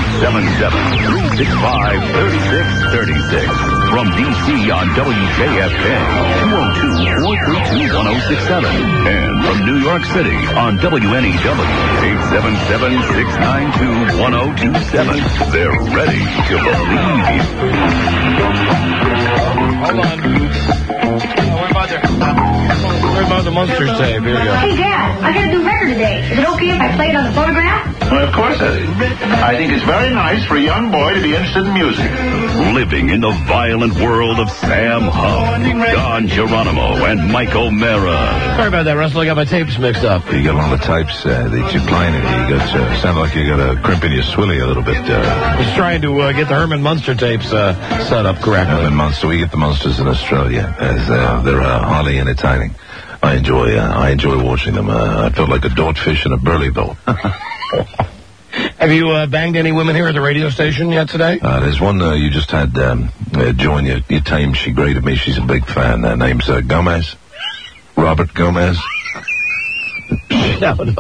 877-365-3636. From D.C. on WJFK, 202-432-1067. And from New York City on WNEW, 877-692-1027. They're ready to believe you. Hold on. Where about the Munster tape? Here we go. Hey, Dad, I got a new record today. Is it okay if I play it on the phonograph? Well, of course it is. I think it's very nice for a young boy to be interested in music. Living in the violent world of Sam Huff, Don Geronimo, and Mike O'Mara. Sorry about that, Russell. I got my tapes mixed up. You got a lot of tapes that you're playing in here. You got sound like you got a crimp in your swilly a little bit. He's trying to get the Herman Munster tapes set up correctly. Herman Munster. We get the Munsters in Australia, as they're highly entertaining. I enjoy watching them. I felt like a dogfish in a burley-bill. Have you banged any women here at the radio station yet today? There's one you just had join your team. She greeted me. She's a big fan. Her name's Gomez. Robert Gomez. She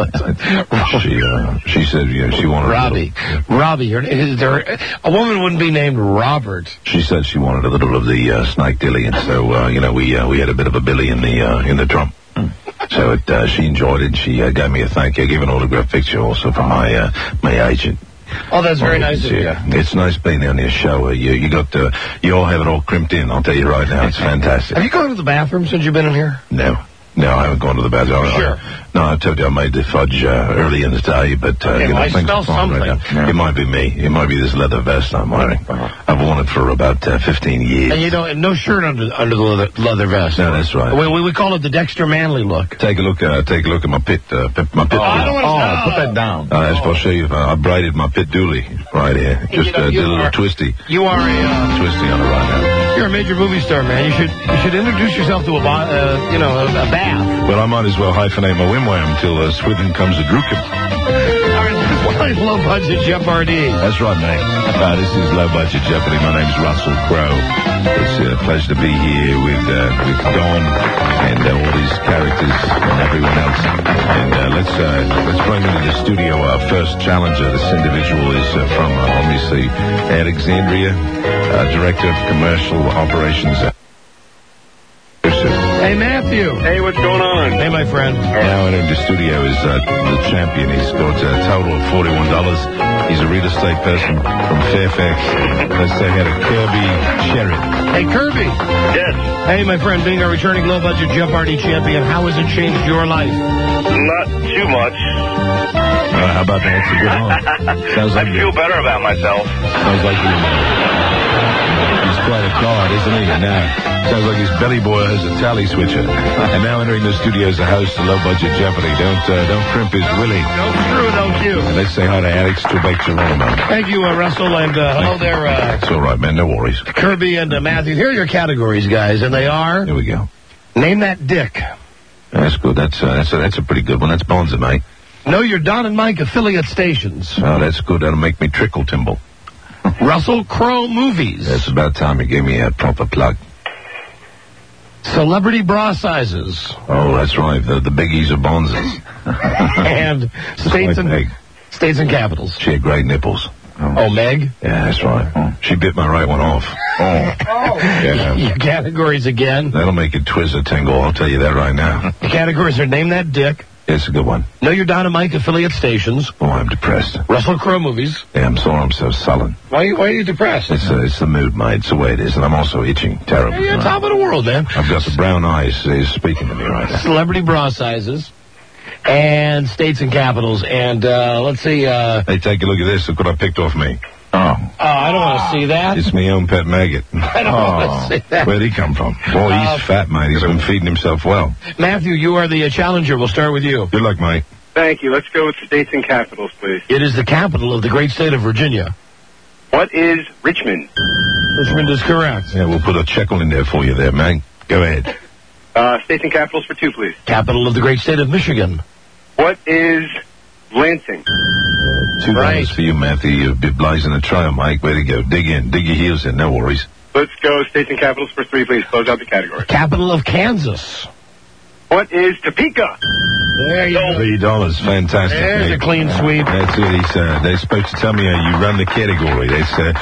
said she wanted Robbie. A woman wouldn't be named Robert. She said she wanted a little of the snake dilly, and so we had a bit of a billy in the drum. So she enjoyed it. She gave me a thank you. I gave an autograph picture also from my agent. Oh, that's very nice of you. It's nice being on your show. You all have it all crimped in. I'll tell you right now, it's fantastic. Have you gone to the bathroom since you've been in here? No, I haven't gone to the bathroom. Sure. I told you I made the fudge early in the day, but I things smell are fine something. right now. It might be me. It might be this leather vest I'm wearing. I've worn it for about 15 years. And you don't, no shirt under the leather vest. No, that's right. We call it the Dexter Manley look. Take a look at my pit. My pit. I don't want to put that down. I'll show you. I braided my pit dooley right here. Just did a little twisty. You are a twisty on it right now. You're a major movie star, man. You should introduce yourself to a bath. Well, I might as well hyphenate my wimwam till Swithin comes a drookin. Low Budget Jeopardy. That's right, mate. This is Low Budget Jeopardy. My name's Russell Crowe. It's a pleasure to be here with Don and all these characters and everyone else. And let's bring into the studio our first challenger. This individual is from obviously Alexandria, Director of Commercial Operations. Hey, Matthew. Hey, what's going on? Hey, my friend. Now in the studio is the champion. He's got a total of $41. He's a real estate person from Fairfax. Let's say he had a Kirby Cherry. Hey, Kirby. Yes. Hey, my friend, being a returning low-budget Jeopardy champion, how has it changed your life? Not too much. How about that? That's a good one. Sounds like I feel better about myself. Sounds like he's quite a card, isn't he? Now, sounds like his belly boy has a tally switcher. And now entering the studio is the host of Low Budget Jeopardy. Don't crimp his willy. Don't you. And let's say hi to Alex Trebek-Geronimo. Thank you, Russell, and hello there. It's all right, man. No worries. Kirby and Matthew. Here are your categories, guys, and they are. Here we go. Name that dick. That's good. That's a pretty good one. That's Bonza, mate. Know your Don and Mike affiliate stations. Oh, that's good. That'll make me trickle timble. Russell Crowe movies. That's about time you gave me a proper plug. Celebrity bra sizes. Oh, that's right. The biggies are Bonzas. And states and capitals. She had great nipples. Oh, Meg? Yeah, that's right. She bit my right one off. Yeah. Your categories again. That'll make it twist a tingle, I'll tell you that right now. The categories are Name That Dick. It's a good one. Know your Don and Mike affiliate stations. Oh, I'm depressed. Russell Crowe movies. Yeah, I'm sorry I'm so sullen. Why are you depressed? It's the mood, mate. It's the way it is, and I'm also itching terribly. You're top of the world, man. I've got the brown eyes. He's speaking to me right now. Celebrity bra sizes. And states and capitals. And let's see. Hey, take a look at this. Look what I picked off me. Oh, I don't want to see that. It's my own pet maggot. I don't want to see that. Where'd he come from? Boy, he's fat, mate. He's been feeding himself well. Matthew, you are the challenger. We'll start with you. Good luck, mate. Thank you. Let's go with states and capitals, please. It is the capital of the great state of Virginia. What is Richmond? Richmond is correct. Yeah, we'll put a shekel in there for you there, man. Go ahead. States and capitals for 2, please. Capital of the great state of Michigan. What is Lansing? $2 for you, Matthew. You're blazing a trail, Mike. Way to go. Dig in. Dig your heels in. No worries. Let's go states and capitals for 3, please. Close out the category. Capital of Kansas. What is Topeka? There you go. $3. Fantastic. There's a clean sweep. That's it. They're supposed to tell me how you run the category. They say,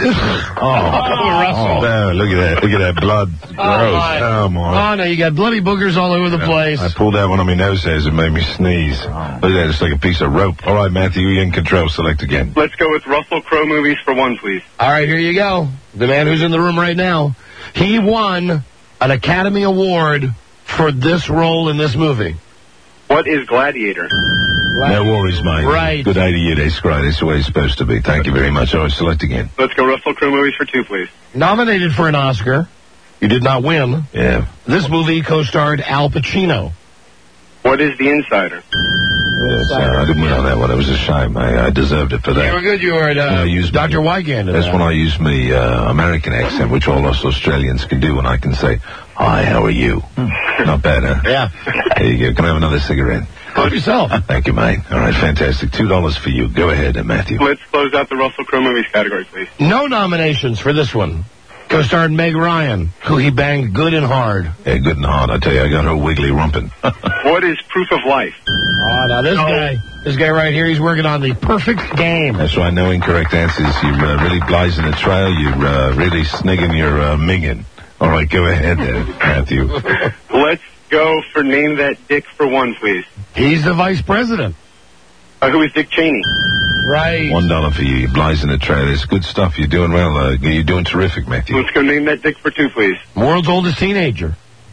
Russell. No, look at that. Look at that blood. Gross. Come on. Oh, no, you got bloody boogers all over the place. I pulled out one of my nose hairs and made me sneeze. Look at that. It's like a piece of rope. All right, Matthew, you're in control. Select again. Let's go with Russell Crowe movies for 1, please. All right, here you go. The man who's in the room right now. He won an Academy Award for this role in this movie. What is Gladiator? No worries, mate. Right. Good day to you. That's great. That's the way it's supposed to be. Thank you very much. All right, select again. Let's go Russell Crowe movies for 2, please. Nominated for an Oscar. You did not win. Yeah. This movie co-starred Al Pacino. What is The Insider? Yes, I didn't win on that one. It was a shame. I deserved it for that. You were good. You were at Dr. Wygand. That's when I used my American accent, which all us Australians can do, and I can say, "Hi, how are you?" Not bad, huh? Yeah. There you go. Can I have another cigarette? Help yourself. Thank you, mate. All right, fantastic. $2 for you. Go ahead, Matthew. Let's close out the Russell Crowe movies category, please. No nominations for this one. Co-starred Meg Ryan, who he banged good and hard. Yeah, good and hard. I tell you, I got her wiggly rumpin'. What is Proof of Life? Oh, now this guy right here, he's working on the perfect game. That's right. No incorrect answers. You're really blazing the trail. You're really snigging your minging. All right, go ahead then, Matthew. Let's go for Name That Dick for 1, please. He's the vice president. Who is Dick Cheney? Right. $1 for you. You're blazing the trail. It's good stuff. You're doing well. You're doing terrific, Matthew. Let's go Name That Dick for 2, please. World's oldest teenager.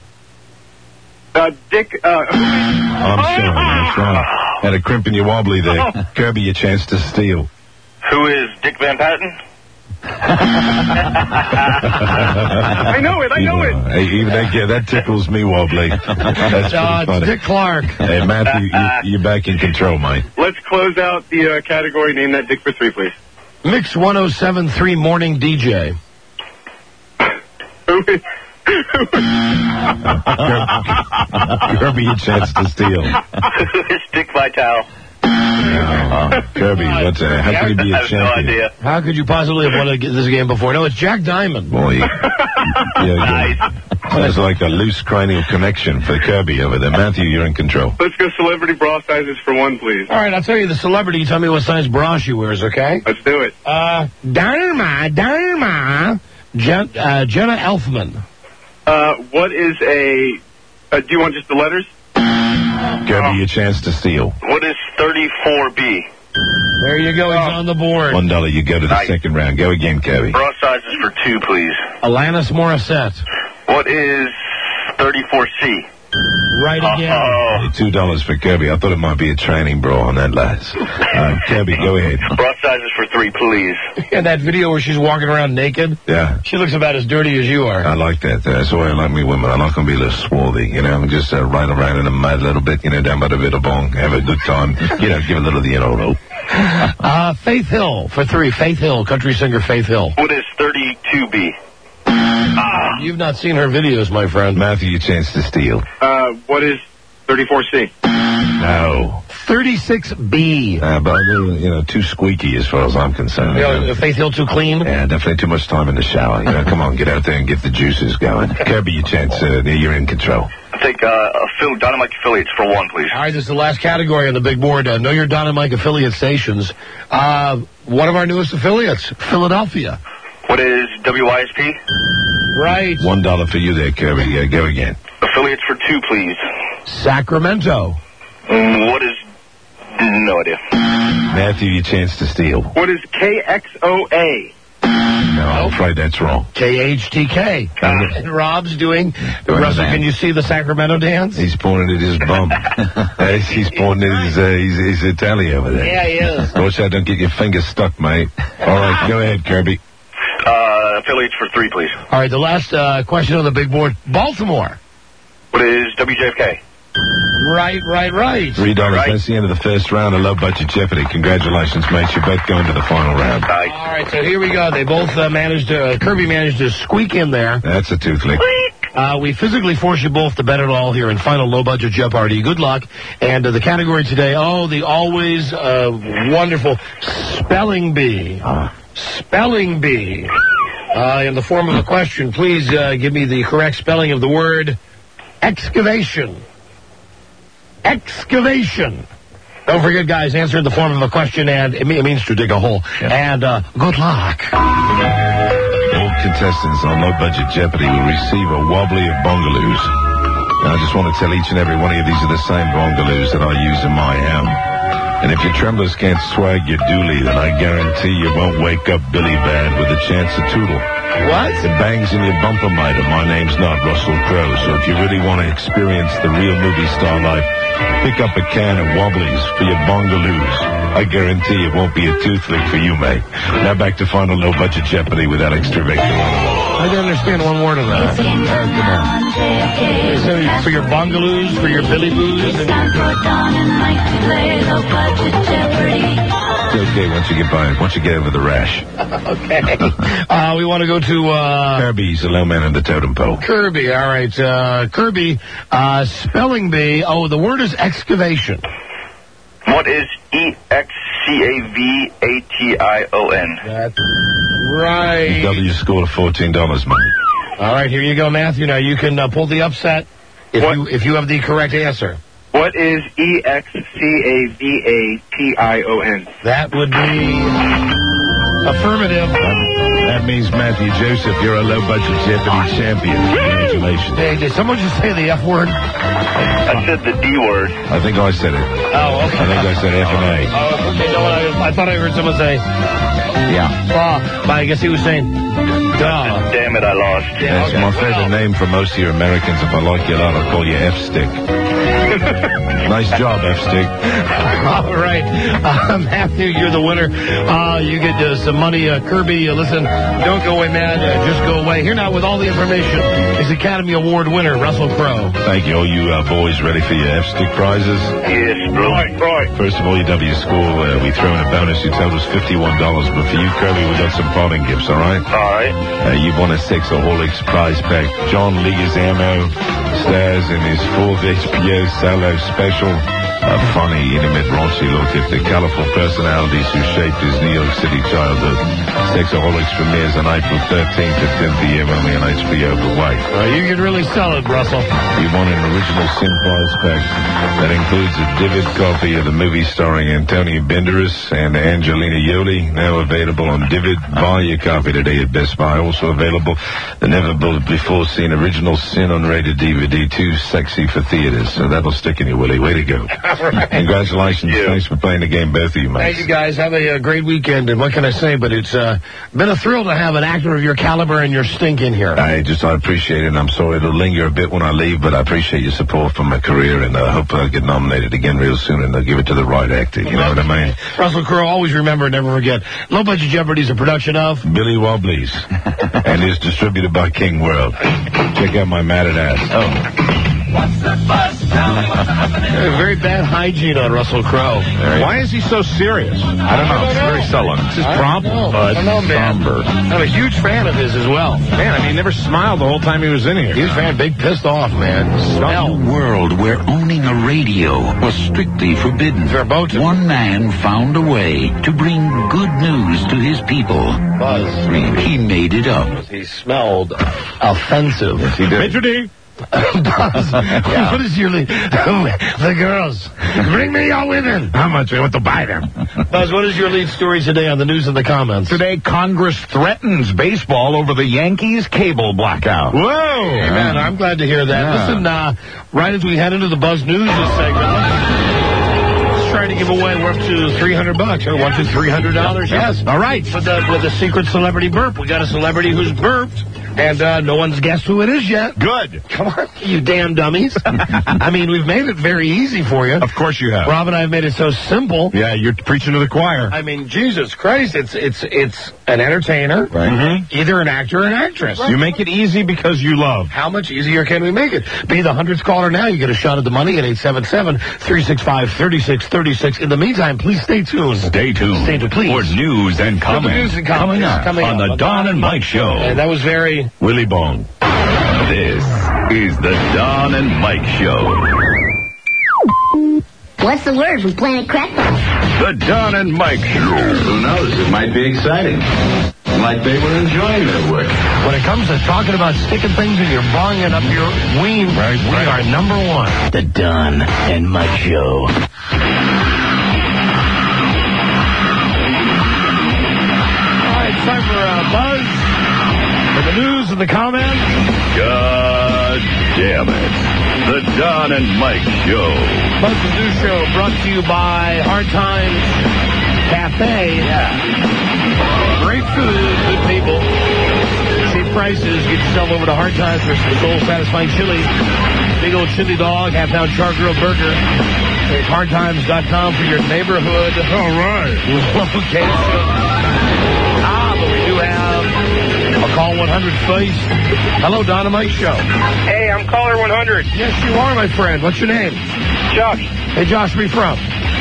Dick, I'm sorry. That's right. Had a crimp in your wobbly there. Kirby, your chance to steal. Who is Dick Van Patten? I know it. Hey, even that tickles me wobbly. That's pretty funny. Dick Clark. Hey, Matthew, you're back in control, mate. Let's close out the category. Name That Dick for 3, please. Mix 107.3 morning DJ. Kirby, your chance to steal. It's Dick Vitale. Kirby, how could he be a champion? No idea. How could you possibly have won this game before? No, it's Jack Diamond. Boy, Nice. Sounds like a loose cranial connection for Kirby over there. Matthew, you're in control. Let's go celebrity bra sizes for 1, please. All right, I'll tell you the celebrity. You tell me what size bra she wears, okay? Let's do it. Dynama, Jenna Elfman. What is do you want just the letters? Kirby, your chance to steal. What is 34B? There you go. He's on the board. $1. You go to the second round. Go again, Kirby. Bra sizes for 2, please. Alanis Morissette. What is 34C? Right again. $2 for Kirby. I thought it might be a training bra on that last. Kirby, go ahead. Bra sizes for 3, please. And that video where she's walking around naked? Yeah. She looks about as dirty as you are. I like that. That's the way I like me women. I'm not going to be a little swarthy, just ride around in the mud a little bit, down by the Billabong, have a good time, give a little, rope. Faith Hill for 3. Faith Hill, country singer Faith Hill. What is 32B? You've not seen her videos, my friend. Matthew, your chance to steal. What is 34C? No. 36B. But a little, too squeaky as far as I'm concerned. Faith Hill too clean? Yeah, definitely too much time in the shower. Come on, get out there and get the juices going. Kirby, your chance. You're in control. I think Dynamite affiliates for 1, please. All right, this is the last category on the big board. Know your Dynamite affiliate stations. One of our newest affiliates, Philadelphia. What is WYSP? Right. $1 for you there, Kirby. Go again. Affiliates for 2, please. Sacramento. What is... No idea. Matthew, your chance to steal. What is KXOA? No, I'm afraid that's wrong. KHTK. And Rob's doing... Russell, can you see the Sacramento dance? He's pointing at his bum. He's pointing at his Italian over there. Yeah, he is. Watch out, don't get your fingers stuck, mate. All right, go ahead, Kirby. Affiliates for 3, please. All right, the last question on the big board. Baltimore. What is WJFK? Right. $3. That's the end of the first round of Low Budget Jeopardy. Congratulations, mates. You're both going to the final round. All right, so here we go. They both Kirby managed to squeak in there. That's a tooth lick. We physically force you both to bet it all here in final Low Budget Jeopardy. Good luck. And the category today, the always wonderful Spelling Bee. Spelling Bee. In the form of a question, please give me the correct spelling of the word excavation. Excavation. Don't forget, guys, answer in the form of a question, and it means to dig a hole. Yeah. And good luck. All contestants on Low Budget Jeopardy will receive a wobbly of bongaloos. Now, I just want to tell each and every one of you these are the same bongaloos that I use in my ham. And if your tremblers can't swag your dually, then I guarantee you won't wake up Billy Bad with a chance of tootle. What? It bangs in your bumper miter. My name's not Russell Crowe, so if you really want to experience the real movie star life, pick up a can of Wobblies for your bongaloos. I guarantee it won't be a tooth lick for you, mate. Now back to final Low Budget Jeopardy with Alex Trebek. I don't understand one word of that. So for your bongaloos, for your Billy Boos? It's okay once you get over the rash. Okay. We want to go to Kirby's the low man in the totem pole. Kirby, all right. Kirby, Spelling Bee. The word is excavation. What is EXCAVATION? That's right. W scored $14, mate. All right, here you go, Matthew. Now you can pull the upset if you have the correct answer. What is EXCAVATION? That would be affirmative. That means, Matthew Joseph, you're a Low Budget Jeopardy champion. Congratulations. Hey, did someone just say the F word? I said the D word. I think I said it. Oh, okay. I think I said F and A. Oh, okay. No, I thought I heard someone say... Yeah. But I guess he was saying... Duh. Damn it, I lost. That's my favorite name for most of you Americans. If I like you a lot, I'll call you F-Stick. Nice job, F-Stick. All right. Matthew, you're the winner. You get some money. Kirby, listen, don't go away, man. Just go away. Here now with all the information is Academy Award winner, Russell Crowe. Thank you. All you boys ready for your F-Stick prizes? Yes, right. First of all, your W score, we throw in a bonus. You told us $51. But for you, Kirby, we got some parting gifts, all right? All right. You've won a Sexaholics prize pack. John Leguizamo stars in his fourth HBO Solo special. A funny, intimate, raunchy look at the colorful personalities who shaped his New York City childhood. Sexaholics premieres on April 13th at 10 p.m. only on HBO, but wait. You can really sell it, Russell. You won an original Sin prize pack that includes a vivid copy of the movie starring Antonio Banderas and Angelina Jolie, now available on Divid. Buy your copy today at Best Buy. Also available, the never-before-seen original Sin unrated DVD, Too Sexy for Theaters. So that'll stick in you, Willie. Way to go. Right. Congratulations. Thanks for playing the game, both of you, mates. Thank you, guys. Have a great weekend. And what can I say? But it's been a thrill to have an actor of your caliber and your stink in here. I appreciate it, and I'm sorry it'll linger a bit when I leave, but I appreciate your support for my career, and I hope I'll get nominated again real soon, and they'll give it to the right actor. You know what I mean? Russell Crowe, always remember, never forget. Low Budget Jeopardy is a production of Billy Wobblies, and is distributed by King World. Check out my matted ass. What's the buzz? Tell me what's happening. Very bad hygiene on Russell Crowe. Why is he so serious? I don't know. It's very sullen. It's his problem. I don't know, man. I'm a huge fan of his as well. Man, he never smiled the whole time he was in here. Huge fan, big pissed off, man. A world where owning a radio was strictly forbidden. One man found a way to bring good news to his people. Buzz. He made it up. He smelled offensive. Yes, he did. Maitre d'. Buzz, what is your lead? The girls. Bring me your women. How much? We want to buy them. Buzz, what is your lead story today on the news in the comments? Today, Congress threatens baseball over the Yankees cable blackout. Whoa! Hey, man, I'm glad to hear that. Yeah. Listen, right as we head into the Buzz News this segment, let's try to give away. We're up to $300. $300? Yes. All right. With the secret celebrity burp. We got a celebrity who's burped And no one's guessed who it is yet. Good. Come on, you damn dummies. I mean, we've made it very easy for you. Of course you have. Rob and I have made it so simple. Yeah, you're preaching to the choir. I mean, Jesus Christ, it's an entertainer, right. Either an actor or an actress. You make it easy because you love. How much easier can we make it? Be the 100th caller now. You get a shot at the money at 877-365-3636. In the meantime, please stay tuned. Stay tuned. Stay tuned, please. For news and comments. Coming up on the Don and Mike Show. And that was very... Willy Bone. This is the Don and Mike Show. What's the word from Planet Crackpot? The Don and Mike Show. Who knows? It might be exciting. Like they were enjoying their work. When it comes to talking about sticking things in your bung and up your ween, we are number one. The Don and Mike Show. All right, it's time for Buzz. For the news and the comments. God damn it. The Don and Mike Show. Buzz the News Show brought to you by Hard Times Cafe. Yeah. Great food, good people. Cheap prices. Get yourself over to Hard Times for some soul-satisfying chili. Big old chili dog, half-pound char-grilled burger. Take hardtimes.com for your neighborhood. All right. Location. But we do have a Call 100 face. Hello, Don and Mike Show. Hey, I'm caller 100. Yes, you are, my friend. What's your name? Josh. Hey, Josh, where you from?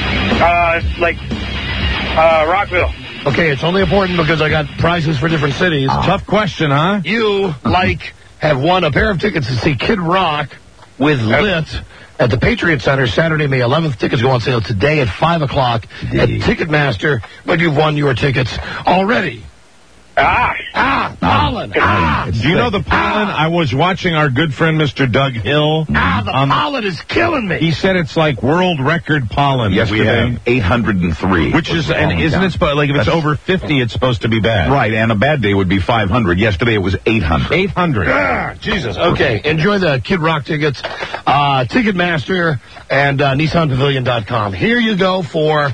Rockville. Okay, it's only important because I got prizes for different cities. Tough question, huh? You, have won a pair of tickets to see Kid Rock with Lit at the Patriot Center Saturday, May 11th. Tickets go on sale today at 5 o'clock at Ticketmaster, but you've won your tickets already. Pollen. Do you know the pollen? I was watching our good friend Mr. Doug Hill. The pollen is killing me. He said it's like world record pollen. Yesterday, 803. Which is, and isn't it, like if it's over 50, it's supposed to be bad. Right, and a bad day would be 500. Yesterday it was 800. 800. Jesus. Okay, enjoy the Kid Rock tickets. Ticketmaster and NissanPavilion.com. Here you go for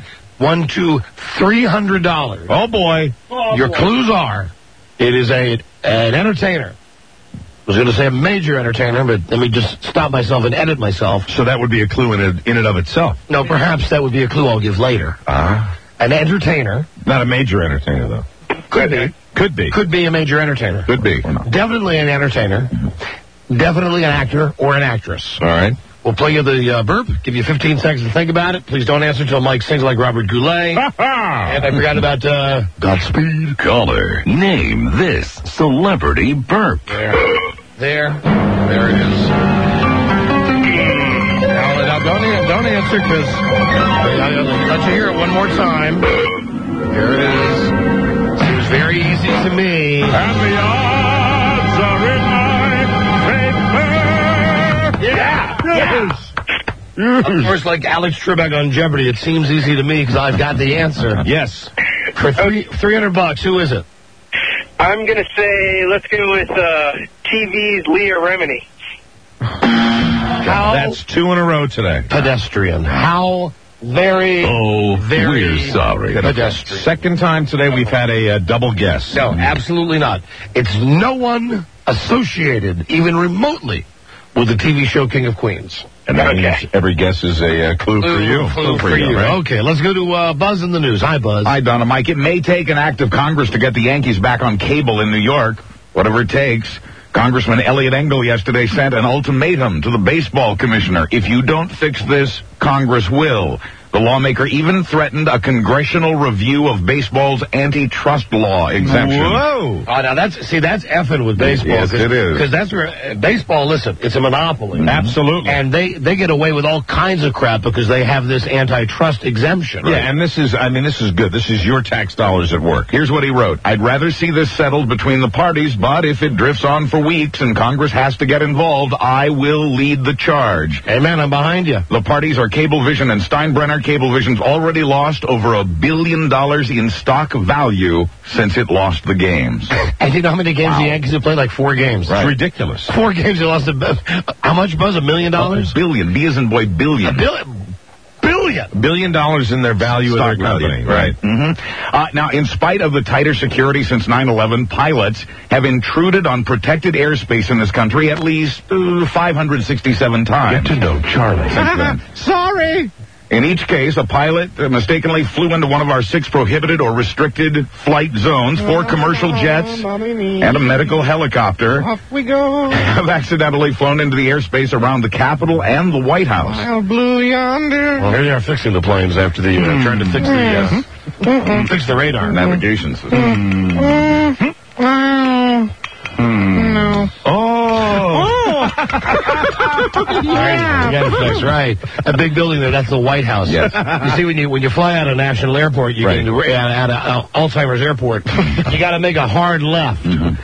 $300. Oh, boy. Your clues are, it is an entertainer. I was going to say a major entertainer, but let me just stop myself and edit myself. So that would be a clue in and of itself. No, perhaps that would be a clue I'll give later. An entertainer. Not a major entertainer, though. Could be. Could be. Could be a major entertainer. Could be. Definitely an entertainer. Definitely an actor or an actress. All right. We'll play you the burp, give you 15 seconds to think about it. Please don't answer until Mike sings like Robert Goulet. And I forgot about Godspeed. Caller, name this celebrity burp. There it is. Now don't answer, because I'll let you hear it one more time. There it is. Seems very easy to me. And the odds are in my favor. Yeah. Yes. Of course, like Alex Trebek on Jeopardy, it seems easy to me because I've got the answer. Yes. For $300, who is it? I'm going to say, let's go with TV's Leah Remini. That's 2 in a row today. Pedestrian. How very we're sorry. Pedestrian. Second time today we've had a double guess. No, absolutely not. It's no one associated, even remotely, with the TV show King of Queens. And that means every guess is a clue for you. Clue for you. Right? Okay, let's go to Buzz in the news. Hi, Buzz. Hi, Don and Mike. It may take an act of Congress to get the Yankees back on cable in New York. Whatever it takes. Congressman Elliot Engel yesterday sent an ultimatum to the baseball commissioner. If you don't fix this, Congress will. The lawmaker even threatened a congressional review of baseball's antitrust law exemption. Whoa! Oh, now that's effing with baseball. Yes, it is. Because that's where baseball, listen, it's a monopoly. Mm-hmm. Absolutely. And they get away with all kinds of crap because they have this antitrust exemption. Right? Yeah, and this is good. This is your tax dollars at work. Here's what he wrote. I'd rather see this settled between the parties, but if it drifts on for weeks and Congress has to get involved, I will lead the charge. Hey, man, I'm behind you. The parties are Cablevision and Steinbrenner. Cablevision's already lost over $1 billion in stock value since it lost the games. And you know how many games the Yankees have played? Like 4 games. Right. It's ridiculous. 4 games they lost. How much, Buzz? $1 million? Billion. B as in boy, billion. $1 billion. billion. $1 billion in their value of their company. Right. Mm-hmm. Now, in spite of the tighter security since 9/11, pilots have intruded on protected airspace in this country at least 567 times. Get to know Charlie. Since then. Sorry. In each case, a pilot mistakenly flew into one of our 6 prohibited or restricted flight zones, 4 commercial jets, and a medical helicopter. Off we go. Have accidentally flown into the airspace around the Capitol and the White House. Wild blue yonder. Well, here they are fixing the planes after the trying to fix the radar navigation system. No. That's right. A big building there. That's the White House. Yes. You see, when you fly out of National Airport, you get out of Alzheimer's Airport. You got to make a hard left.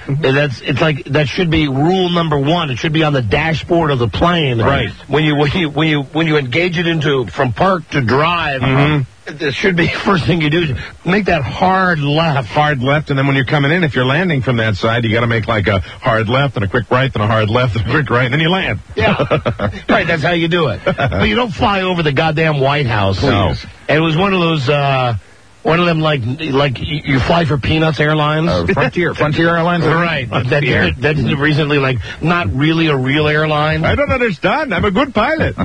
That should be rule number 1. It should be on the dashboard of the plane. Right. When you engage it into from park to drive. It should be first thing you do. Make that hard left. Hard left, and then when you're coming in, if you're landing from that side, you got to make like a hard left and a quick right, then a hard left and a quick right, and then you land. Yeah. Right, that's how you do it. But you don't fly over the goddamn White House. No. And it was one of those, one of them like you fly for Peanuts Airlines. Frontier Airlines? Right. That recently, not really a real airline. I don't understand. I'm a good pilot.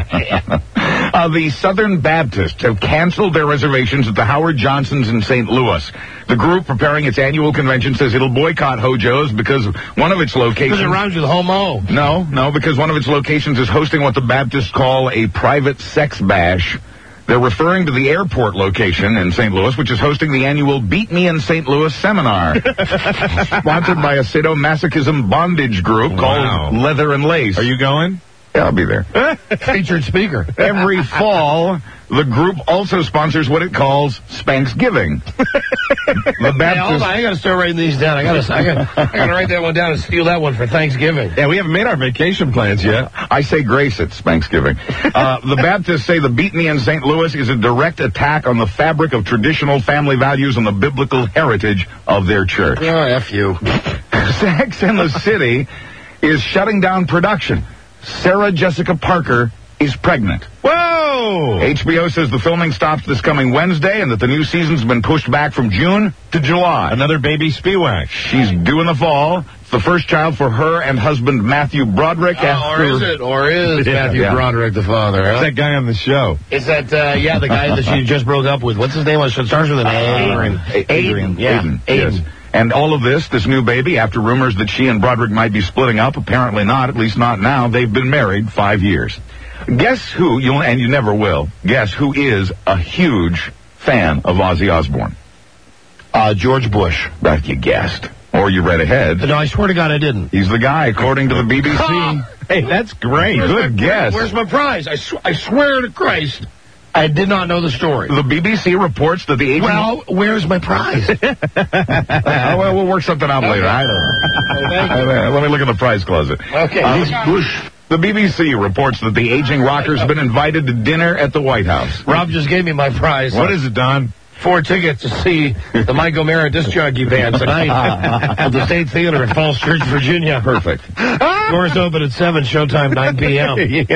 The Southern Baptists have canceled their reservations at the Howard Johnson's in St. Louis. The group preparing its annual convention says it'll boycott Hojo's because one of its locations... Because it rhymes with homo. No, because one of its locations is hosting what the Baptists call a private sex bash. They're referring to the airport location in St. Louis, which is hosting the annual Beat Me in St. Louis seminar. Sponsored by a sadomasochism bondage group called Leather and Lace. Are you going? Yeah, I'll be there. Featured speaker. Every fall, the group also sponsors what it calls Spanksgiving. The Baptist... Hold on, I got to start writing these down. I got to write that one down and steal that one for Thanksgiving. Yeah, we haven't made our vacation plans yet. I say grace at Spanksgiving. The Baptists say the Beat Me in St. Louis is a direct attack on the fabric of traditional family values and the biblical heritage of their church. Oh, F you. Sex and the City is shutting down production. Sarah Jessica Parker is pregnant. Whoa! HBO says the filming stops this coming Wednesday and that the new season's been pushed back from June to July. Another baby Spiewak. She's due in the fall. It's the first child for her and husband Matthew Broderick. Or is Matthew Broderick the father? Huh? That guy on the show. Is that, the guy that she just broke up with? What's his name? It starts with an A. Adrian. Aiden. Yes. And all of this new baby, after rumors that she and Broderick might be splitting up, apparently not, at least not now. They've been married 5 years. Guess who, and you never will, guess who is a huge fan of Ozzy Osbourne? George Bush. That you guessed. Or you read ahead. No, I swear to God I didn't. He's the guy, according to the BBC. Hey, that's great. Good guess. Where's my prize? I swear to Christ. I did not know the story. The BBC reports that the agent... Well, where's my prize? Well, we'll work something out later. I don't know. Let me look in the prize closet. Okay. The BBC reports that the aging rocker's been invited to dinner at the White House. Rob just gave me my prize. What is it, Don? 4 tickets to see the Mike O'Mara disc jockey band tonight at the State Theater in Falls Church, Virginia. Perfect. Doors open at 7, showtime 9 p.m.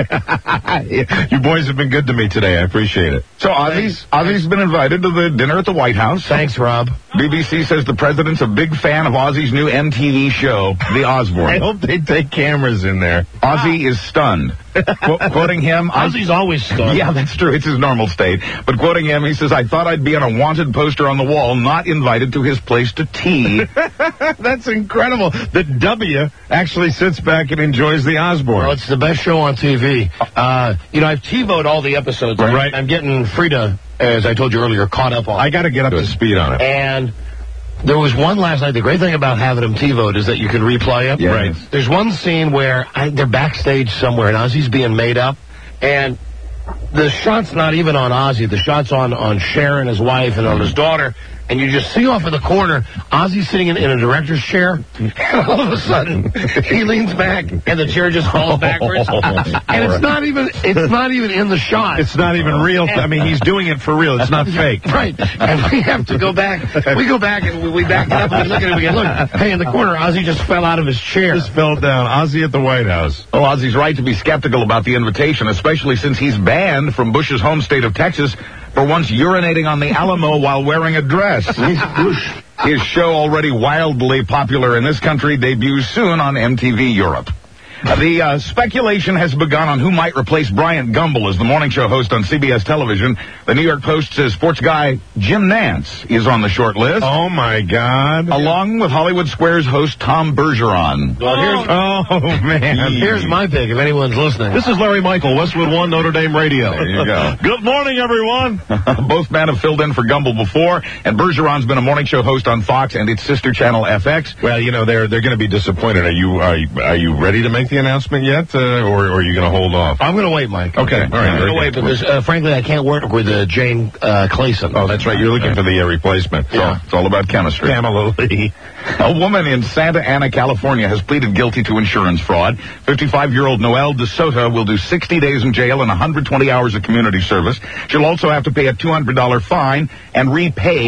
Yeah. You boys have been good to me today. I appreciate it. So Ozzy's been invited to the dinner at the White House. Thanks, Rob. BBC says the president's a big fan of Ozzy's new MTV show, The Osbourne. I hope they take cameras in there. Ozzy is stunned. Quoting him... Ozzy's always stunned. Yeah, that's true. It's his normal state. But quoting him, he says, I thought I'd be on a wanted poster on the wall, not invited to his place to tea. That's incredible. That W actually sits back and enjoys the Osbourne. Well, it's the best show on TV. I've TiVo'd all the episodes. Right. I'm getting Frida, as I told you earlier, caught up on. I got to get up to speed on it. And there was one last night. The great thing about having them TiVo'd is that you can replay it. Yeah. Right. There's one scene where they're backstage somewhere, and Ozzy's being made up, and the shot's not even on Ozzy. The shot's on Sharon, his wife, and on his daughter. And you just see off in the corner, Ozzy sitting in a director's chair, and all of a sudden, he leans back, and the chair just falls backwards. And it's not even in the shot. It's not even real. I mean, he's doing it for real. It's not fake. Right. And we have to go back. We go back, and we back it up, and we look at it, and we go, look, hey, in the corner, Ozzy just fell out of his chair. Just fell down. Ozzy at the White House. Oh, Ozzy's right to be skeptical about the invitation, especially since he's banned from Bush's home state of Texas for once urinating on the Alamo while wearing a dress. His show, already wildly popular in this country, debuts soon on MTV Europe. The speculation has begun on who might replace Bryant Gumbel as the morning show host on CBS television. The New York Post says sports guy Jim Nance is on the short list. Oh, my God. Along with Hollywood Squares host Tom Bergeron. Well, here's my pick, if anyone's listening. This is Larry Michael, Westwood One, Notre Dame Radio. There you go. Good morning, everyone. Both men have filled in for Gumbel before, and Bergeron's been a morning show host on Fox and its sister channel FX. Well, you know, they're going to be disappointed. Are you ready to make the announcement yet, or are you going to hold off? I'm going to wait, Mike. Okay, all right. I'm going to wait because, frankly, I can't work with Jane Clayson. Oh, that's right. You're looking for the replacement. Yeah. It's all about chemistry. Pamela Lee. A woman in Santa Ana, California, has pleaded guilty to insurance fraud. 55-year-old Noelle DeSoto will do 60 days in jail and 120 hours of community service. She'll also have to pay a $200 fine and repay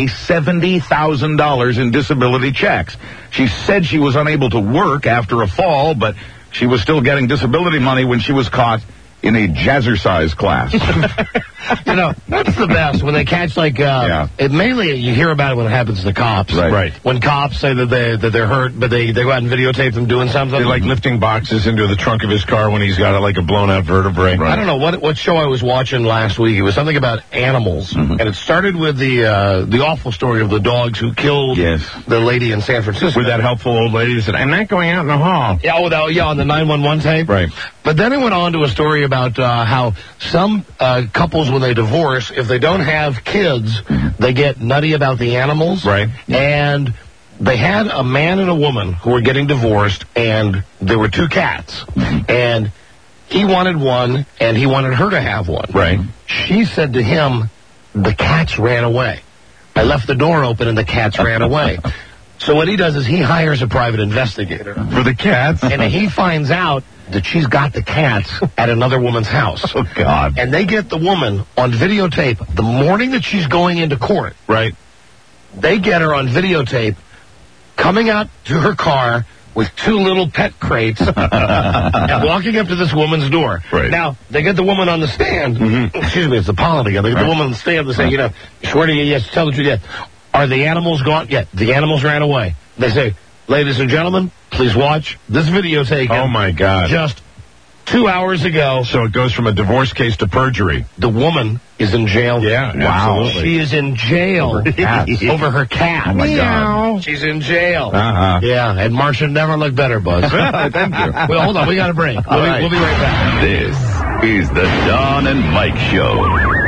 $70,000 in disability checks. She said she was unable to work after a fall, but she was still getting disability money when she was caught in a jazzercise class. You know, that's the best. When they catch, like, it mainly you hear about it when it happens to cops. Right. When cops say that they're hurt, but they go out and videotape them doing something. They like lifting boxes into the trunk of his car when he's got like a blown out vertebrae. Right. I don't know what show I was watching last week. It was something about animals, and it started with the awful story of the dogs who killed the lady in San Francisco. With that helpful old lady who said, "I'm not going out in the hall." Yeah, on the 911 tape. Right. But then it went on to a story about how some couples, when they divorce, if they don't have kids, they get nutty about the animals. Right. And they had a man and a woman who were getting divorced, and there were two cats. And he wanted one, and he wanted her to have one. Right. She said to him, "The cats ran away. I left the door open, and the cats ran away." So what he does is he hires a private investigator. For the cats? And he finds out that she's got the cats at another woman's house. Oh, God. And they get the woman on videotape the morning that she's going into court. Right. They get her on videotape coming out to her car with two little pet crates and walking up to this woman's door. Right. Now, they get the woman on the stand. Excuse me, it's the pollen again. They get the woman on the stand and say, you know, swear to you, yes, tell the truth, yes. Are the animals gone? Yeah, the animals ran away. They say, ladies and gentlemen, please watch this video taken. Oh, my God. Just 2 hours ago. So it goes from a divorce case to perjury. The woman is in jail. Yeah, wow. absolutely. She is in jail over her cat. Oh, my God. She's in jail. Uh-huh. Yeah, and Marcia never looked better, Buzz. Thank you. Well, hold on. We got a break. We'll be right back. This is the Don and Mike Show.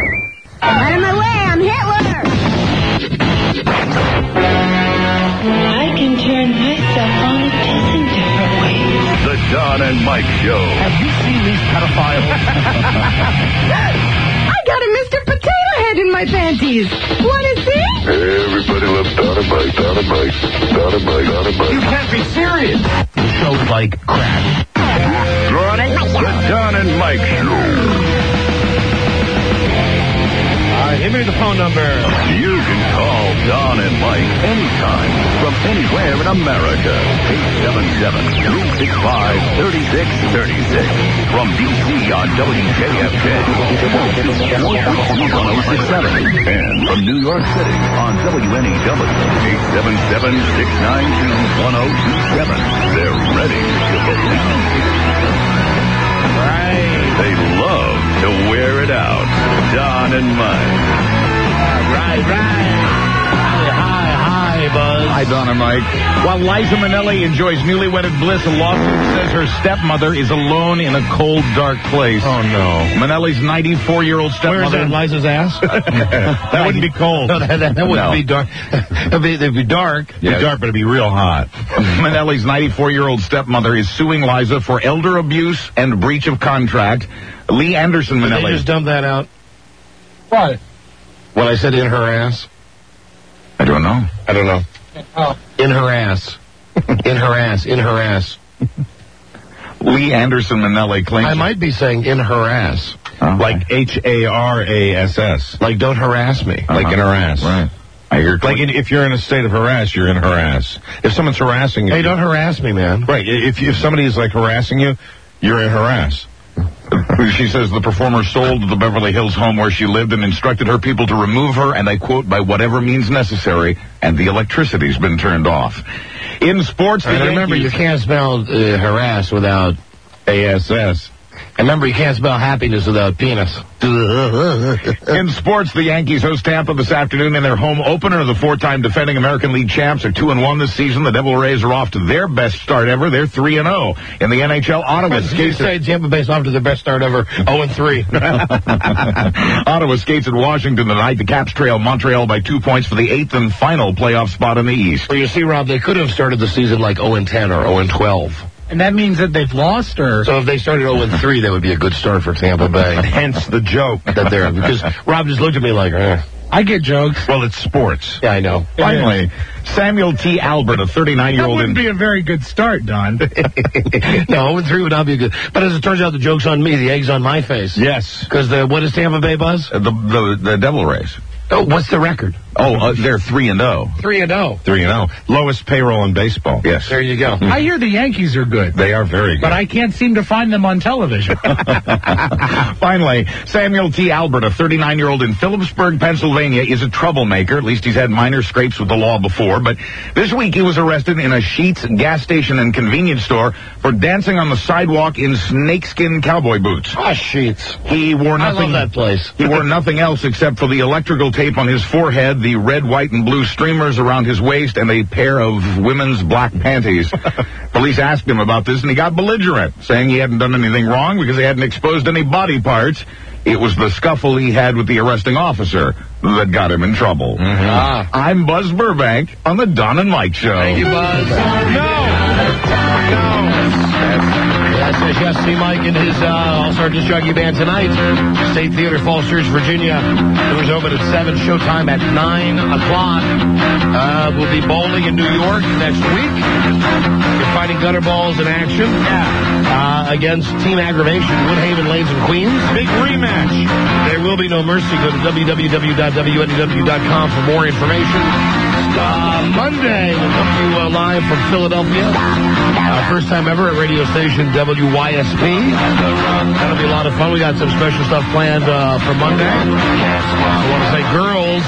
Out of my way, I'm Hitler! I can turn myself on and listen to her ways. The Don and Mike Show. Have you seen these pedophiles? I got a Mr. Potato Head in my panties. Want to see? Everybody loves Don and Mike, Don and Mike, Don and Mike, Don and Mike. You can't be serious. The show's like crap. The Don and Mike Show. Give me the phone number. You can call Don and Mike anytime from anywhere in America. 877-365-3636. From D.C. on WJFK. 106.7. And from New York City on WNEW. 877-692-1027. They're ready to believe. Right. They love to wear it out. Don and Mike. Right. Hi, Buzz. Hi, Don and Mike. While Liza Minnelli enjoys newlywed bliss, a lawsuit says her stepmother is alone in a cold, dark place. Oh, no. Minnelli's 94-year-old stepmother... Where is that, Liza's ass? That wouldn't be cold. No, that wouldn't be dark. It'd be dark. It'd be dark, but it'd be real hot. Minnelli's 94-year-old stepmother is suing Liza for elder abuse and breach of contract. Lee Anderson Minnelli... Did they just dump that out? What? When I said in her ass? I don't know. Oh. In her ass. In her ass. Lee Anderson Minnelli claims... I might be saying in her ass. Like Harass. Like don't harass me. Like in her ass. Right. I hear like if you're in a state of harass, you're in harass. If someone's harassing you... Hey, don't harass me, man. Right. If somebody is like harassing you, you're in harass. She says the performer sold the Beverly Hills home where she lived and instructed her people to remove her, and I quote, by whatever means necessary, and the electricity's been turned off. In sports, the remember, you can't spell harass without ASS. And remember, you can't spell happiness without penis. In sports, the Yankees host Tampa this afternoon in their home opener. The 4-time defending American League champs are 2-1 this season. The Devil Rays are off to their best start ever. They're 3-0. In the NHL, Ottawa skates... Tampa Bay's off to their best start ever, 0-3. Ottawa skates at Washington tonight. The Caps trail Montreal by 2 points for the 8th and final playoff spot in the East. Well, you see, Rob, they could have started the season like 0-10 or 0-12. And that means that they've lost, or? So if they started 0-3, that would be a good start for Tampa Bay. Hence the joke. That they're, because Rob just looked at me like, I get jokes. Well, it's sports. Yeah, I know. Finally, Samuel T. Albert, a 39-year-old... That wouldn't be a very good start, Don. No, 0-3 would not be good. But as it turns out, the joke's on me. The egg's on my face. Yes. Because what is Tampa Bay, Buzz? The Devil Rays. Oh, what's the record? They're 3-0. 3-0. 3-0. Lowest payroll in baseball. Yes. There you go. I hear the Yankees are good. They are very good. But I can't seem to find them on television. Finally, Samuel T. Albert, a 39-year-old in Phillipsburg, Pennsylvania, is a troublemaker. At least he's had minor scrapes with the law before. But this week he was arrested in a Sheetz gas station and convenience store for dancing on the sidewalk in snakeskin cowboy boots. Ah, Sheetz. He wore nothing. I love that place. He wore nothing else except for the electrical tape on his forehead, the red, white, and blue streamers around his waist, and a pair of women's black panties. Police asked him about this, and he got belligerent, saying he hadn't done anything wrong because he hadn't exposed any body parts. It was the scuffle he had with the arresting officer that got him in trouble. Mm-hmm. I'm Buzz Burbank on the Don and Mike Show. Thank you, Buzz. Yes, see Mike and his All-Star Disc Jockey Band tonight. State Theater, Falls Church, Virginia. Doors open at 7, showtime at 9 o'clock. We'll be bowling in New York next week. You're fighting gutter balls in action. Against Team Aggravation, Woodhaven, Lanes, and Queens. Big rematch. There will be no mercy. Go to www.wnew.com for more information. Monday, we'll come to you live from Philadelphia. First time ever at radio station WYSP. That'll be a lot of fun. We got some special stuff planned for Monday. I want to say girls.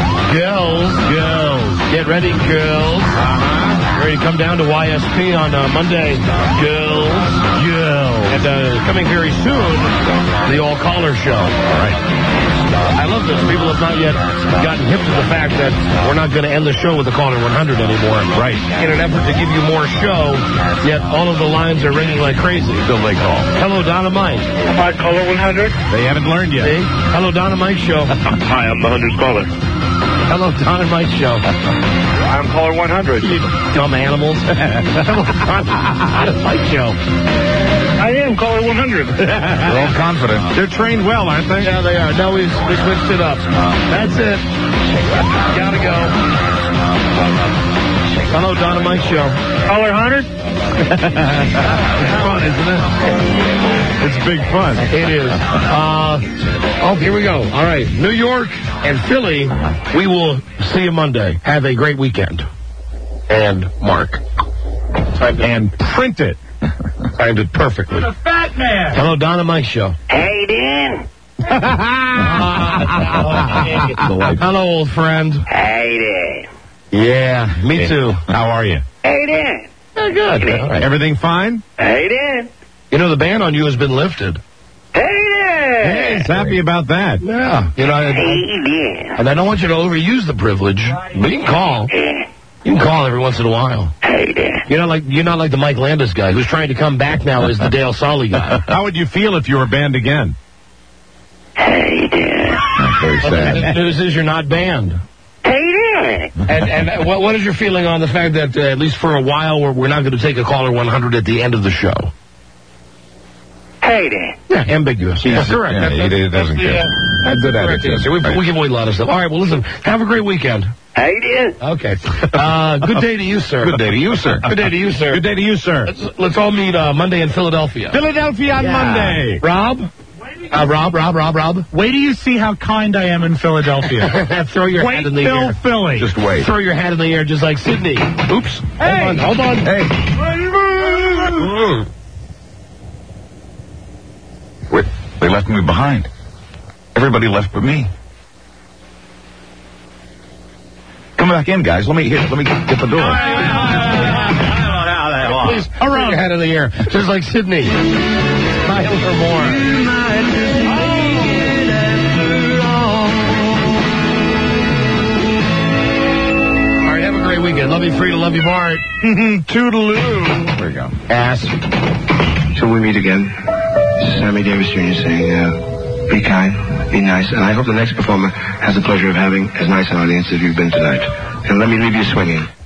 Get ready, girls. Ready to come down to YSP on Monday. Girls. And coming very soon, the All Caller Show. All right. I love this. People have not yet gotten hip to the fact that we're not going to end the show with the caller 100 anymore. Right. In an effort to give you more show, yet all of the lines are ringing like crazy. Still they call. Hello, Don and Mike. Am I caller 100? They haven't learned yet. See? Hello, Don and Mike Show. Hi, I'm the 100th caller. Hello, Don and Mike Show. I'm caller 100. You dumb animals. Hello, Don and Mike Show. I am caller 100. They're all confident. They're trained well, aren't they? Yeah, they are. No, we switched it up. That's it. Gotta go. Hello, Don and Mike Show. Caller 100? It's fun, isn't it? It's big fun. It is. Here we go. All right. New York and Philly, we will see you Monday. Have a great weekend. And Mark. And print it. Timed it perfectly. The fat man. Hello, Don and Mike Show. Hey, Dan. Hello, old friend. Hey, Dan. Yeah, me too. How are you? Hey, Dan. Good. All right. Everything fine? Hey, Dan. You know, the ban on you has been lifted. Hey, Dan. He's happy about that. Yeah. You know, Hey, Dan. and I don't want you to overuse the privilege, but you can call. You can call every once in a while. Hey, Dan. You're not like the Mike Landis guy who's trying to come back now as the Dale Solly guy. How would you feel if you were banned again? Hey, Dan. Very sad. The news is you're not banned. Hey, Dan. And what is your feeling on the fact that at least for a while we're not going to take a caller 100 at the end of the show? Hey, Dan. Yeah, ambiguous. That's correct. Yeah, he doesn't care. That's good correct attitude. answer. We give away a lot of stuff. All right, well, listen, have a great weekend. Hey, Dan. Okay. Good day to you, sir. Good day to you, sir. Good day to you, sir. Good day to you, sir. Let's all meet Monday in Philadelphia. Philadelphia on Monday. Rob? Rob. Wait till you see how kind I am in Philadelphia. Throw your hat in the air. Philly. Just wait. Throw your hat in the air just like Sydney. Oops. Hey. Hold on. Hey. Wait. left me behind. Everybody left but me. Come back in, guys. Let me get the door. Please, around head of the air, just like Sydney. Smile or more. All right, have a great weekend. Love you, Frida. Love you, Bart. Toodaloo. There you go. Ass. Till we meet again, this is Sammy Davis Jr. saying, be kind, be nice, and I hope the next performer has the pleasure of having as nice an audience as you've been tonight. And let me leave you swinging.